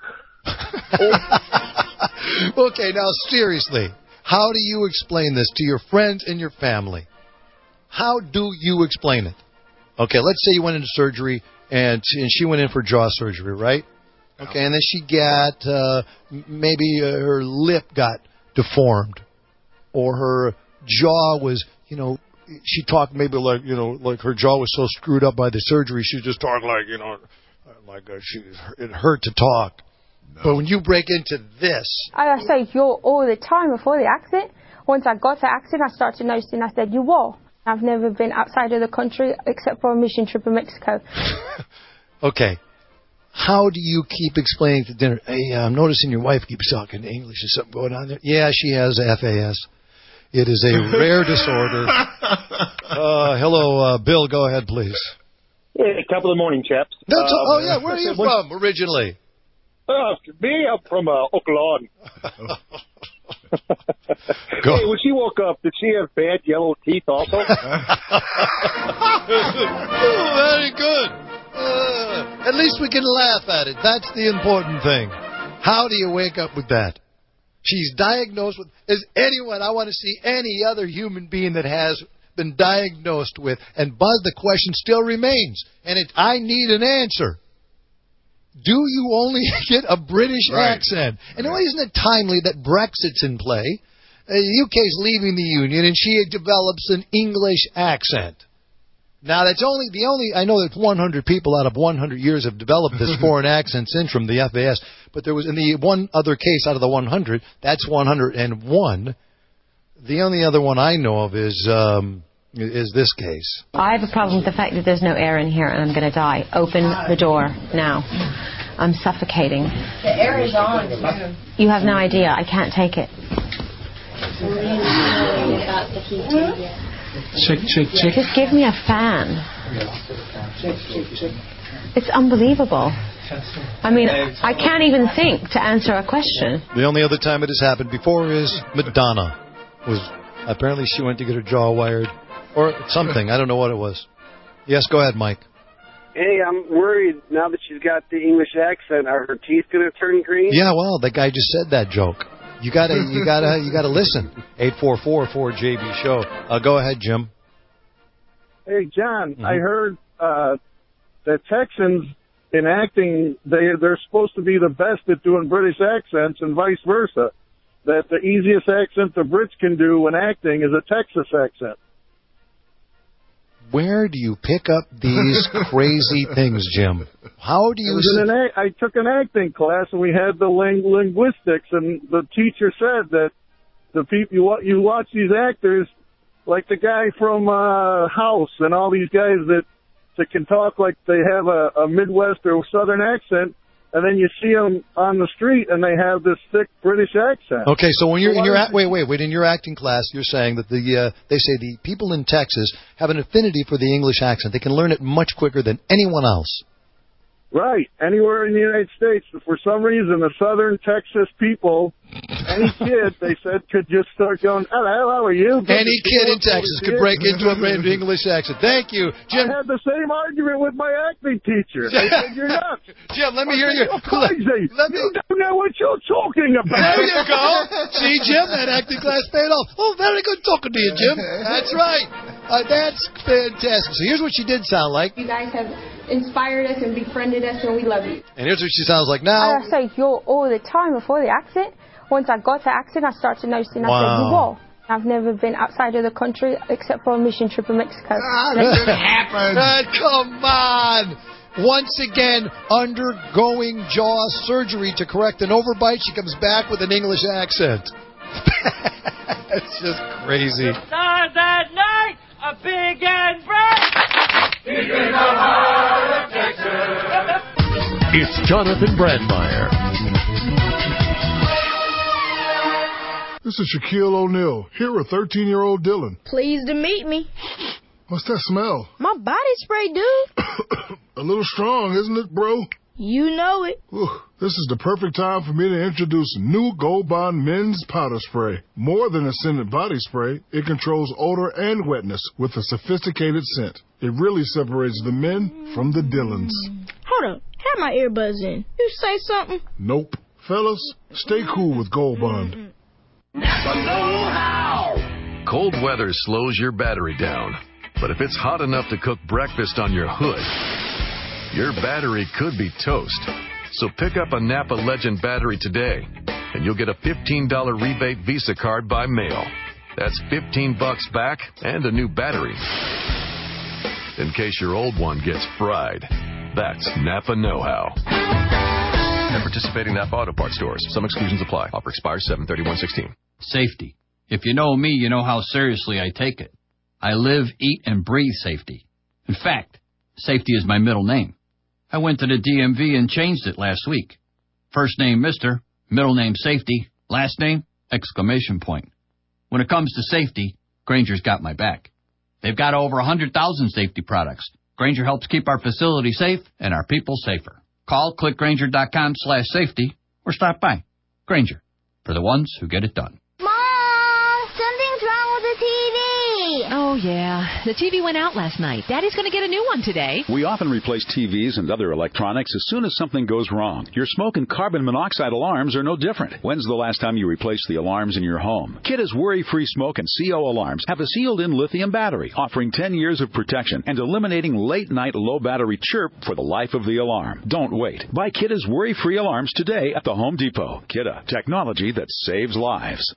Okay, now seriously, how do you explain this to your friends and your family? How do you explain it? Okay, let's say you went into surgery and and she went in for jaw surgery, right? Okay, and then she got uh, maybe uh, her lip got deformed, or her jaw was, you know, she talked maybe like, you know, like her jaw was so screwed up by the surgery, she just talked like, you know, like uh, she it hurt to talk. No. But when you break into this... I say you're all the time before the accident. Once I got to the accident, I started noticing, I said, you were. I've never been outside of the country except for a mission trip in Mexico. Okay. How do you keep explaining to dinner, hey, I'm noticing your wife keeps talking English. Is something going on there? Yeah, she has F A S. It is a rare disorder. Uh, hello, uh, Bill. Go ahead, please. Yeah, top of the morning, chaps. That's, um, oh, yeah. Where are you from originally? Uh, me, I'm from uh, Oakland. Hey, when she woke up, did she have bad yellow teeth also? Oh, very good. Uh, at least we can laugh at it. That's the important thing. How do you wake up with that? She's diagnosed with... Is anyone... I want to see any other human being that has been diagnosed with... And Buzz, the question still remains. And it, I need an answer. Do you only get a British right. accent? And right. Isn't it timely that Brexit's in play? Uh, the U K's leaving the Union, and she develops an English accent. Now, that's only the only... I know that one hundred people out of one hundred years have developed this foreign accent syndrome, the F A S. But there was, in the one other case out of the one hundred, that's one hundred one. The only other one I know of is... Um, is this case. I have a problem with the fact that there's no air in here and I'm going to die. Open the door now. I'm suffocating. The air is on, too. You have no idea. I can't take it. Check, check, check. Just give me a fan. It's unbelievable. I mean, I can't even think to answer a question. The only other time it has happened before is Madonna. Was apparently she went to get her jaw wired. Or something. I don't know what it was. Yes, go ahead, Mike. Hey, I'm worried now that she's got the English accent. Are her teeth going to turn green? Yeah, well, the guy just said that joke. You gotta, you gotta, you gotta listen. Eight four four four J B show. Uh, go ahead, Jim. Hey, John, Mm-hmm. I heard uh, that Texans in acting, they, they're supposed to be the best at doing British accents and vice versa. That the easiest accent the Brits can do when acting is a Texas accent. Where do you pick up these crazy things, Jim? How do It you... was in an act, I took an acting class, and we had the ling- linguistics, and the teacher said that the people you, wa- you watch these actors, like the guy from uh, House and all these guys that, that can talk like they have a, a Midwest or Southern accent, and then you see them on the street and they have this thick British accent. Okay, so when you're So in your why act, wait, wait, wait, in your acting class, you're saying that the uh, they say the people in Texas have an affinity for the English accent. They can learn it much quicker than anyone else. Right. Anywhere in the United States, for some reason, the Southern Texas people, any kid, they said, could just start going, hello, how are you? Any kid in Texas could break into a brand new English accent. Thank you, Jim. I had the same argument with my acting teacher. They said, you're nuts. Jim, let me I hear said, you. You're crazy. Let me... You don't know what you're talking about. There you go. See, Jim, that acting class paid off. Oh, very good talking to you, Jim. That's right. Uh, that's fantastic. So here's what she did sound like. You guys have inspired us and befriended us, and we love you. And here's what she sounds like now. I say you're all the time before the accent. Once I got the accent, I started noticing. I Wow. said, you are. I've never been outside of the country except for a mission trip in Mexico. Ah, that didn't happen. Uh, come on. Once again, undergoing jaw surgery to correct an overbite, she comes back with an English accent. It's just crazy. Stars at night, a big and bright. Deep in the heart of Texas. It's Jonathan Brandmeier. This is Shaquille O'Neal, here with thirteen-year-old Dylan. Pleased to meet me. What's that smell? My body spray, dude. A little strong, isn't it, bro? You know it. Whew. This is the perfect time for me to introduce new Gold Bond Men's Powder Spray. More than a scented body spray, it controls odor and wetness with a sophisticated scent. It really separates the men from the Dylans. Hold up. Have my earbuds in. You say something? Nope. Fellas, stay cool with Gold Bond. Cold weather slows your battery down. But if it's hot enough to cook breakfast on your hood, your battery could be toast. So pick up a Napa Legend battery today, and you'll get a fifteen dollars rebate Visa card by mail. That's fifteen bucks back and a new battery. In case your old one gets fried. That's Napa know-how. At participating Napa Auto Parts stores. Some exclusions apply. Offer expires seven thirty-one sixteen. Safety. If you know me, you know how seriously I take it. I live, eat, and breathe safety. In fact, safety is my middle name. I went to the D M V and changed it last week. First name Mister, middle name Safety, last name exclamation point. When it comes to safety, Grainger's got my back. They've got over one hundred thousand safety products. Grainger helps keep our facility safe and our people safer. Call click grainger dot com slash safety or stop by. Grainger, for the ones who get it done. Mom, something's wrong with the T V. Oh, yeah. The T V went out last night. Daddy's going to get a new one today. We often replace T Vs and other electronics as soon as something goes wrong. Your smoke and carbon monoxide alarms are no different. When's the last time you replaced the alarms in your home? Kidda's worry-free smoke and C O alarms have a sealed-in lithium battery, offering ten years of protection and eliminating late-night low-battery chirp for the life of the alarm. Don't wait. Buy Kidda's worry-free alarms today at the Home Depot. Kidda, technology that saves lives.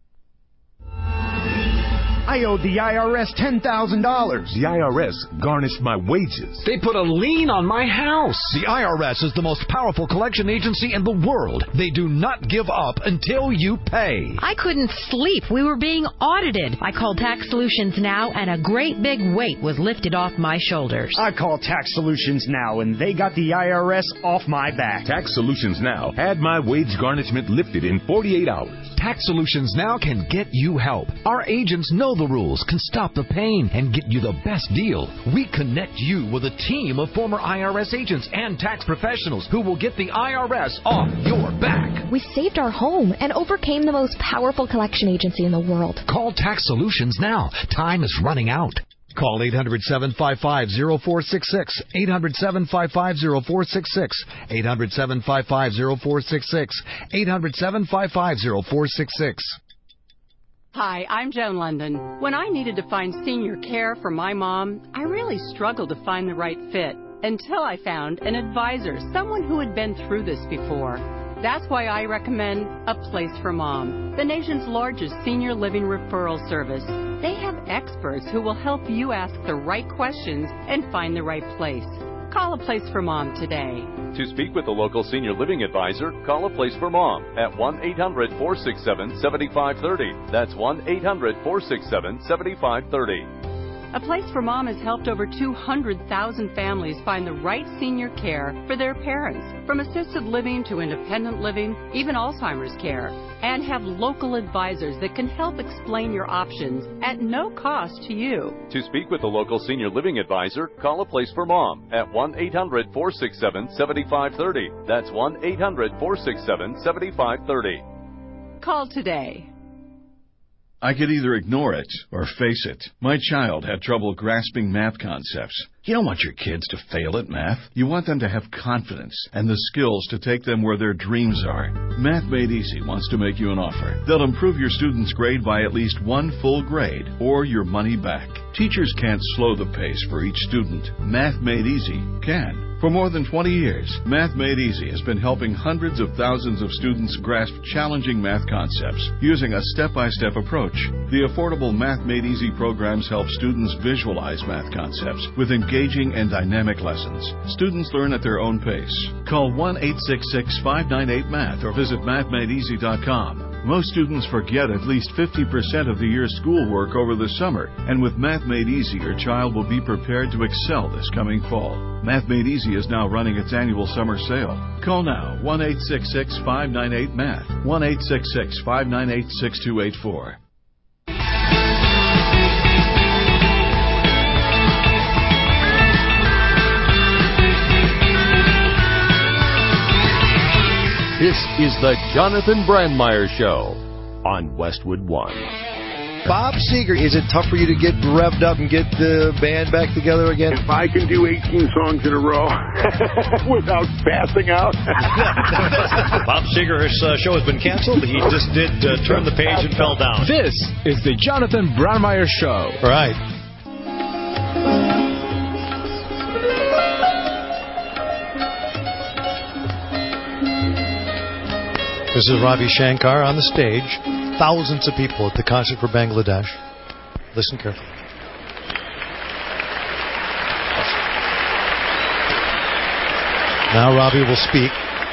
I owed the I R S ten thousand dollars. The I R S garnished my wages. They put a lien on my house. The I R S is the most powerful collection agency in the world. They do not give up until you pay. I couldn't sleep. We were being audited. I called Tax Solutions Now, and a great big weight was lifted off my shoulders. I called Tax Solutions Now, and they got the I R S off my back. Tax Solutions Now had my wage garnishment lifted in forty-eight hours. Tax Solutions Now can get you help. Our agents know the rules, can stop the pain, and get you the best deal. We connect you with a team of former I R S agents and tax professionals who will get the I R S off your back. We saved our home and overcame the most powerful collection agency in the world. Call Tax Solutions now. Time is running out. Call eight hundred, seven five five, zero four six six, eight hundred, seven five five, zero four six six, eight hundred, seven five five, zero four six six, eight hundred, seven five five, zero four six six. Hi, I'm Joan London. When I needed to find senior care for my mom, I really struggled to find the right fit until I found an advisor, someone who had been through this before. That's why I recommend A Place for Mom, the nation's largest senior living referral service. They have experts who will help you ask the right questions and find the right place. Call A Place for Mom today. To speak with a local senior living advisor, call A Place for Mom at one eight hundred, four six seven, seven five three zero. That's one eight hundred, four six seven, seven five three zero. A Place for Mom has helped over two hundred thousand families find the right senior care for their parents, from assisted living to independent living, even Alzheimer's care, and have local advisors that can help explain your options at no cost to you. To speak with a local senior living advisor, call A Place for Mom at one eight hundred, four six seven, seven five three zero. That's one eight hundred, four six seven, seven five three zero. Call today. I could either ignore it or face it. My child had trouble grasping math concepts. You don't want your kids to fail at math. You want them to have confidence and the skills to take them where their dreams are. Math Made Easy wants to make you an offer. They'll improve your student's grade by at least one full grade or your money back. Teachers can't slow the pace for each student. Math Made Easy can. For more than twenty years, Math Made Easy has been helping hundreds of thousands of students grasp challenging math concepts using a step-by-step approach. The affordable Math Made Easy programs help students visualize math concepts with engaging and dynamic lessons. Students learn at their own pace. Call one eight six six, five nine eight, math or visit math made easy dot com. Most students forget at least fifty percent of the year's schoolwork over the summer, and with Math Made Easy, your child will be prepared to excel this coming fall. Math Made Easy is now running its annual summer sale. Call now, one eight six six, five nine eight, math, one eight six six, five nine eight, six two eight four. This is the Jonathan Brandmeier Show on Westwood One. Bob Seger, is it tough for you to get revved up and get the band back together again? If I can do eighteen songs in a row without passing out. Bob Seger's uh, show has been canceled. He just did uh, turn the page and fell down. This is the Jonathan Brandmeier Show. All right. This is Ravi Shankar on the stage. Thousands of people at the concert for Bangladesh. Listen carefully. Now Ravi will speak.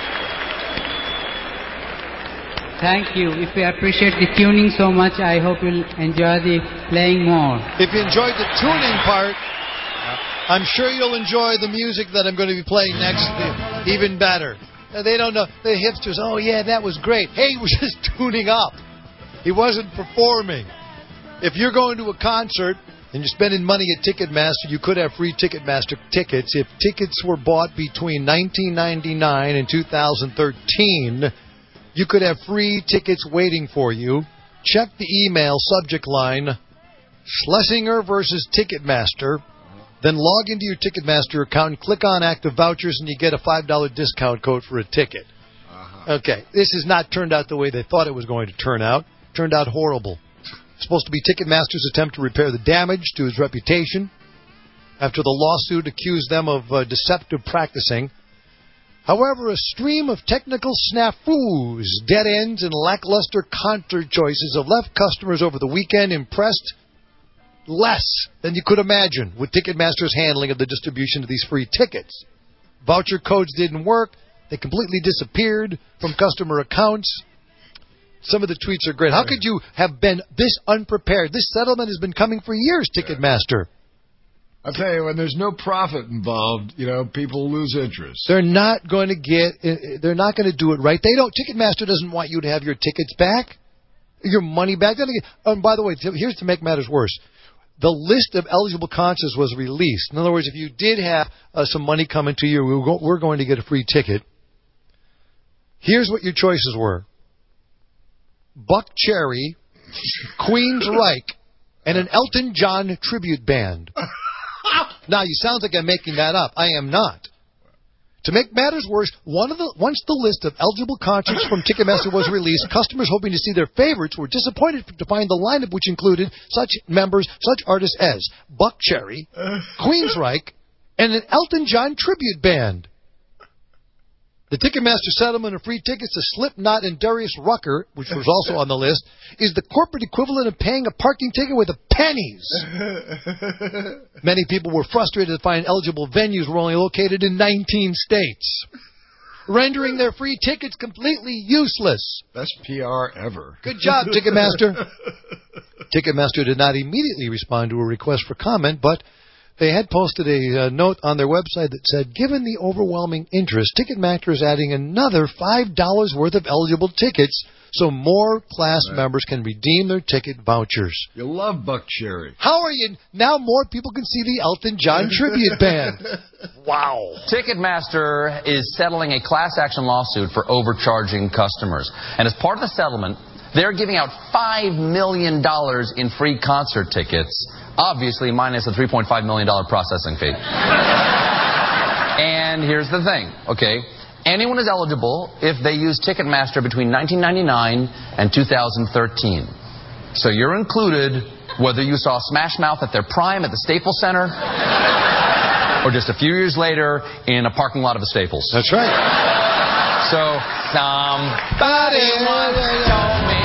Thank you. If you appreciate the tuning so much, I hope you'll enjoy the playing more. If you enjoyed the tuning part, I'm sure you'll enjoy the music that I'm going to be playing next even better. They don't know. The hipsters, oh, yeah, that was great. Hey, he was just tuning up. He wasn't performing. If you're going to a concert and you're spending money at Ticketmaster, you could have free Ticketmaster tickets. If tickets were bought between nineteen ninety-nine and two thousand thirteen, you could have free tickets waiting for you. Check the email subject line, Schlesinger versus Ticketmaster. Then log into your Ticketmaster account and click on Active Vouchers, and you get a five dollars discount code for a ticket. Uh-huh. Okay, this has not turned out the way they thought it was going to turn out. Turned out horrible. It's supposed to be Ticketmaster's attempt to repair the damage to his reputation after the lawsuit accused them of uh, deceptive practicing. However, a stream of technical snafus, dead ends, and lackluster concert choices have left customers over the weekend impressed less than you could imagine with Ticketmaster's handling of the distribution of these free tickets. Voucher codes didn't work. They completely disappeared from customer accounts. Some of the tweets are great. How could you have been this unprepared? This settlement has been coming for years, Ticketmaster. I'll tell you, when there's no profit involved, you know, people lose interest. They're not going to get, they're not going to do it right. They don't, Ticketmaster doesn't want you to have your tickets back, your money back. Oh, and by the way, here's to make matters worse. The list of eligible concerts was released. In other words, if you did have uh, some money coming to you, we we're going to get a free ticket. Here's what your choices were. Buck Cherry, Queensryche, and an Elton John tribute band. Now, you sound like I'm making that up. I am not. To make matters worse, one of the, once the list of eligible concerts from Ticketmaster was released, customers hoping to see their favorites were disappointed to find the lineup, which included such members, such artists as Buck Cherry, Queensryche, and an Elton John tribute band. The Ticketmaster settlement of free tickets to Slipknot and Darius Rucker, which was also on the list, is the corporate equivalent of paying a parking ticket with pennies. Many people were frustrated to find eligible venues were only located in nineteen states, rendering their free tickets completely useless. Best P R ever. Good job, Ticketmaster. Ticketmaster did not immediately respond to a request for comment, but they had posted a uh, note on their website that said, given the overwhelming interest, Ticketmaster is adding another five dollars worth of eligible tickets so more class right. members can redeem their ticket vouchers. You love Buck Cherry. How are you? Now more people can see the Elton John tribute band. Wow. Ticketmaster is settling a class action lawsuit for overcharging customers. And as part of the settlement, they're giving out five million dollars in free concert tickets, obviously minus a three point five million dollars processing fee. And here's the thing, okay? Anyone is eligible if they use Ticketmaster between nineteen ninety-nine and two thousand thirteen. So you're included whether you saw Smash Mouth at their prime at the Staples Center or just a few years later in a parking lot of a Staples. That's right. So, somebody once told me.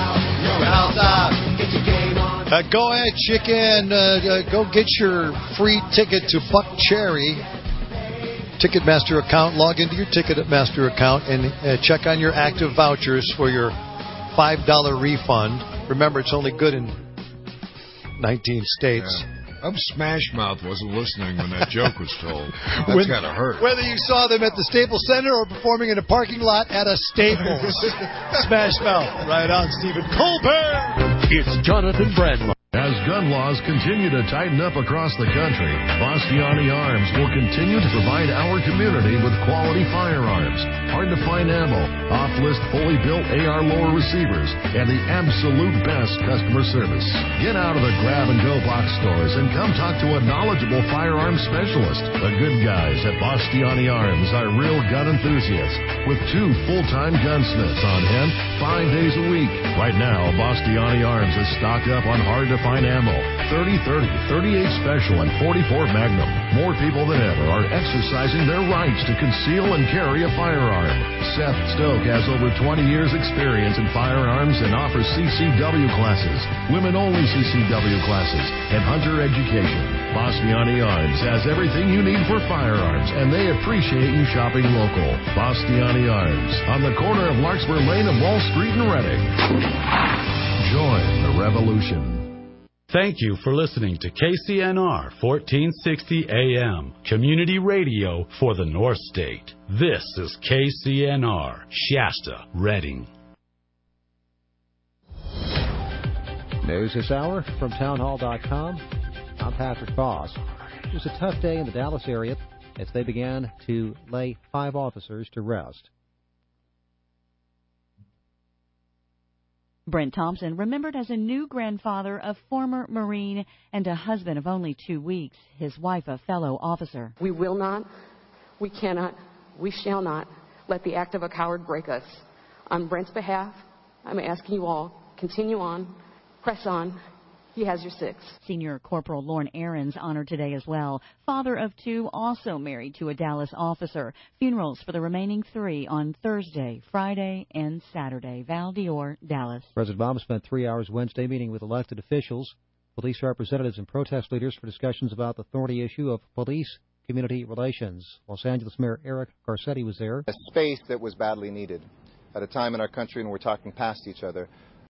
Uh, go ahead, chicken. Uh, uh, go get your free ticket to Buck Cherry. Ticketmaster account. Log into your Ticketmaster account and uh, check on your active vouchers for your five dollars refund. Remember, it's only good in nineteen states. Yeah. I hope Smash Mouth wasn't listening when that joke was told. That's got to hurt. Whether you saw them at the Staples Center or performing in a parking lot at a Staples. Smash Mouth. Right on, Stephen Colbert. It's Jonathan Brandmeier. As gun laws continue to tighten up across the country, Bastiani Arms will continue to provide our community with quality firearms, hard-to-find ammo, off-list fully built A R lower receivers, and the absolute best customer service. Get out of the grab-and-go box stores and come talk to a knowledgeable firearms specialist. The good guys at Bastiani Arms are real gun enthusiasts with two full-time gunsmiths on hand five days a week. Right now, Bastiani Arms is stocked up on hard-to-find ammo, thirty thirty, thirty-eight Special, and forty-four Magnum. More people than ever are exercising their rights to conceal and carry a firearm. Seth Stoke has over twenty years experience in firearms and offers C C W classes, women-only C C W classes, and hunter education. Bastiani Arms has everything you need for firearms, and they appreciate you shopping local. Bastiani Arms, on the corner of Larkspur Lane and Wall Street in Reading. Join the revolution. Thank you for listening to K C N R fourteen sixty A M, community radio for the North State. This is K C N R, Shasta, Reading. News this hour from townhall dot com. I'm Patrick Foss. It was a tough day in the Dallas area as they began to lay five officers to rest. Brent Thompson, remembered as a new grandfather, a former Marine, and a husband of only two weeks, his wife a fellow officer. We will not, we cannot, we shall not let the act of a coward break us. On Brent's behalf, I'm asking you all, continue on, press on. He has your six. Senior Corporal Lorne Aarons honored today as well. Father of two, also married to a Dallas officer. Funerals for the remaining three on Thursday, Friday, and Saturday. Val Dior, Dallas. President Obama spent three hours Wednesday meeting with elected officials, police representatives, and protest leaders for discussions about the thorny issue of police-community relations. Los Angeles Mayor Eric Garcetti was there. A space that was badly needed at a time in our country when we're talking past each other